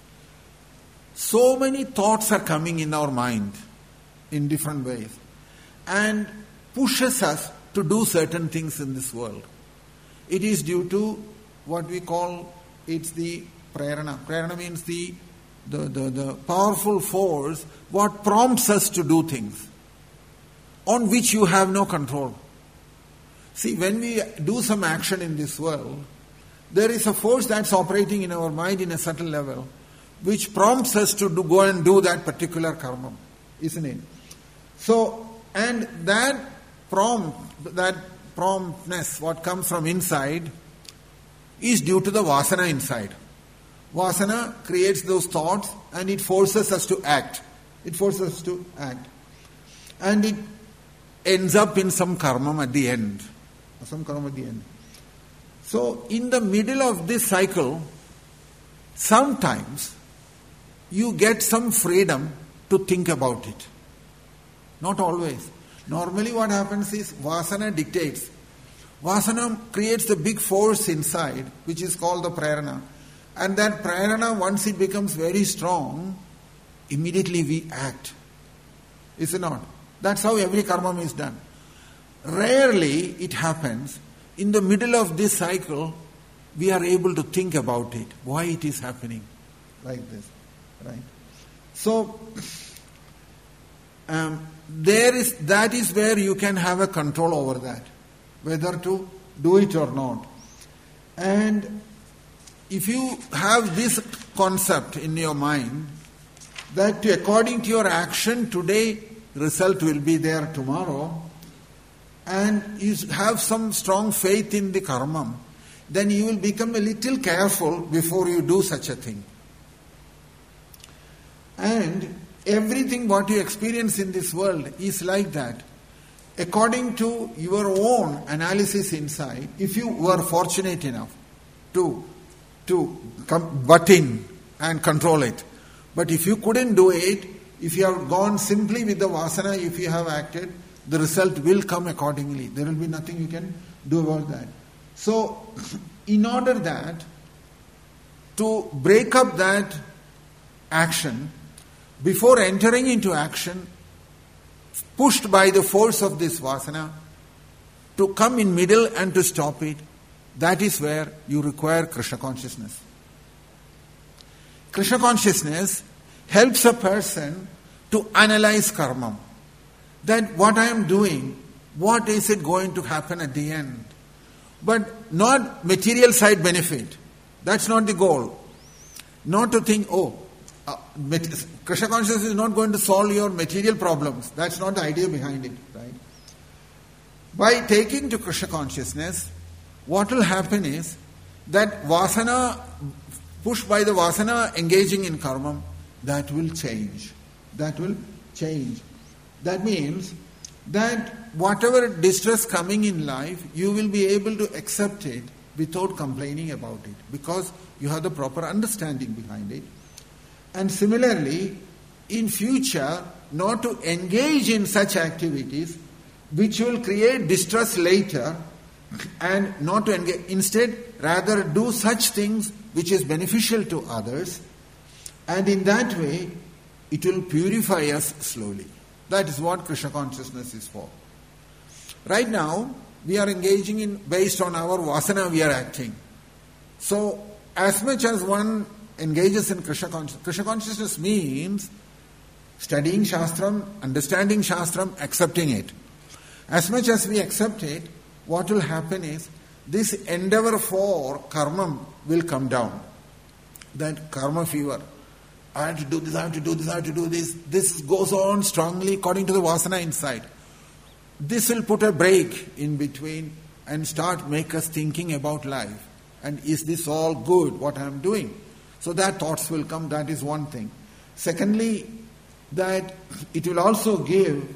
Speaker 2: so many thoughts are coming in our mind in different ways and pushes us to do certain things in this world. It is due to what we call, it's the prarana. Prarana means the powerful force, what prompts us to do things on which you have no control. See, when we do some action in this world, there is a force that's operating in our mind in a subtle level, which prompts us to go and do that particular karma, isn't it? So, and that promptness, what comes from inside, is due to the vasana inside. Vasana creates those thoughts and it forces us to act. It forces us to act. And it ends up in some karma at the end. So, in the middle of this cycle, sometimes you get some freedom to think about it. Not always. Normally what happens is vasana dictates. Vasana creates the big force inside, which is called the prarana. And that prarana, once it becomes very strong, immediately we act. Is it not? That's how every karma is done. Rarely it happens. In the middle of this cycle, we are able to think about it. Why it is happening like this. Right? So, that is where you can have a control over that. Whether to do it or not. And if you have this concept in your mind, that according to your action today, result will be there tomorrow, and you have some strong faith in the karma, then you will become a little careful before you do such a thing. And everything what you experience in this world is like that. According to your own analysis inside, if you were fortunate enough to butt in and control it, but if you couldn't do it, if you have gone simply with the vasana, if you have acted, the result will come accordingly. There will be nothing you can do about that. So, in order that, to break up that action, before entering into action, pushed by the force of this vasana, to come in middle and to stop it, that is where you require Krishna consciousness. Krishna consciousness helps a person to analyze karma. That what I am doing, what is it going to happen at the end? But not material side benefit. That's not the goal. Not to think, Krishna consciousness is not going to solve your material problems. That's not the idea behind it, right? By taking to Krishna consciousness, what will happen is that vasana, pushed by the vasana engaging in karma, that will change. That will change. That means that whatever distress coming in life, you will be able to accept it without complaining about it, because you have the proper understanding behind it. And similarly, in future, not to engage in such activities which will create distress later, and not to engage, instead rather do such things which is beneficial to others, and in that way it will purify us slowly. That is what Krishna consciousness is for. Right now, we are engaging in, based on our vasana we are acting. So, as much as one engages in Krishna consciousness means studying Shastram, understanding Shastram, accepting it. As much as we accept it, what will happen is this endeavor for karma will come down. That karma fever. I have to do this, I have to do this, I have to do this. This goes on strongly according to the vasana inside. This will put a break in between and make us thinking about life. And is this all good, what I am doing? So that thoughts will come, that is one thing. Secondly, that it will also give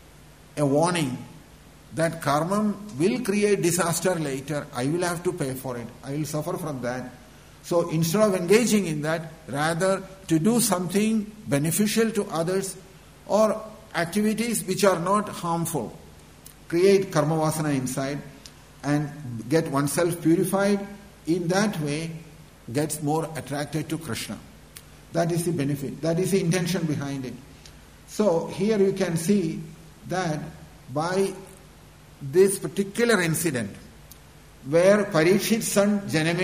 Speaker 2: a warning that karma will create disaster later. I will have to pay for it. I will suffer from that. So instead of engaging in that, rather to do something beneficial to others or activities which are not harmful. Create karma vasana inside and get oneself purified. In that way, gets more attracted to Krishna. That is the benefit. That is the intention behind it. So here you can see that by this particular incident, where Parikshit's son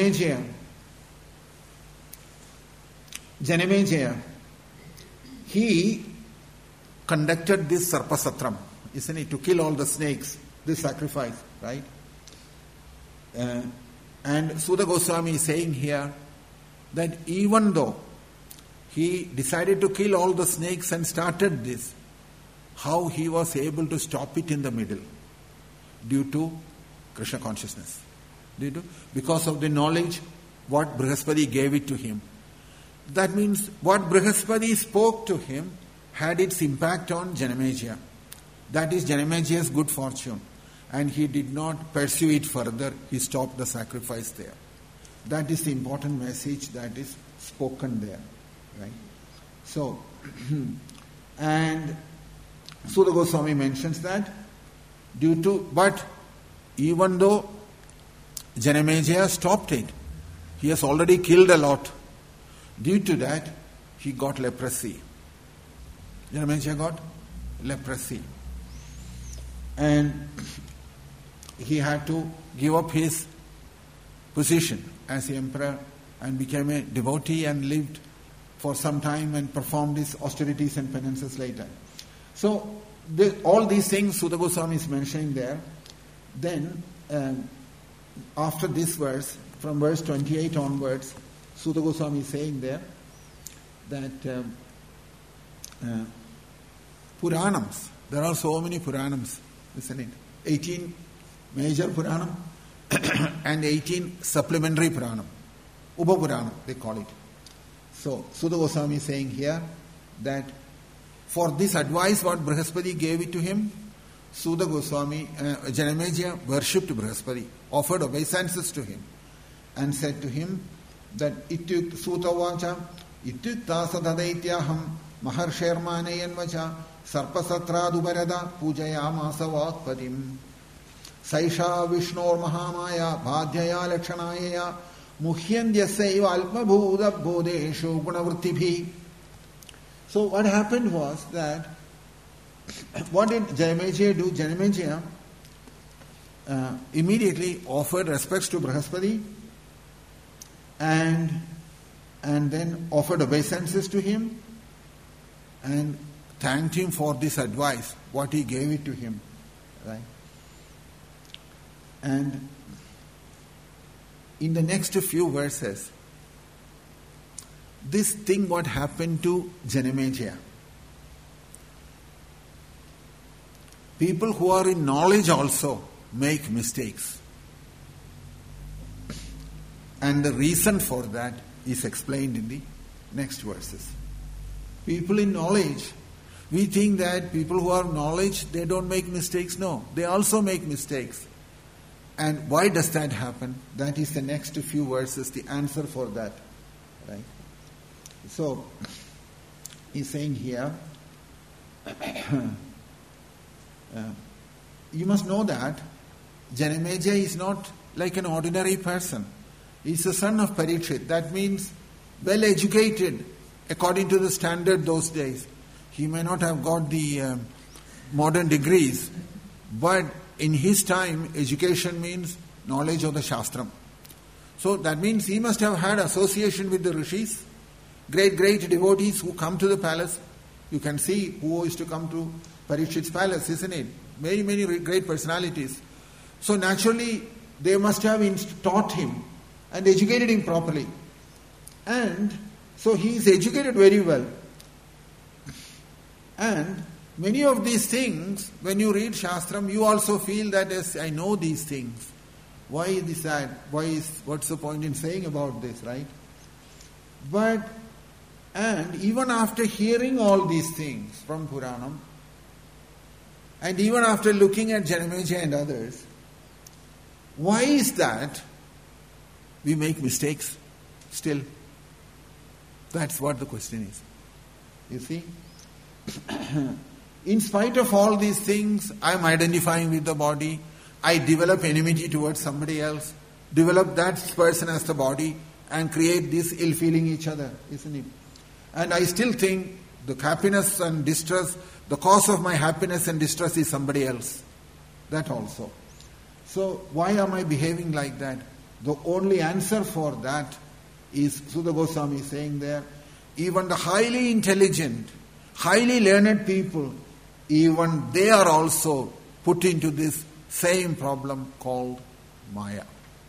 Speaker 2: Janamejaya, he conducted this Sarpasatram, isn't it, to kill all the snakes, this sacrifice, right? And Sudha Goswami is saying here that even though he decided to kill all the snakes and started this, how he was able to stop it in the middle due to Krishna consciousness. Did you? Because of the knowledge what Brihaspati gave it to him. That means what Brihaspati spoke to him had its impact on Janamejaya. That is Janamejay's good fortune. And he did not pursue it further. He stopped the sacrifice there. That is the important message that is spoken there. Right? So, and Suda Goswami mentions that but even though Janamejaya stopped it, he has already killed a lot. Due to that, he got leprosy. Janamejaya got leprosy. And he had to give up his position as the emperor and became a devotee and lived for some time and performed his austerities and penances later. So, all these things Suda Goswami is mentioning there. Then, after this verse, from verse 28 onwards, Suda Goswami is saying there that Puranams, there are so many Puranams, isn't it? 18 major Puranam and 18 supplementary Puranam. Upa Puranam, they call it. So, Suda Goswami is saying here that for this advice what Brihaspati gave it to him, Suda Goswami, Janamejaya worshipped Brihaspati, offered obeisances to him, and said to him that Suta vacha ityukta sadadaityaham maharshermaneyan vacha sarpasatradubarada pujayamasa vakpadim saisha vishnor mahamaya bhadyaya lakshanayaya muhyandyasaiva alpabhuda bodeshu gunavrittibhi. So what happened was that, what did Janamejaya do? Janamejaya immediately offered respects to Brihaspati and then offered obeisances to him and thanked him for this advice, what he gave it to him. Right? And in the next few verses, this thing what happened to Janamejaya. People who are in knowledge also make mistakes. And the reason for that is explained in the next verses. People in knowledge, we think that people who are in knowledge, they don't make mistakes. No, they also make mistakes. And why does that happen? That is the next few verses, the answer for that. Right? So, he's saying here, you must know that Janamejaya is not like an ordinary person. He's the son of Parikshit. That means well educated according to the standard those days. He may not have got the modern degrees, but in his time, education means knowledge of the Shastram. So that means he must have had association with the rishis, great devotees who come to the palace. You can see who used to come to Parikshit's palace, isn't it? Many great personalities. So naturally, they must have taught him and educated him properly. And so he is educated very well. And many of these things, when you read Shastram, you also feel that, yes, I know these things. Why is that? What's the point in saying about this, right? And even after hearing all these things from Puranam, and even after looking at Janamejaya and others, why is that we make mistakes still? That's what the question is. You see? In spite of all these things, I'm identifying with the body. I develop enmity towards somebody else, develop that person as the body, and create this ill feeling each other, isn't it? And I still think the happiness and distress, the cause of my happiness and distress is somebody else. That also. So why am I behaving like that? The only answer for that is Suda Goswami saying there, even the highly intelligent, highly learned people, even they are also put into this same problem called Maya.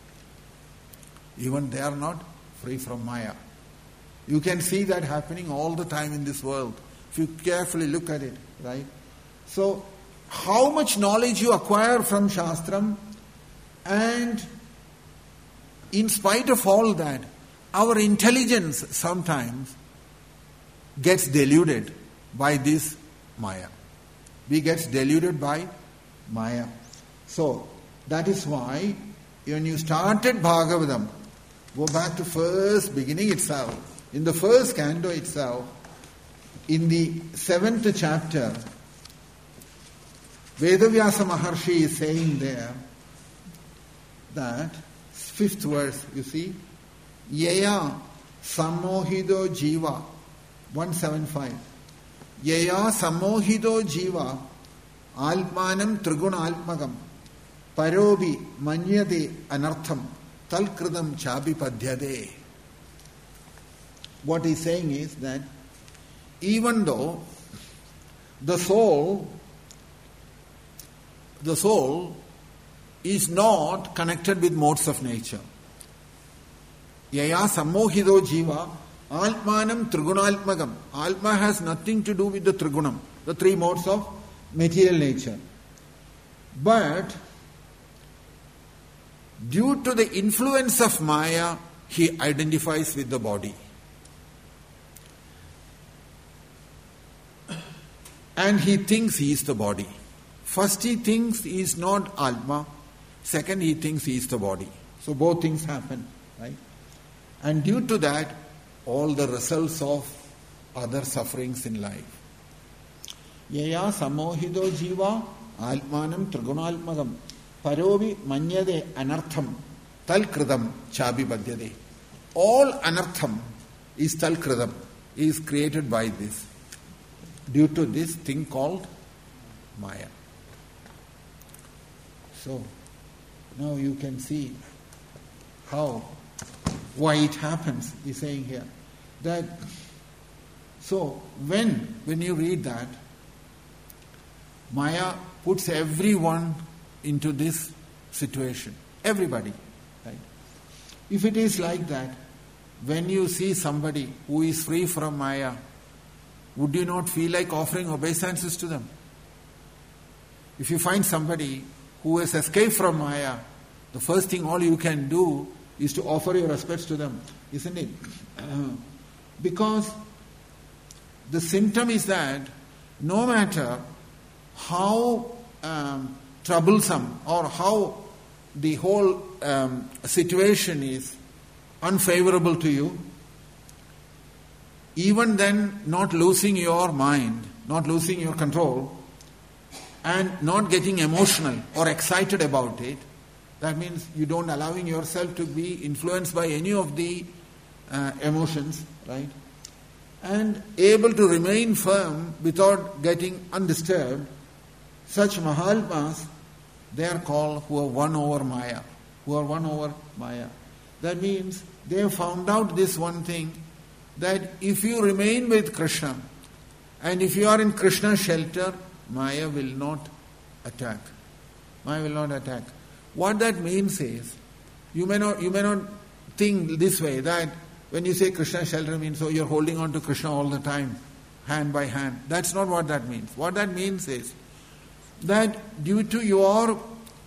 Speaker 2: Even they are not free from Maya. You can see that happening all the time in this world, if you carefully look at it, right? So, how much knowledge you acquire from Shastram And in spite of all that, our intelligence sometimes gets deluded by this Maya. We get deluded by Maya. So, that is why when you started Bhagavatam, go back to first beginning itself. In the first canto itself, in the 7th chapter, Vedavyasa Maharshi is saying there that, 5th verse, you see, Yaya Sammohido Jiva, 175. Yaya Sammohido Jiva Almanam Trigunalmagam Parobi Manyade Anartham Talkridam Chabi Padhyade. What he's saying is that even though the soul is not connected with modes of nature. Yaya sammohido jiva altmanam trigunalmagam. Alma has nothing to do with the trigunam, the three modes of material nature. But due to the influence of Maya, he identifies with the body. And he thinks he is the body. First he thinks he is not Alma. Second he thinks he is the body. So both things happen, right? And due to that, all the results of other sufferings in life. Yaya samohido jiva almanam trigunalmagam parovi manyade anartham talkridam chabi badhyade. All anartham is talkridam, is created by this, due to this thing called Maya. So, now you can see why it happens, he's saying here. That, so, when you read that, Maya puts everyone into this situation. Everybody. Right? If it is like that, when you see somebody who is free from Maya, would you not feel like offering obeisances to them? If you find somebody who has escaped from Maya, the first thing all you can do is to offer your respects to them, isn't it? Because the symptom is that no matter how troublesome or how the whole situation is unfavorable to you, even then not losing your mind, not losing your control, and not getting emotional or excited about it, that means you don't allowing yourself to be influenced by any of the emotions, right? And able to remain firm without getting undisturbed, such Mahatmas, they are called who are won over Maya. Who are won over Maya. That means they have found out this one thing, that if you remain with Krishna, and if you are in Krishna's shelter, Maya will not attack. Maya will not attack. What that means is, you may not think this way, that when you say Krishna shelter means, so you're holding on to Krishna all the time, hand by hand. That's not what that means. What that means is that due to your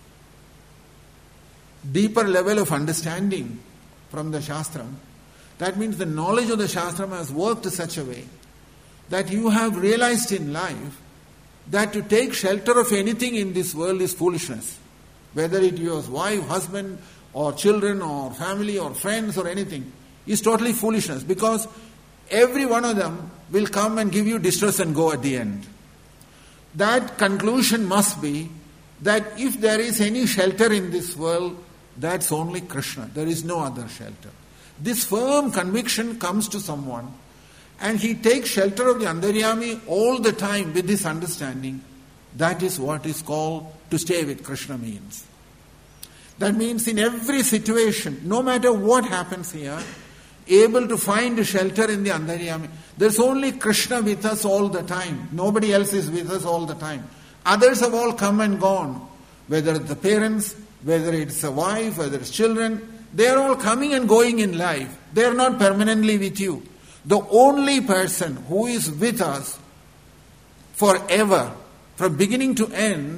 Speaker 2: deeper level of understanding from the Shastram, that means the knowledge of the Shastram has worked in such a way that you have realized in life that to take shelter of anything in this world is foolishness. Whether it is wife, husband, or children, or family, or friends, or anything, is totally foolishness, because every one of them will come and give you distress and go at the end. That conclusion must be that if there is any shelter in this world, that's only Krishna. There is no other shelter. This firm conviction comes to someone, and he takes shelter of the Antaryami all the time with this understanding. That is what is called to stay with Krishna means. That means in every situation, no matter what happens here, able to find a shelter in the Antaryami. There's only Krishna with us all the time. Nobody else is with us all the time. Others have all come and gone. Whether it's the parents, whether it's a wife, whether it's children, they are all coming and going in life. They are not permanently with you. The only person who is with us forever, from beginning to end,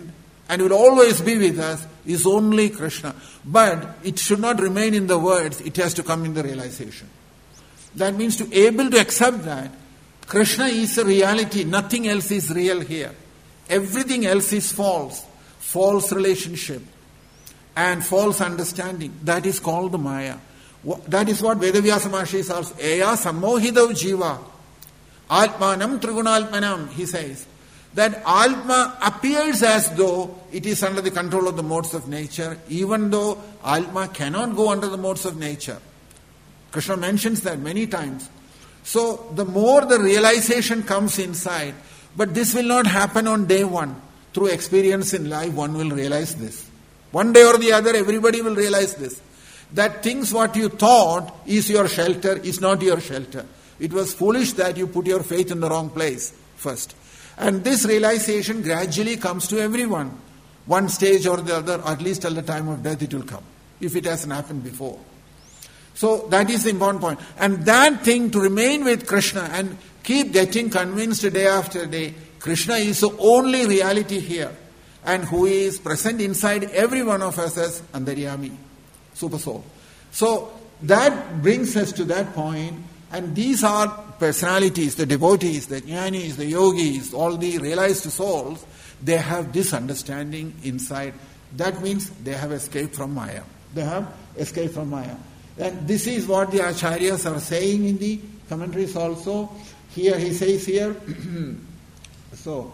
Speaker 2: and will always be with us is only Krishna. But it should not remain in the words, it has to come in the realization. That means to able to accept that Krishna is a reality, nothing else is real here. Everything else is false relationship and false understanding. That is called the Maya. That is what Vedavyasa Maharshi says. Eya sammohidav jiva atmanam trigunalpanam, he says. That Atma appears as though it is under the control of the modes of nature, even though Atma cannot go under the modes of nature. Krishna mentions that many times. So the more the realization comes inside, but this will not happen on day one. Through experience in life, one will realize this. One day or the other, everybody will realize this. That things what you thought is your shelter is not your shelter. It was foolish that you put your faith in the wrong place first. And this realization gradually comes to everyone. One stage or the other, at least till the time of death it will come, if it hasn't happened before. So that is the important point. And that thing to remain with Krishna and keep getting convinced day after day, Krishna is the only reality here, and who is present inside every one of us as Antaryami, Super Soul. So that brings us to that point, and these are personalities, the devotees, the jnanis, the yogis, all the realized souls, they have this understanding inside. That means they have escaped from Maya. They have escaped from Maya. And this is what the acharyas are saying in the commentaries also. Here he says here, so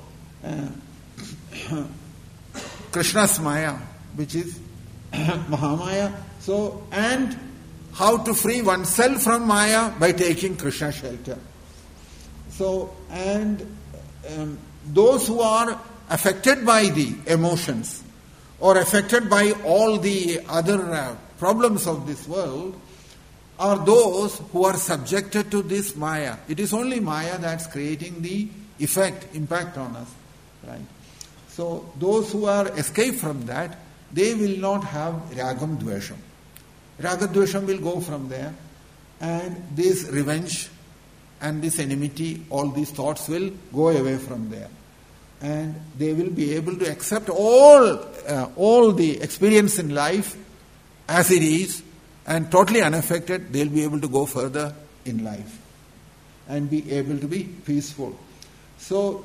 Speaker 2: Krishna's Maya, which is Mahamaya. So, and how to free oneself from Maya by taking Krishna shelter. So, and those who are affected by the emotions or affected by all the other problems of this world are those who are subjected to this Maya. It is only Maya that's creating the impact on us. Right? So those who are escaped from that, they will not have ragam dvesham. Raga dvesham will go from there, and this revenge and this enmity, all these thoughts will go away from there. And they will be able to accept all the experience in life as it is, and totally unaffected. They'll be able to go further in life and be able to be peaceful. So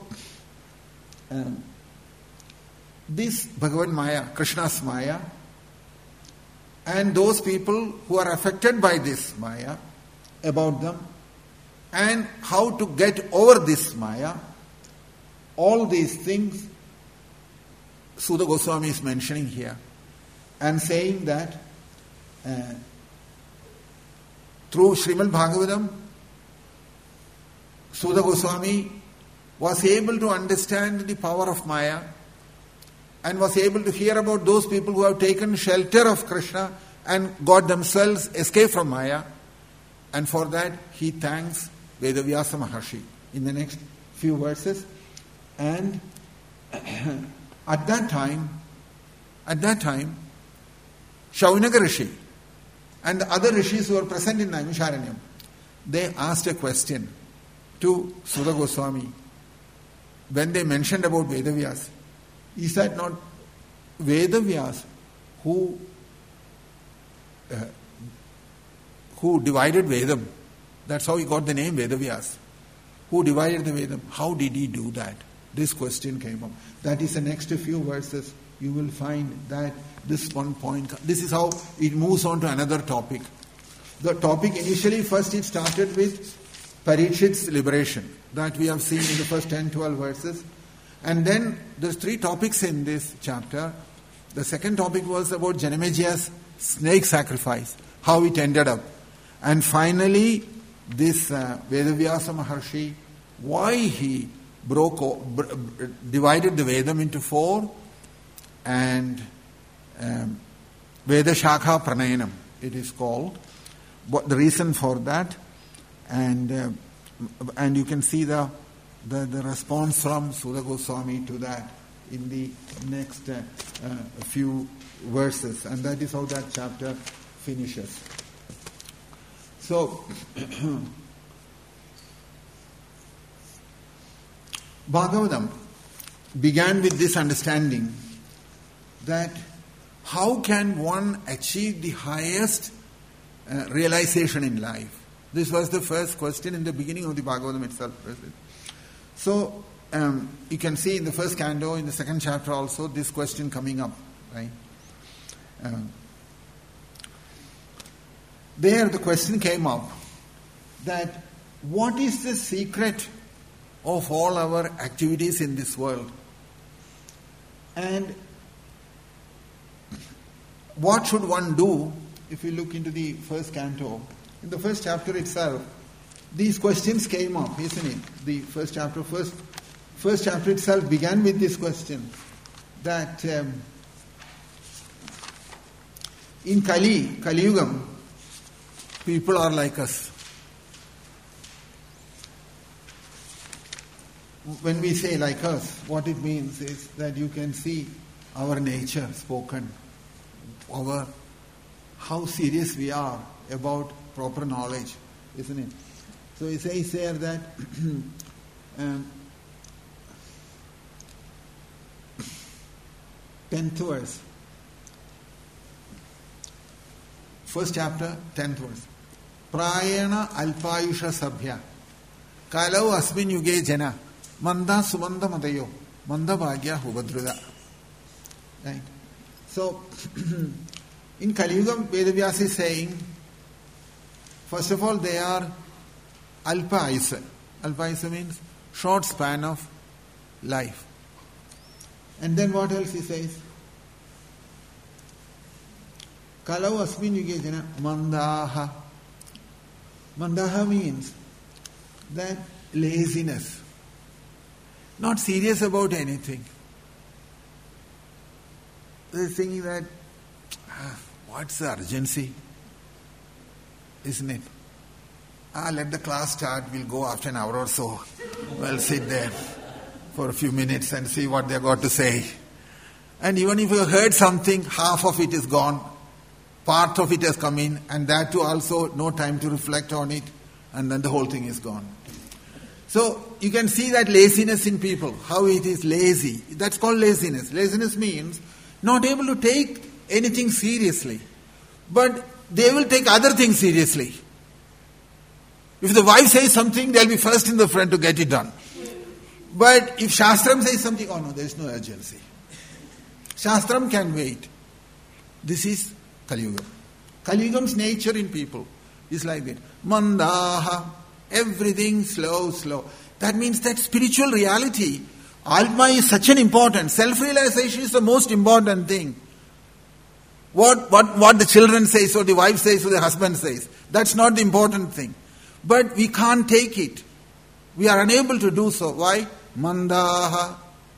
Speaker 2: this Bhagavad Maya, Krishna's Maya, and those people who are affected by this Maya, about them, and how to get over this Maya, all these things Sudha Goswami is mentioning here, and saying that through Srimad Bhagavatam, Sudha Goswami was able to understand the power of Maya and was able to hear about those people who have taken shelter of Krishna and got themselves escaped from Maya. And for that he thanks Vedavyasa Maharshi in the next few verses. And at that time, Shaunaka Rishi and the other rishis who were present in Naimisharanyam, they asked a question to Sudha Goswami when they mentioned about Vedavyas. Is that not Vedavyas who divided Vedam? That's how he got the name Vedavyas. Who divided the Vedam? How did he do that? This question came up. That is the next few verses. You will find that this one point, this is how it moves on to another topic. The topic initially, first it started with Parikshit's liberation, that we have seen in the first 10-12 verses. And then there's 3 topics in this chapter. The second topic was about Janamejya's snake sacrifice, how it ended up. And finally, this Vedavyasa Maharshi, why he divided the Vedam into 4, and Veda Shakha Pranayanam, it is called. The reason for that, and you can see the response from Sudha Goswami to that in the next few verses, and that is how that chapter finishes. So, Bhagavatam began with this understanding that how can one achieve the highest realization in life? This was the first question in the beginning of the Bhagavatam itself. So, you can see in the first canto, in the second chapter also, this question coming up, right? There the question came up that what is the secret of all our activities in this world? And what should one do if you look into the first canto? In the first chapter itself, these questions came up, isn't it? The first chapter itself began with this question that in Kali Yugam, people are like us. When we say like us, what it means is that you can see our nature spoken, how serious we are about proper knowledge, isn't it? So it says there that 10th verse. First chapter, 10th verse. Prayana alpayusha sabhya kalau asmin yuge jana manda sumanda madayo manda bhagya hubadruda. Right? So, in Kali Yuga, Vedavyasa is saying, first of all, they are alpa ayusa. Alpa ayusa means short span of life. And then what else he says? Kalau asmin yuge jana mandaha. Mandaha means that laziness. Not serious about anything. They're thinking that, what's the urgency? Isn't it? Let the class start, we'll go after an hour or so. We'll sit there for a few minutes and see what they've got to say. And even if you heard something, half of it is gone. Part of it has come in, and that too also no time to reflect on it, and then the whole thing is gone. So you can see that laziness in people, how it is lazy. That's called laziness. Laziness means not able to take anything seriously. But they will take other things seriously. If the wife says something, they'll be first in the front to get it done. But if Shastram says something, oh no, there is no urgency. Shastram can wait. This is Kali Yuga. Kali Yugam's nature in people is like that. Mandaha, everything slow. That means that spiritual reality, Alma is such an important, self-realization is the most important thing. What the children say, or the wife says, or the husband says, that's not the important thing. But we can't take it. We are unable to do so. Why? Mandaha.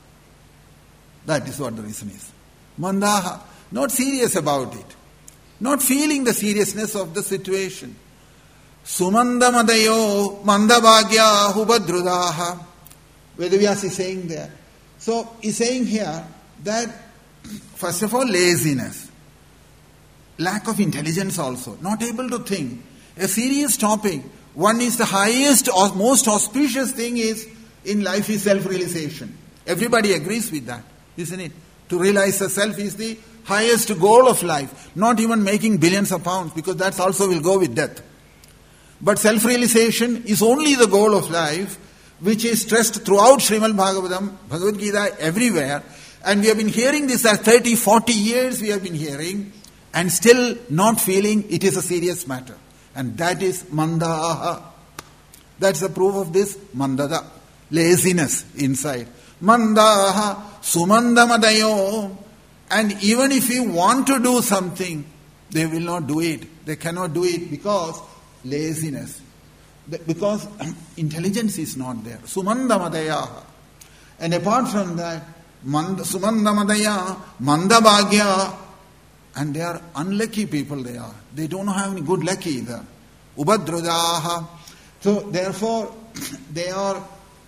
Speaker 2: That is what the reason is. Mandaha. Not serious about it. Not feeling the seriousness of the situation. Sumanda madayo mandabhagya hubadrudaha. Vedavyasa is saying there. So he's saying here that first of all laziness. Lack of intelligence also. Not able to think. A serious topic. One is the highest or most auspicious thing is in life is self-realization. Everybody agrees with that, isn't it? To realize the self is the highest goal of life. Not even making billions of pounds, because that also will go with death. But self-realization is only the goal of life, which is stressed throughout Srimad Bhagavatam, Bhagavad Gita, everywhere. And we have been hearing this for 30, 40 years we have been hearing, and still not feeling it is a serious matter. And that is mandaha. That's the proof of this mandada. Laziness inside. Mandaha sumandamadayo. And even if you want to do something, they will not do it. They cannot do it because laziness. Because intelligence is not there. Sumandamadaya. And apart from that, sumandamadaya, mandabhagya. And they are unlucky people they are. They don't have any good luck either. Ubadrudaha. So therefore, they are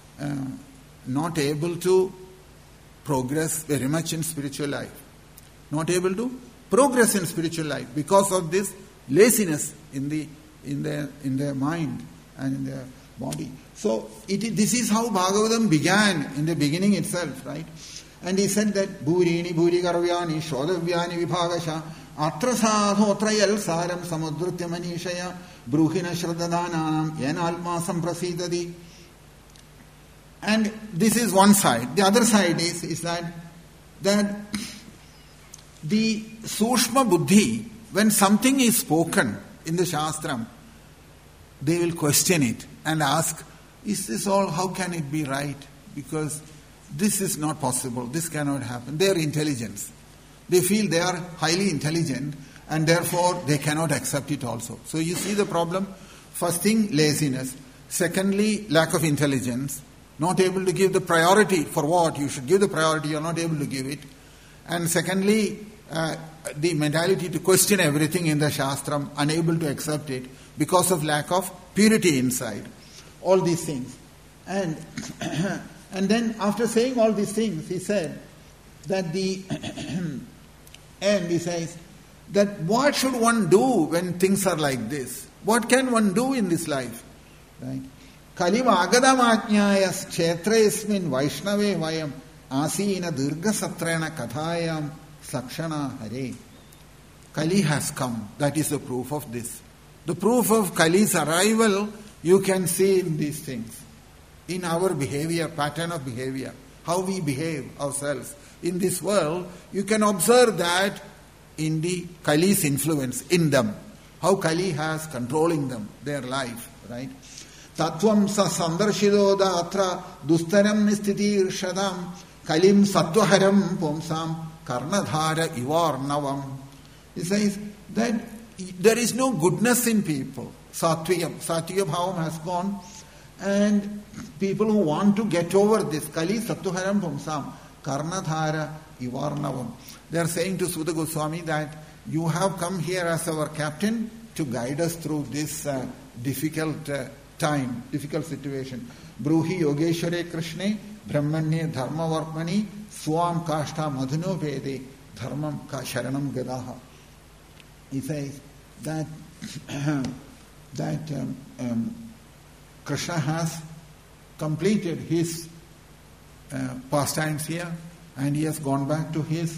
Speaker 2: not able to progress very much in spiritual life. Not able to progress in spiritual life because of this laziness in their mind and in their body. So this is how Bhagavatam began in the beginning itself, right?
Speaker 1: And he said that Bhurini Bhuri Garvyani Shodavyani Vibhagasha Atra Sadhotra Yel Saram Samudrutya Manishaya Bruhina Shraddhadanam Yen Alma Samprasidadi. And this is one side. The other side is that the Sushma Buddhi, when something is spoken in the Shastram, they will question it and ask, is this all, how can it be right? Because this is not possible, this cannot happen. Their intelligence. They feel they are highly intelligent and therefore they cannot accept it also. So you see the problem? First thing, laziness. Secondly, lack of intelligence. Not able to give the priority for what you should give the priority, you are not able to give it. And secondly, the mentality to question everything in the Shastram, unable to accept it because of lack of purity inside. All these things. And then after saying all these things, he said that the end, he says, that what should one do when things are like this? What can one do in this life? Right? Kaliva agadamajñāyas kshetraesmin vaishnave vayam asīna dirghasatrena kathāyam sakshana hare. Kali has come. That is the proof of this. The proof of Kali's arrival you can see in these things. In our behavior, pattern of behavior, how we behave ourselves in this world, you can observe that in the Kali's influence in them. How Kali has controlling them, their life, right? Tattvam sa sandarshido atra dustaram nistiti irshadam kalim sattvaharam pumsam karnadhara ivarnavam. He says that there is no goodness in people. Sattviya bhavam has gone, and people who want to get over this, Kali sattvaharam pumsam karnadhara ivarnavam. They are saying to Sudha Goswami that you have come here as our captain to guide us through this difficult time, difficult situation. Bruhi Yogeshware Krishne Brahmanye Dharma Varmani Swam Kashta Madhuno Vede Dharmam Ka Sharanam Gadaha. He says that Krishna has completed his pastimes here and he has gone back to his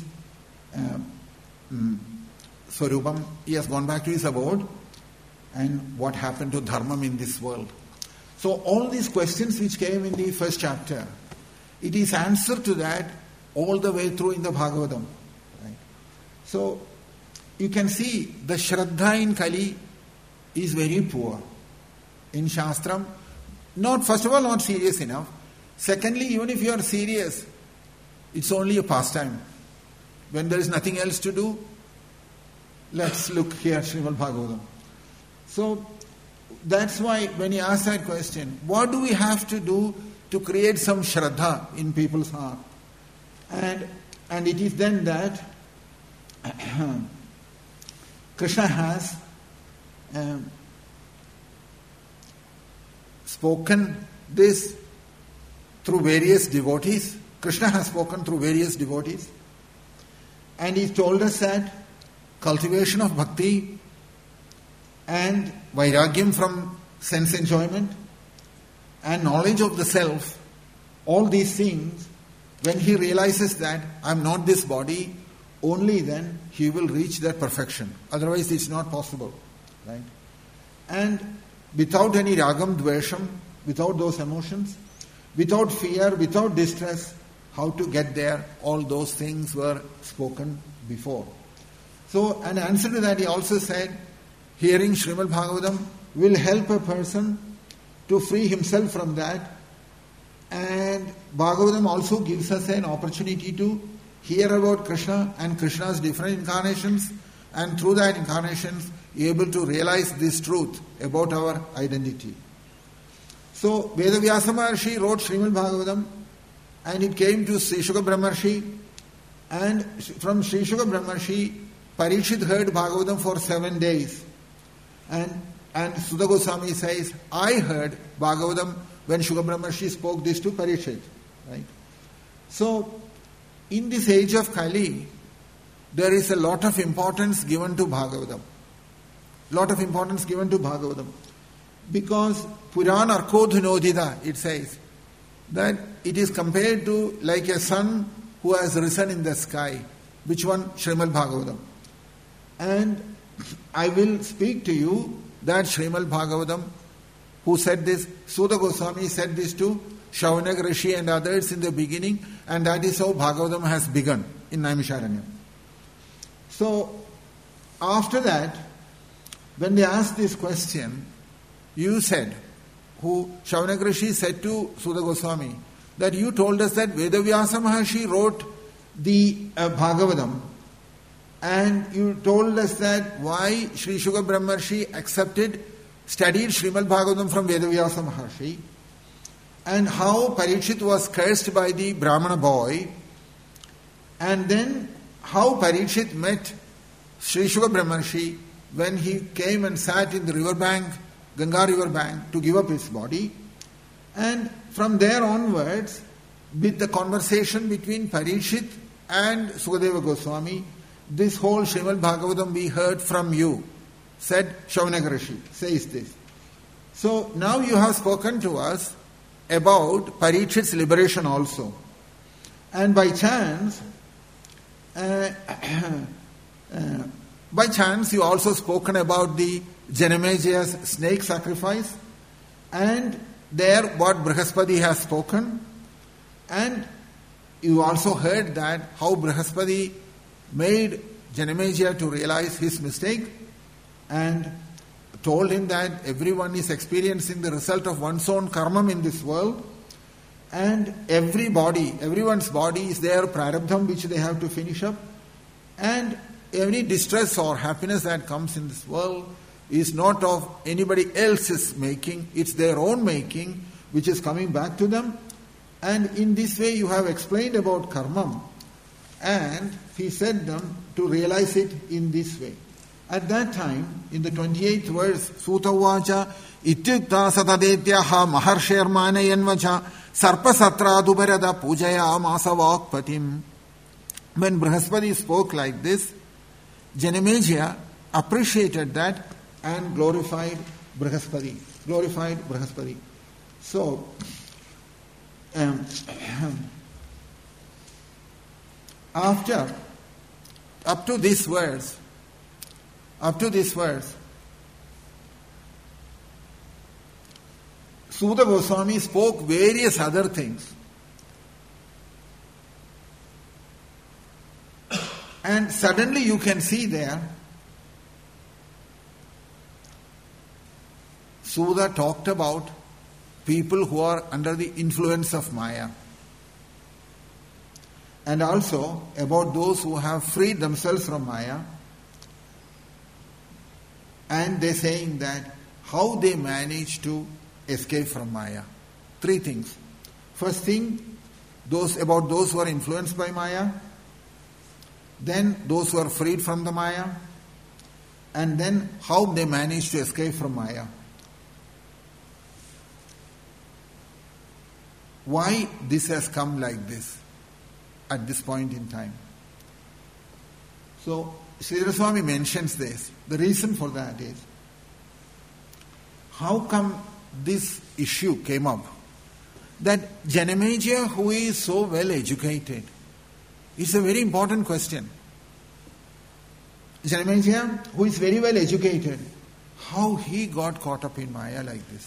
Speaker 1: Swarupam, he has gone back to his abode, and what happened to Dharmam in this world. So all these questions which came in the first chapter, it is answer to that all the way through in the Bhagavatam. Right? So you can see the Shraddha in Kali is very poor. In Shastram, first of all not serious enough. Secondly, even if you are serious, it's only a pastime. When there is nothing else to do, let's look here at Srimad Bhagavatam. So that's why when he asked that question, what do we have to do to create some Shraddha in people's heart? And it is then that Krishna has spoken this through various devotees. Krishna has spoken through various devotees. And he told us that cultivation of bhakti and vairagyam from sense enjoyment and knowledge of the self, all these things, when he realizes that I'm not this body, only then he will reach that perfection. Otherwise it's not possible. Right? And without any ragam, dvesham, without those emotions, without fear, without distress, how to get there, all those things were spoken before. So, an answer to that, he also said, hearing Srimad Bhagavatam will help a person to free himself from that. And Bhagavatam also gives us an opportunity to hear about Krishna and Krishna's different incarnations, and through that incarnations, able to realize this truth about our identity. So, Vedavyasa Maharshi wrote Srimad Bhagavatam, and it came to Sri Shuka Brahmarshi, and from Sri Shuka Brahmarshi, Parikshit heard Bhagavatam for 7 days. And Sudha Goswami says, I heard Bhagavatam when Shuka Brahmarshi spoke this to Parikshit. Right? So, in this age of Kali, there is a lot of importance given to Bhagavatam. Because Purana Arkodhunodhita, it says, that it is compared to like a son
Speaker 2: who has risen in the sky. Which one? Srimad Bhagavatam. And I will speak to you that Srimad Bhagavatam, who said this, Suta Goswami said this to Shaunak Rishi and others in the beginning, and that is how Bhagavatam has begun in Naimisharanya. So, after that, when they asked this question, you said, Shaunak Rishi said to Suta Goswami, that you told us that Vedavyasa Maharshi wrote the Bhagavatam, and you told us that why Sri Shuka Brahmarshi studied Srimad Bhagavatam from Vedavyasa Maharshi, and how Parikshit was cursed by the Brahmana boy, and then how Parikshit met Sri Shuka Brahmarshi when he came and sat in the riverbank, Ganga river bank, to give up his body. And from there onwards, with the conversation between Parikshit and Sukadeva Goswami, this whole Srimad Bhagavatam we heard from you, said Shaunak Rishi, says this. So now you have spoken to us about Parikshit's liberation also. And by chance you also spoken about the Janamajaya's snake sacrifice, and there what Brihaspati has spoken, and you also heard that how Brihaspati made Janamejaya to realize his mistake and told him that everyone is experiencing the result of one's own karma in this world, and everyone's body is their prarabdham which they have to finish up, and any distress or happiness that comes in this world is not of anybody else's making, it's their own making which is coming back to them. And in this way you have explained about karma, and he said them to realize it in this way. At that time, in the 28th verse, Sutavacha Ityukta Satadetyaha Maharshermanayanvacha Sarpasatradubarada Pujaya Masavakpatim. When Brihaspati spoke like this, Janamejaya appreciated that and glorified Brihaspati. So, up to this verse, Suta Goswami spoke various other things. And suddenly you can see there, Suta talked about people who are under the influence of Maya, and also about those who have freed themselves from Maya, and they're saying that how they manage to escape from Maya. Three things. First thing, those who are influenced by Maya, then those who are freed from the Maya, and then how they manage to escape from Maya. Why this has come like this at this point in time? So, Sridhar Swami mentions this. The reason for that is, how come this issue came up? That Janamejaya, who is so well educated, it's a very important question. Janamejaya, who is very well educated, how he got caught up in Maya like this?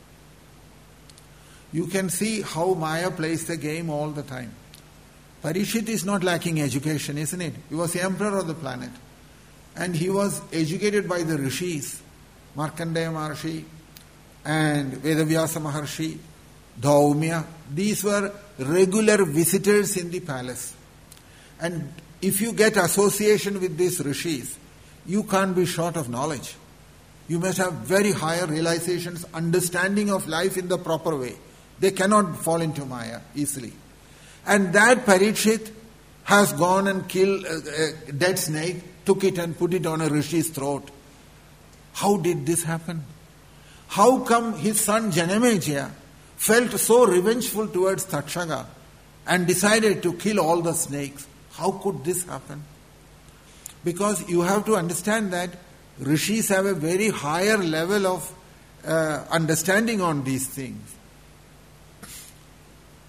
Speaker 2: You can see how Maya plays the game all the time. Parikshit is not lacking education, isn't it? He was the emperor of the planet. And he was educated by the rishis, Markandeya Maharshi and Vedavyasa Maharshi, Dhaumya. These were regular visitors in the palace. And if you get association with these rishis, you can't be short of knowledge. You must have very higher realizations, understanding of life in the proper way. They cannot fall into Maya easily. And that Parikshit has gone and killed a dead snake, took it and put it on a rishi's throat. How did this happen? How come his son Janamejaya felt so revengeful towards Takshaka and decided to kill all the snakes? How could this happen? Because you have to understand that rishis have a very higher level of understanding on these things.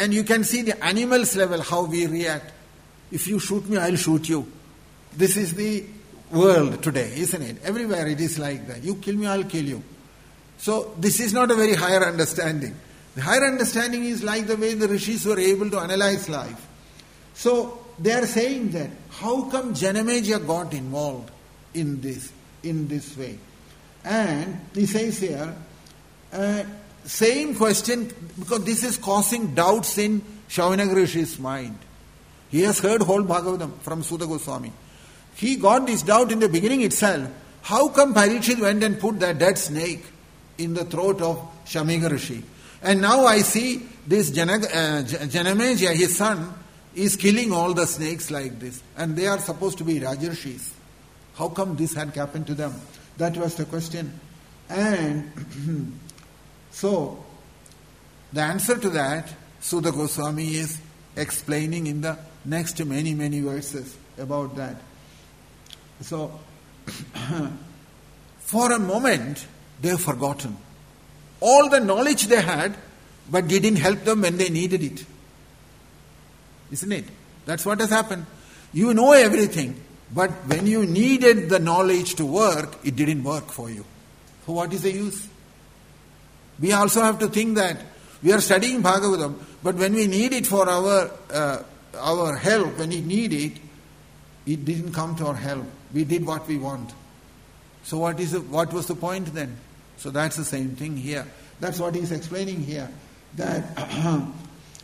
Speaker 2: And you can see the animals level, how we react. If you shoot me, I'll shoot you. This is the world today, isn't it? Everywhere it is like that. You kill me, I'll kill you. So this is not a very higher understanding. The higher understanding is like the way the rishis were able to analyze life. So they are saying that, how come Janameja got involved in this way? And he says here, same question, because this is causing doubts in Shaunaka Rishi's mind. He has heard whole Bhagavatam from Suta Goswami. He got this doubt in the beginning itself. How come Parikshit went and put that dead snake in the throat of Shaunaka Rishi? And now I see this Janameja, his son, is killing all the snakes like this. And they are supposed to be Rajarshis. How come this had happened to them? That was the question. And so, the answer to that, Suta Goswami is explaining in the next many, many verses about that. So, for a moment, they have forgotten all the knowledge they had, but didn't help them when they needed it. Isn't it? That's what has happened. You know everything, but when you needed the knowledge to work, it didn't work for you. So what is the use? We also have to think that we are studying Bhagavatam, but when we need it for our help, when we need it, it didn't come to our help. We did what we want. So what was the point then? So that's the same thing here. That's what he's explaining here. That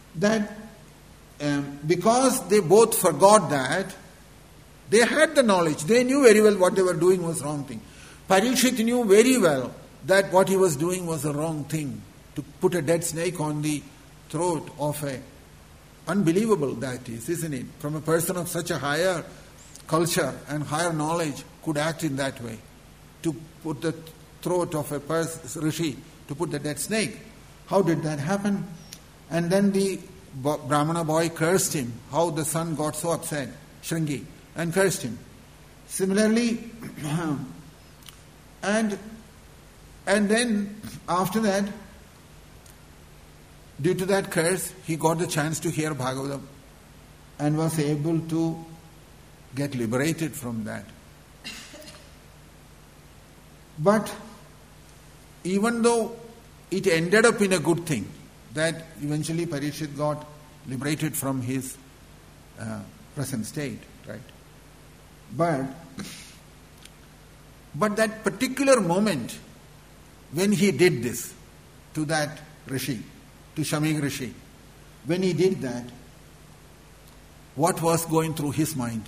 Speaker 2: because they both forgot that, they had the knowledge. They knew very well what they were doing was wrong thing. Parikshit knew very well that what he was doing was the wrong thing. To put a dead snake on the throat of a... Unbelievable that is, isn't it? From a person of such a higher culture and higher knowledge could act in that way. To put the throat of a rishi, to put the dead snake. How did that happen? And then the Brahmana boy cursed him. How the son got so upset, Shringi, and cursed him. Similarly, and then after that, due to that curse, he got the chance to hear Bhagavatam and was able to get liberated from that. But even though it ended up in a good thing, that eventually Parikshit got liberated from his present state, right? But that particular moment when he did this to that Rishi, to Shaunaka Rishi, when he did that, what was going through his mind?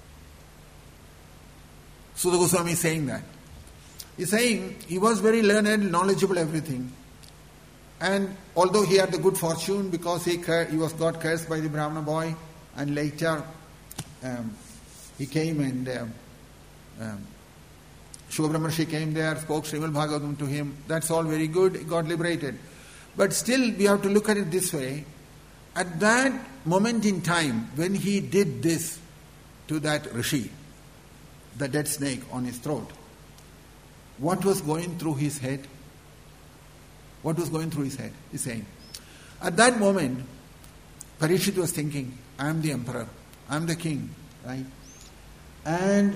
Speaker 2: Suta Goswami is saying that. He's saying he was very learned, knowledgeable, everything. And although he had the good fortune because he got cursed by the Brahmana boy, and later he came and Shubha Brahmarshi came there, spoke Srimad Bhagavatam to him. That's all very good. He got liberated. But still, we have to look at it this way. At that moment in time, when he did this to that Rishi, the dead snake on his throat, what was going through his head? What was going through his head? He's saying, at that moment, Parikshit was thinking, I am the emperor, I am the king, right? And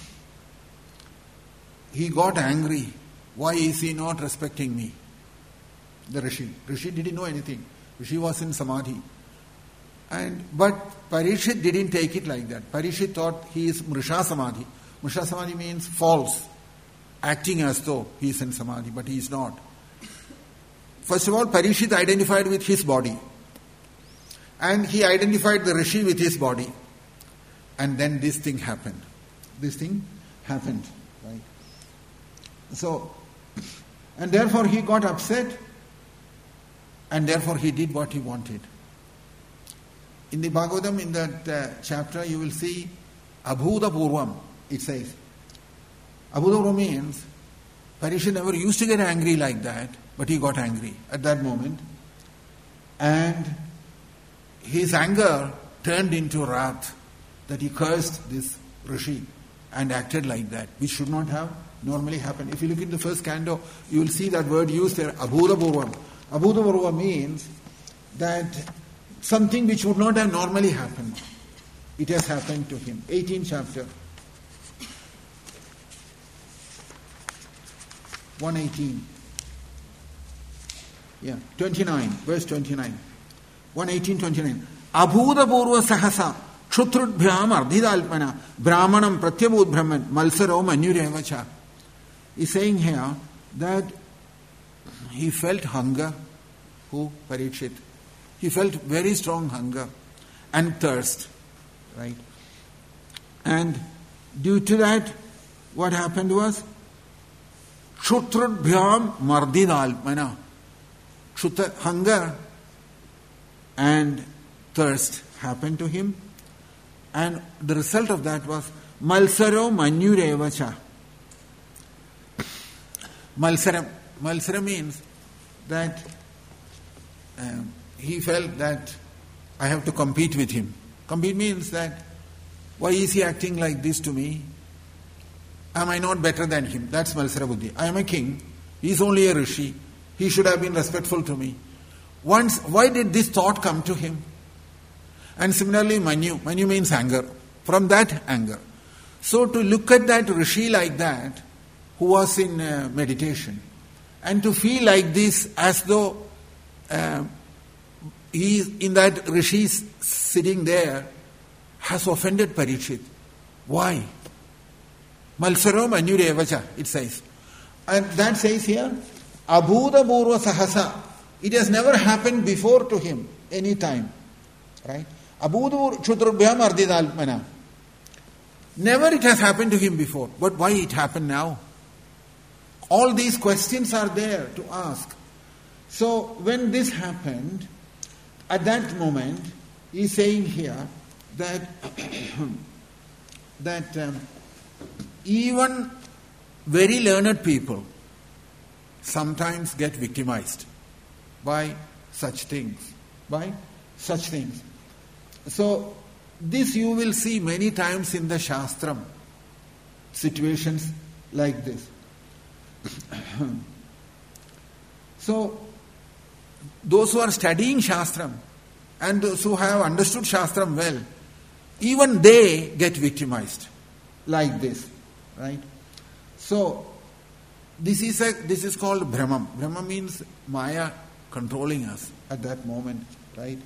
Speaker 2: he got angry. Why is he not respecting me? The Rishi. Rishi didn't know anything. Rishi was in Samadhi. But Parikshit didn't take it like that. Parikshit thought he is Mrisha Samadhi. Mrisha Samadhi means false, acting as though he is in Samadhi, but he is not. First of all, Parikshit identified with his body. And he identified the Rishi with his body. And then this thing happened. Right? So, and therefore he got upset. And therefore he did what he wanted. In the Bhagavatam, in that chapter, you will see Abhuta Purvam, it says. Abhuta Purvam means Parikshit never used to get angry like that, but he got angry at that moment. And his anger turned into wrath, that he cursed this Rishi and acted like that, which should not have normally happened. If you look in the first canto, you will see that word used there, Abhuta Purvam. Abhuta Purvam means that something which would not have normally happened. It has happened to him. 18th chapter. 118. 29, verse 29. 118:29. Abhudapurva sahasa kshutrudbhyam ardhidalpana brahmanam pratyabhut brahman malsaro manyurevacha. He's saying here that he felt hunger. Who? Parikshit. He felt very strong hunger and thirst. Right? And due to that, what happened was kshutrudbhyam mardidalpana. Hunger and thirst happened to him, and the result of that was malsaro manyurevacha. Malsara means that he felt that I have to compete with him. Compete means that why is he acting like this to me? Am I not better than him? That's malsara buddhi. I am a king. He is only a rishi. He should have been respectful to me. Once, why did this thought come to him? And similarly, Manyu. Manyu means anger. From that anger. So to look at that rishi like that, who was in meditation, and to feel like this as though he in that rishi sitting there has offended Parikshit. Why? Malsaro manyurevacha, it says. And that says here, Abhuda Purva Sahasa. It has never happened before to him, any time. Right? Abhuda Kshutrubhyam Ardidalpana. Never it has happened to him before. But why it happened now? All these questions are there to ask. So when this happened, at that moment, he is saying here that even very learned people sometimes get victimized by such things. So this you will see many times in the Shastram, situations like this. So those who are studying Shastram and those who have understood Shastram well, even they get victimized like this, right? So this is called Brahmam. Brahma means Maya controlling us at that moment, right?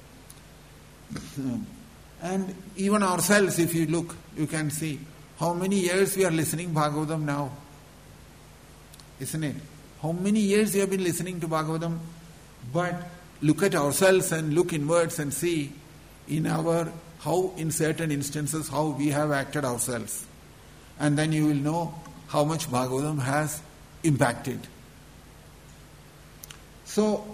Speaker 2: And even ourselves, if you look, you can see how many years we are listening Bhagavatam now. Isn't it? How many years we have been listening to Bhagavatam, but look at ourselves and look inwards and see how in certain instances how we have acted ourselves. And then you will know how much Bhagavatam has impacted. So,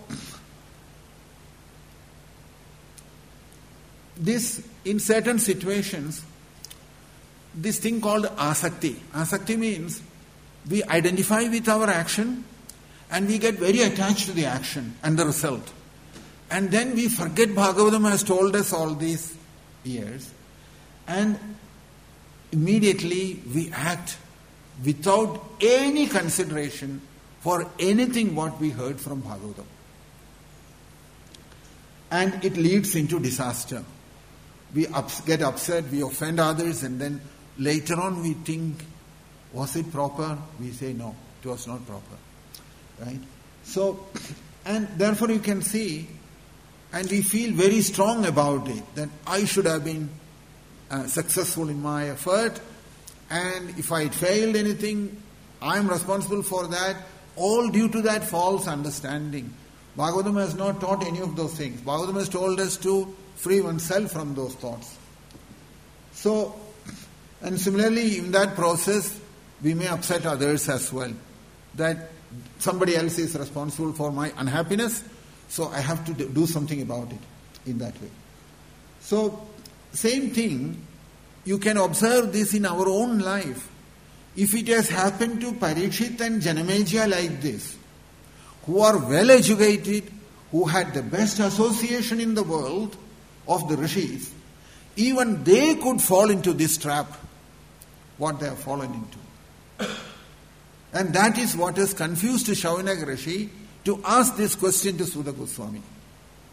Speaker 2: this, in certain situations, this thing called asakti. Asakti means we identify with our action and we get very attached to the action and the result. And then we forget Bhagavatam has told us all these years, and immediately we act without any consideration for anything what we heard from Bhagavatam. And it leads into disaster. We get upset, we offend others, and then later on we think, was it proper? We say no, it was not proper. Right? So, and therefore you can see, and we feel very strong about it, that I should have been successful in my effort, and if I had failed anything, I am responsible for that, all due to that false understanding. Bhagavatam has not taught any of those things. Bhagavatam has told us to free oneself from those thoughts. So, and similarly in that process, we may upset others as well. That somebody else is responsible for my unhappiness, so I have to do something about it in that way. So, same thing, you can observe this in our own life. If it has happened to Parikshit and Janamejaya like this, who are well educated, who had the best association in the world of the rishis, even they could fall into this trap, what they have fallen into. And that is what has confused Shaunaka Rishi to ask this question to Sudha Goswami.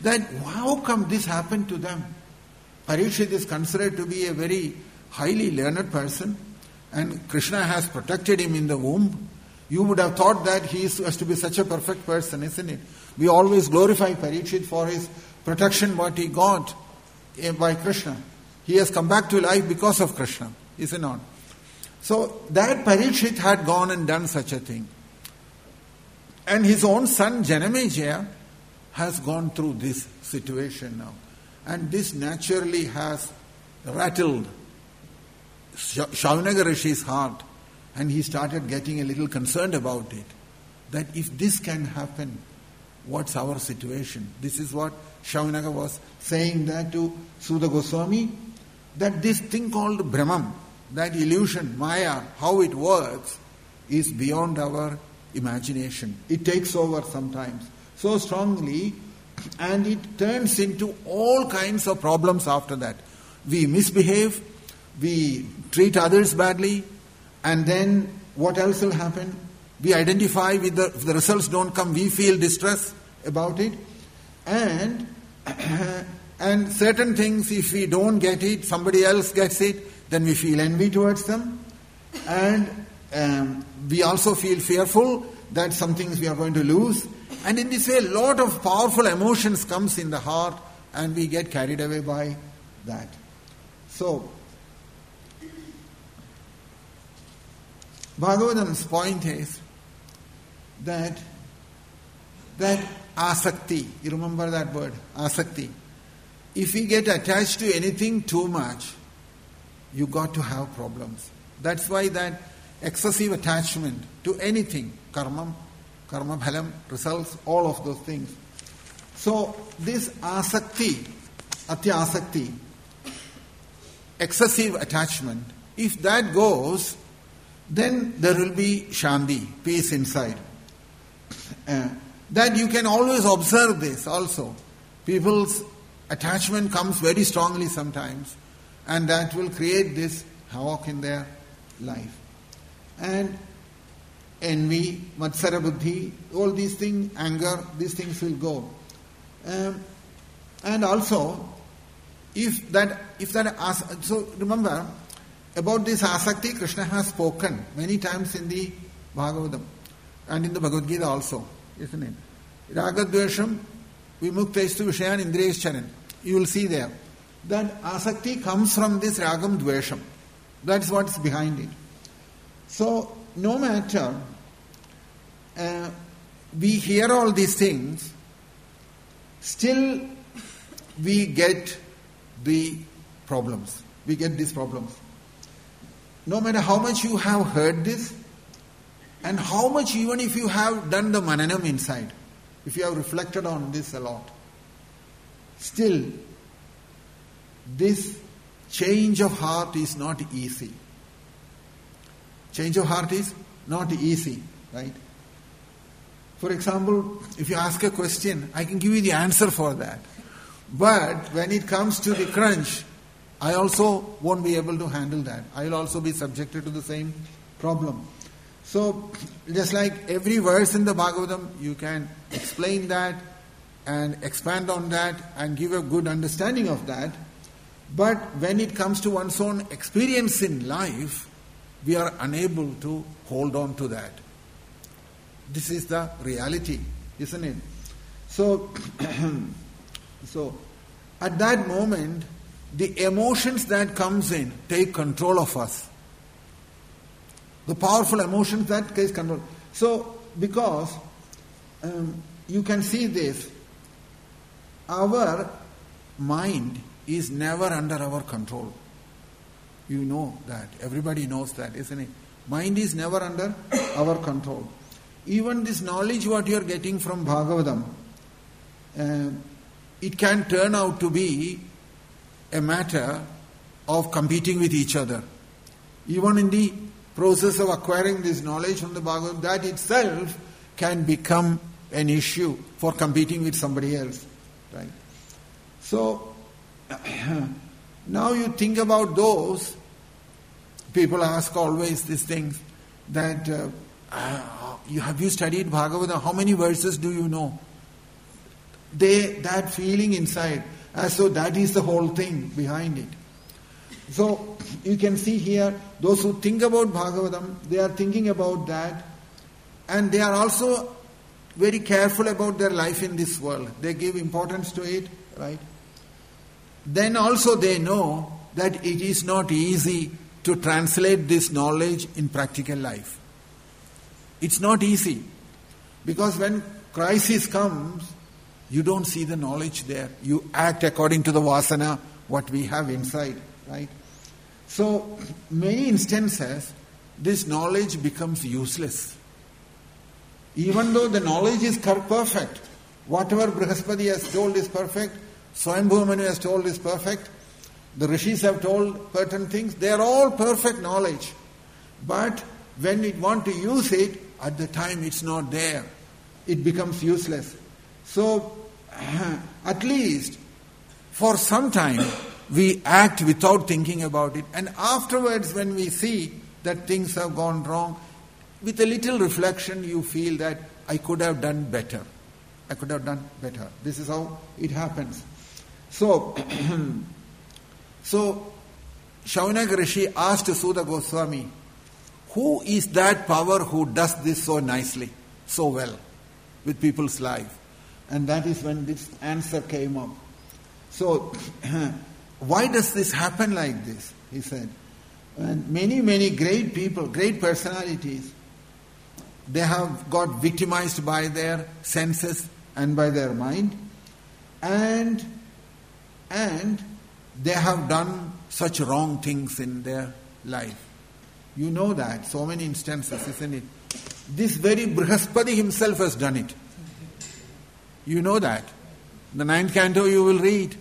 Speaker 2: that how come this happened to them? Parikshit is considered to be a very highly learned person, and Krishna has protected him in the womb. You would have thought that he has to be such a perfect person, isn't it? We always glorify Parikshit for his protection, what he got by Krishna. He has come back to life because of Krishna, is it not? So that Parikshit had gone and done such a thing. And his own son Janamejaya has gone through this situation now. And this naturally has rattled Shaunaka Rishi's heart. And he started getting a little concerned about it. That if this can happen, what's our situation? This is what Shaunaka was saying that to Suda Goswami, that this thing called Brahman, that illusion, Maya, how it works, is beyond our imagination. It takes over sometimes so strongly, and it turns into all kinds of problems after that. We misbehave, we treat others badly, and then what else will happen? We identify with if the results don't come, we feel distress about it. And certain things, if we don't get it, somebody else gets it, then we feel envy towards them. And we also feel fearful that some things we are going to lose. And in this way, a lot of powerful emotions comes in the heart, and we get carried away by that. So, Bhagavatam's point is that asakti, you remember that word, asakti. If we get attached to anything too much, you got to have problems. That's why that excessive attachment to anything, karma bhalam, results, all of those things. So this asakti, atyasakti, excessive attachment, if that goes, then there will be shanti, peace inside. That you can always observe this also. People's attachment comes very strongly sometimes, and that will create this havoc in their life. And envy, matsara buddhi, all these things, anger, these things will go. And also, so remember, about this asakti, Krishna has spoken many times in the Bhagavatam and in the Bhagavad Gita also, isn't it? Ragadvesham vimuktestu vishayan indriyescharan. You will see there that asakti comes from this ragam dvesham. That's what's behind it. So, no matter we hear all these things, still we get the problems. We get these problems. No matter how much you have heard this, and how much even if you have done the mananam inside, if you have reflected on this a lot, still this change of heart is not easy. Change of heart is not easy, right? For example, if you ask a question, I can give you the answer for that. But when it comes to the crunch, I also won't be able to handle that. I will also be subjected to the same problem. So, just like every verse in the Bhagavatam, you can explain that and expand on that and give a good understanding of that. But when it comes to one's own experience in life, we are unable to hold on to that. This is the reality, isn't it? So at that moment, the emotions that comes in take control of us. The powerful emotions that take control. So, because you can see this, our mind is never under our control. You know that. Everybody knows that, isn't it? Mind is never under our control. Even this knowledge what you are getting from Bhagavatam, it can turn out to be a matter of competing with each other. Even in the process of acquiring this knowledge from the Bhagavatam, that itself can become an issue for competing with somebody else. Right? So, now you think about those, people ask always these things, that have you studied Bhagavatam? How many verses do you know? that feeling inside, as though that is the whole thing behind it. So you can see here, those who think about Bhagavatam, they are thinking about that, and they are also very careful about their life in this world. They give importance to it, right? Then also they know that it is not easy to translate this knowledge in practical life. It's not easy. Because when crisis comes, you don't see the knowledge there. You act according to the vasana, what we have inside, right? So, many instances, this knowledge becomes useless. Even though the knowledge is perfect, whatever Brihaspati has told is perfect, Swayambhu Manu has told is perfect, the rishis have told certain things, they are all perfect knowledge. But when we want to use it, at the time it's not there. It becomes useless. So, at least for some time, we act without thinking about it. And afterwards, when we see that things have gone wrong, with a little reflection, you feel that I could have done better. I could have done better. This is how it happens. So, Shaunaka Rishi asked Suda Goswami, who is that power who does this so nicely, so well, with people's life? And that is when this answer came up. So, why does this happen like this? He said. And many great people, great personalities, they have got victimized by their senses and by their mind, and they have done such wrong things in their life. You know that, so many instances, isn't it? This very Brihaspati himself has done it. You know that. In the 9th canto you will read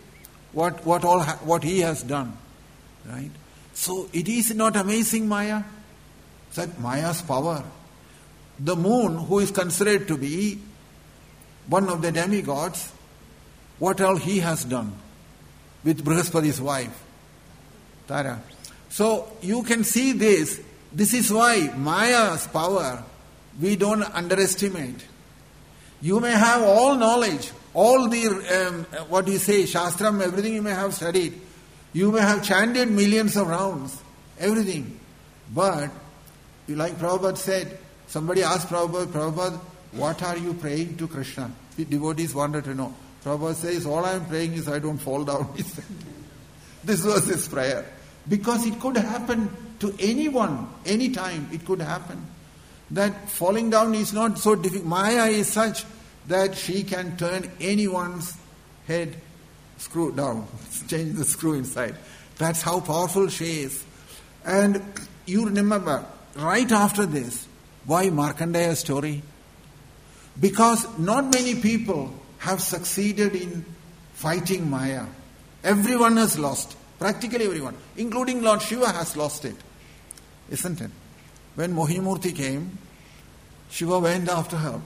Speaker 2: what he has done. Right? So it is not amazing Maya? Such Maya's power. The moon, who is considered to be one of the demigods, what all he has done with Brihaspati's wife, Tara. So you can see this. This is why Maya's power we don't underestimate. You may have all knowledge, all the, Shastram, everything you may have studied. You may have chanted millions of rounds, everything. But, like Prabhupada said, somebody asked Prabhupada, what are you praying to Krishna? The devotees wanted to know. Prabhupada says, all I am praying is I don't fall down. This was his prayer. Because it could happen to anyone, anytime it could happen. That falling down is not so difficult. Maya is such that she can turn anyone's head screw down, change the screw inside. That's how powerful she is. And you remember, right after this, why Markandeya story? Because not many people have succeeded in fighting Maya. Everyone has lost. Practically everyone. Including Lord Shiva has lost it. Isn't it? When Mohimurti came, Shiva went after her.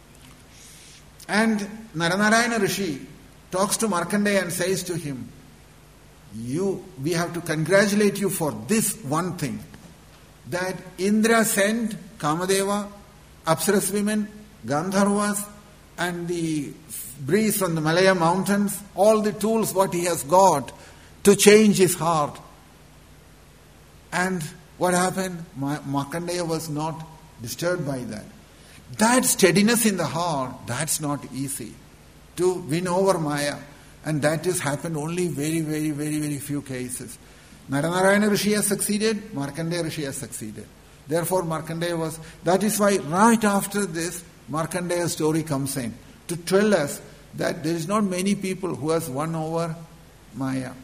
Speaker 2: And Naranarayana Rishi talks to Markandeya and says to him, we have to congratulate you for this one thing. That Indra sent Kamadeva, Apsaras women, Gandharvas, and the breeze from the Malaya mountains, all the tools what he has got to change his heart. And what happened? Markandeya was not disturbed by that. That steadiness in the heart, that's not easy to win over Maya. And that has happened only very few cases. Naranarayana Rishi has succeeded, Markandeya Rishi has succeeded. Therefore Markandeya was... That is why right after this, Markandeya's story comes in to tell us that there is not many people who has won over Maya.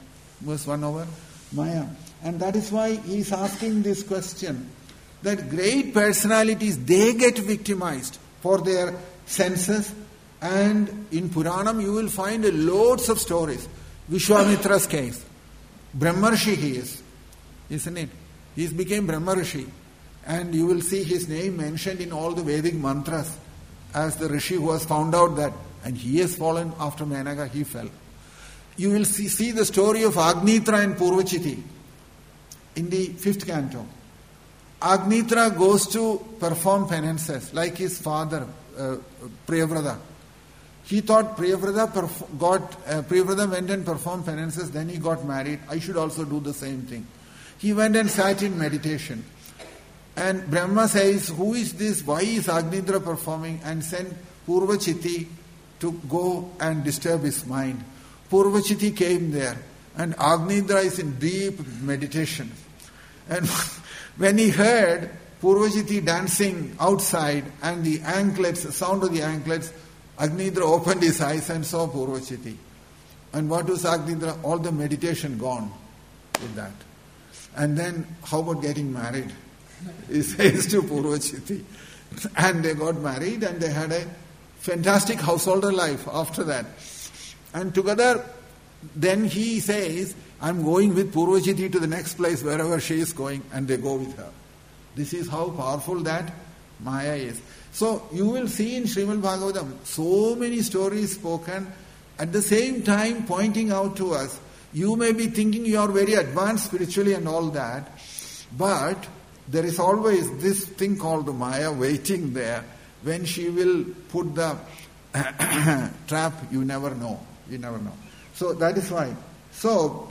Speaker 2: And that is why he is asking this question. That great personalities, they get victimized for their senses. And in Puranam you will find loads of stories. Vishwamitra's case. Brahmarshi he is. Isn't it? He became Brahmarshi. And you will see his name mentioned in all the Vedic mantras as the Rishi who has found out that, and he has fallen after Menaka, he fell. You will see the story of Agnitra and Purvachiti in the 5th canto. Agnitra goes to perform penances like his father, Priyavrata. He thought Priyavrata went and performed penances, then he got married. I should also do the same thing. He went and sat in meditation. And Brahma says, who is this? Why is Agnidra performing? And sent Purvachiti to go and disturb his mind. Purvachiti came there. And Agnidra is in deep meditation. And when he heard Purvachiti dancing outside and the sound of the anklets, Agnidra opened his eyes and saw Purvachiti. And what was Agnidra? All the meditation gone with that. And then, how about getting married? He says to Purvachiti. And they got married and they had a fantastic householder life after that. And together, then he says, I'm going with Purvachiti to the next place wherever she is going, and they go with her. This is how powerful that Maya is. So you will see in Srimad Bhagavatam so many stories spoken, at the same time pointing out to us, you may be thinking you are very advanced spiritually and all that, but there is always this thing called the Maya waiting there. When she will put the trap, you never know. You never know. So that is why. So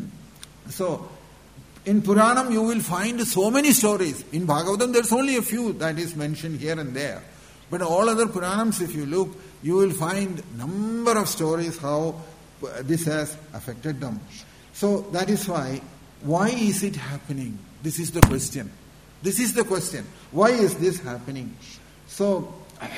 Speaker 2: in Puranam you will find so many stories. In Bhagavatam there is only a few that is mentioned here and there. But all other Puranams, if you look, you will find number of stories how this has affected them. So that is why is it happening? This is the question. This is the question. Why is this happening? So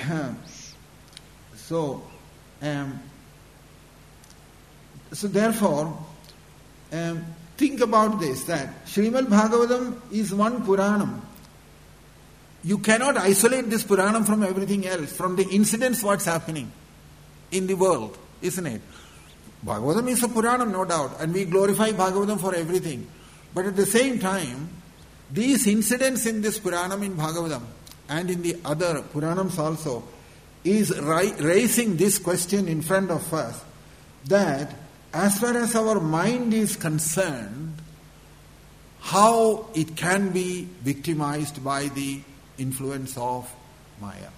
Speaker 2: therefore, think about this, that Srimad Bhagavatam is one Puranam. You cannot isolate this Puranam from everything else, from the incidents what's happening in the world, isn't it? Bhagavatam is a Puranam, no doubt, and we glorify Bhagavatam for everything. But at the same time, these incidents in this Puranam in Bhagavatam and in the other Puranams also is raising this question in front of us, that as far as our mind is concerned, how it can be victimized by the influence of Maya.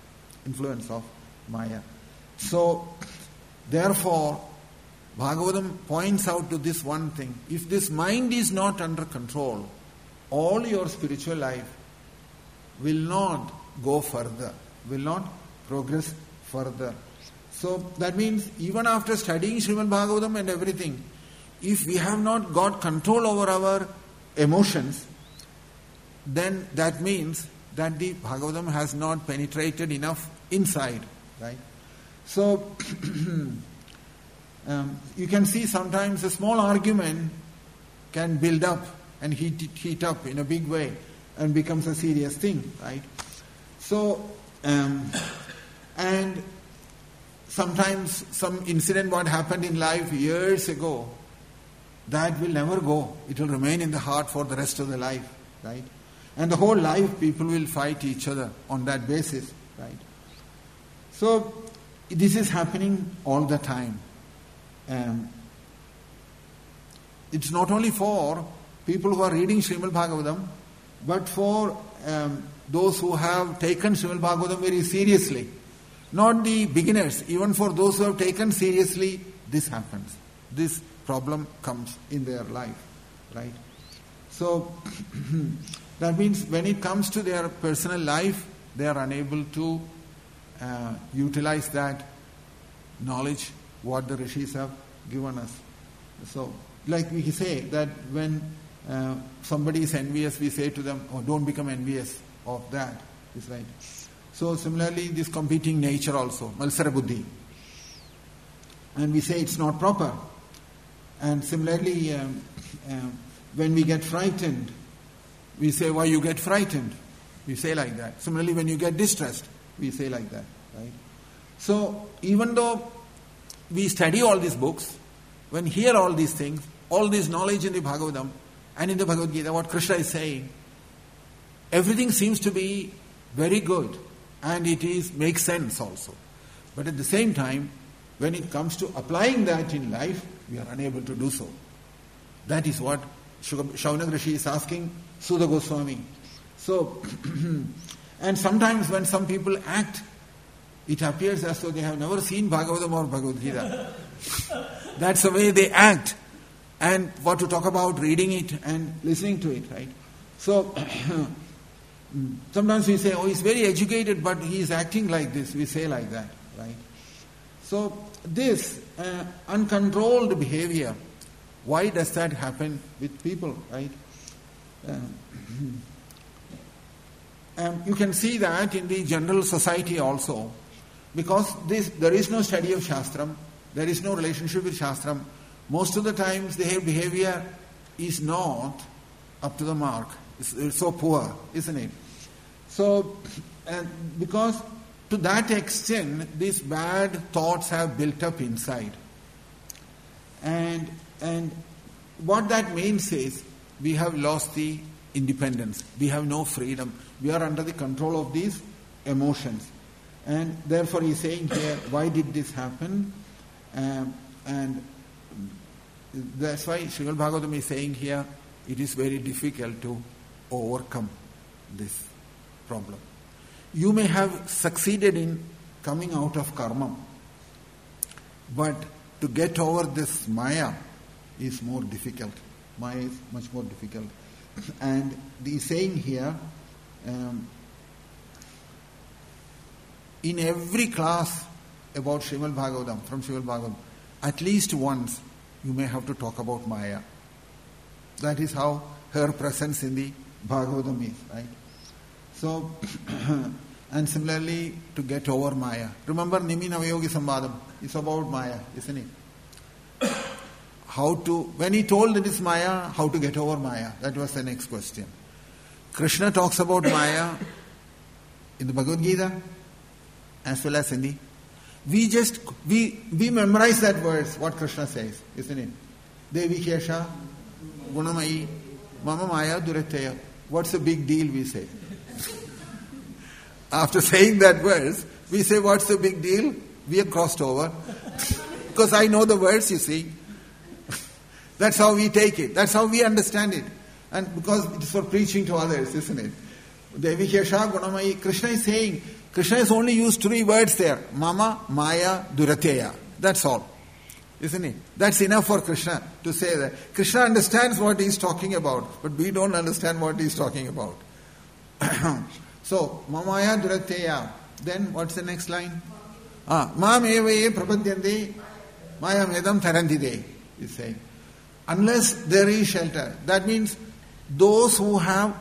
Speaker 2: So, therefore, Bhagavatam points out to this one thing. If this mind is not under control, all your spiritual life will not go further, will not progress further. So that means even after studying Srimad Bhagavatam and everything, if we have not got control over our emotions, then that means that the Bhagavatam has not penetrated enough inside, right? So you can see sometimes a small argument can build up and heat up in a big way and becomes a serious thing, right? So and sometimes some incident what happened in life years ago, that will never go. It will remain in the heart for the rest of the life, right? And the whole life people will fight each other on that basis, right? So this is happening all the time. It's not only for people who are reading Srimad Bhagavatam, but for those who have taken Srimad Bhagavatam very seriously. Not the beginners, even for those who have taken seriously, this happens. This problem comes in their life, right? So, that means when it comes to their personal life, they are unable to utilize that knowledge, what the Rishis have given us. So, like we say that when somebody is envious, we say to them, oh, don't become envious of that. It's right. So similarly, this competing nature also, Malsara Buddhi. And we say it's not proper. And similarly, when we get frightened, we say, why you get frightened? We say like that. Similarly, when you get distressed, we say like that, right? So even though we study all these books, when we hear all these things, all this knowledge in the Bhagavatam and in the Bhagavad Gita, what Krishna is saying, everything seems to be very good. And it makes sense also. But at the same time, when it comes to applying that in life, we are unable to do so. That is what Shaunak Rishi is asking Sudha Goswami. So, and sometimes when some people act it appears as though they have never seen Bhagavatam or Bhagavad Gita. That's the way they act. And what to talk about reading it and listening to it, right? So, sometimes we say, oh, he's very educated, but he's acting like this. We say like that, right? So, this uncontrolled behavior, why does that happen with people, right? You can see that in the general society also, because there is no study of Shastram, there is no relationship with Shastram. Most of the times their behavior is not up to the mark. It's so poor, isn't it? So, because to that extent, these bad thoughts have built up inside. And what that means is, we have lost the independence. We have no freedom. We are under the control of these emotions. And therefore he is saying here, why did this happen? And that's why Srimad Bhagavatam is saying here, it is very difficult to overcome this problem. You may have succeeded in coming out of karma, but to get over this Maya is more difficult. Maya is much more difficult. And he is saying here, in every class about Srimad Bhagavatam, from Srimad Bhagavatam, at least once you may have to talk about Maya. That is how her presence in the Bhagavatam is, right? So, and similarly, to get over Maya. Remember Nimi Navayogi Sambadam is about Maya, isn't it? When he told it is Maya, how to get over Maya? That was the next question. Krishna talks about Maya in the Bhagavad Gita as well as in the... We memorize that verse, what Krishna says, isn't it? Devi Kesha, Gunamayi, Mama Maya Durataya. What's the big deal, we say? After saying that verse, we say, what's the big deal? We have crossed over. Because I know the verse, you see. That's how we take it. That's how we understand it. And because it is for preaching to others, isn't it? Devi Kesha, Gunamayi. Krishna is saying, Krishna has only used 3 words there. Mama, Maya, Durateya. That's all. Isn't it? That's enough for Krishna to say that. Krishna understands what he is talking about, but we don't understand what he is talking about. So, Mamaya Durateya. Then what's the next line? Mam evaye prapadyante Maya medam tarantide. He's saying. Unless there is shelter. That means those who have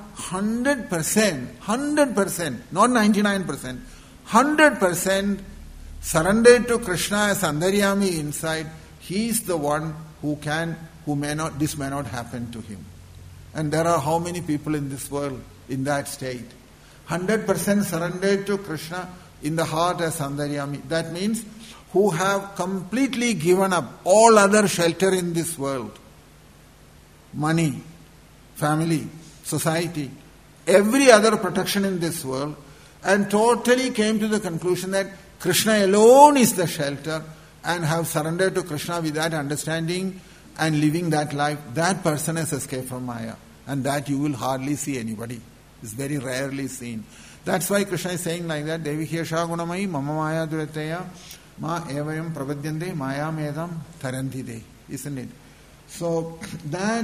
Speaker 2: 100%, not 99%, 100% surrendered to Krishna as Antaryami inside, he is the one this may not happen to him. And there are how many people in this world in that state? 100% surrendered to Krishna in the heart as Antaryami. That means who have completely given up all other shelter in this world. Money, family, society, every other protection in this world, and totally came to the conclusion that Krishna alone is the shelter, and have surrendered to Krishna with that understanding and living that life. That person has escaped from Maya, and that you will hardly see anybody. It's very rarely seen. That's why Krishna is saying like that, Devi Kesha Gunamayi Mama Maya Durateya Ma Evayam Prapadyante Maya Medam Tarantide. Isn't it? So that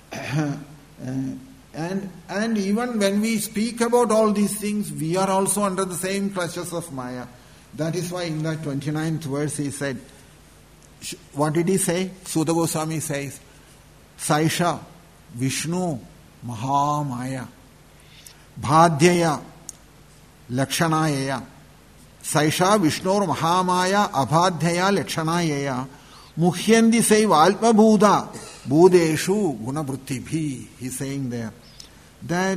Speaker 2: and even when we speak about all these things, we are also under the same clutches of Maya. That is why in that 29th verse he said, what did he say? Sudha Goswami says, Saisha Vishnu Mahamaya Bhadhyaya Lakshanayaya Saisha Vishnur Mahamaya Abhadhyaya Lakshanayaya Muhyandi Saiva Alpa Buddha Budeshu Gunavruttibhi. He's saying there that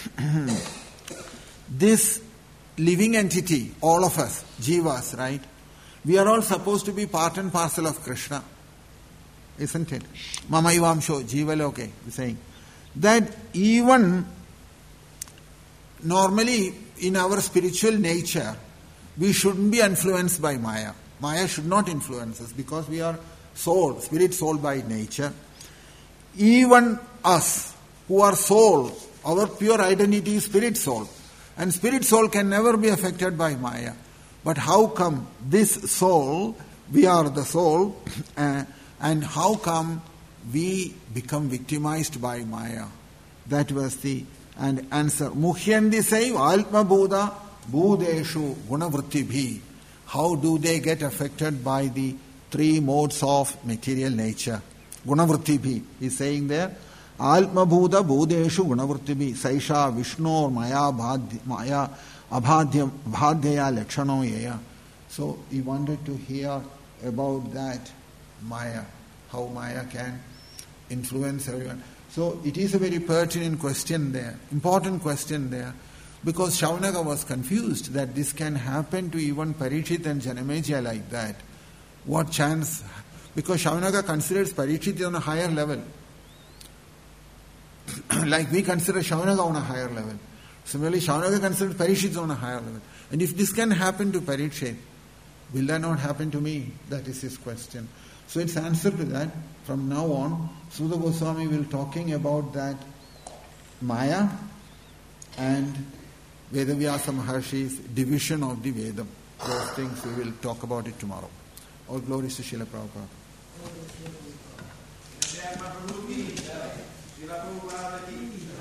Speaker 2: this living entity, all of us, jivas, right? We are all supposed to be part and parcel of Krishna. Isn't it? Mama Ivamsho, Jivaloke, he's saying. That even normally in our spiritual nature, we shouldn't be influenced by Maya. Maya should not influence us because we are soul, spirit soul by nature. Even us who are soul, our pure identity is spirit soul. And spirit soul can never be affected by Maya. But how come this soul, we are the soul, and how come we become victimized by Maya? That was the answer. Muhyandi saiv Atma Buddha Budeshu Gunavrittibhi. How do they get affected by the three modes of material nature? Gunavrittibhi is saying there. Atma Buddha Budeshu Gunavrittibhi. Saisha Vishnu Maya Abhadyaya Lakshano Yaya. So he wanted to hear about that Maya, how Maya can influence everyone. So it is a very pertinent question there, important question there, because Shaunaka was confused that this can happen to even Parikshit and Janamejaya like that. What chance? Because Shaunaka considers Parikshit on a higher level. Like we consider Shaunaka on a higher level. Similarly, Shaunaka considers Parikshit on a higher level. And if this can happen to Parikshit, will that not happen to me? That is his question. So its answer to that, from now on, Suda Goswami will talking about that Maya and Vedavyasa Maharshi's division of the Vedam. Those things we will talk about it tomorrow. All glories to Srila Prabhupada.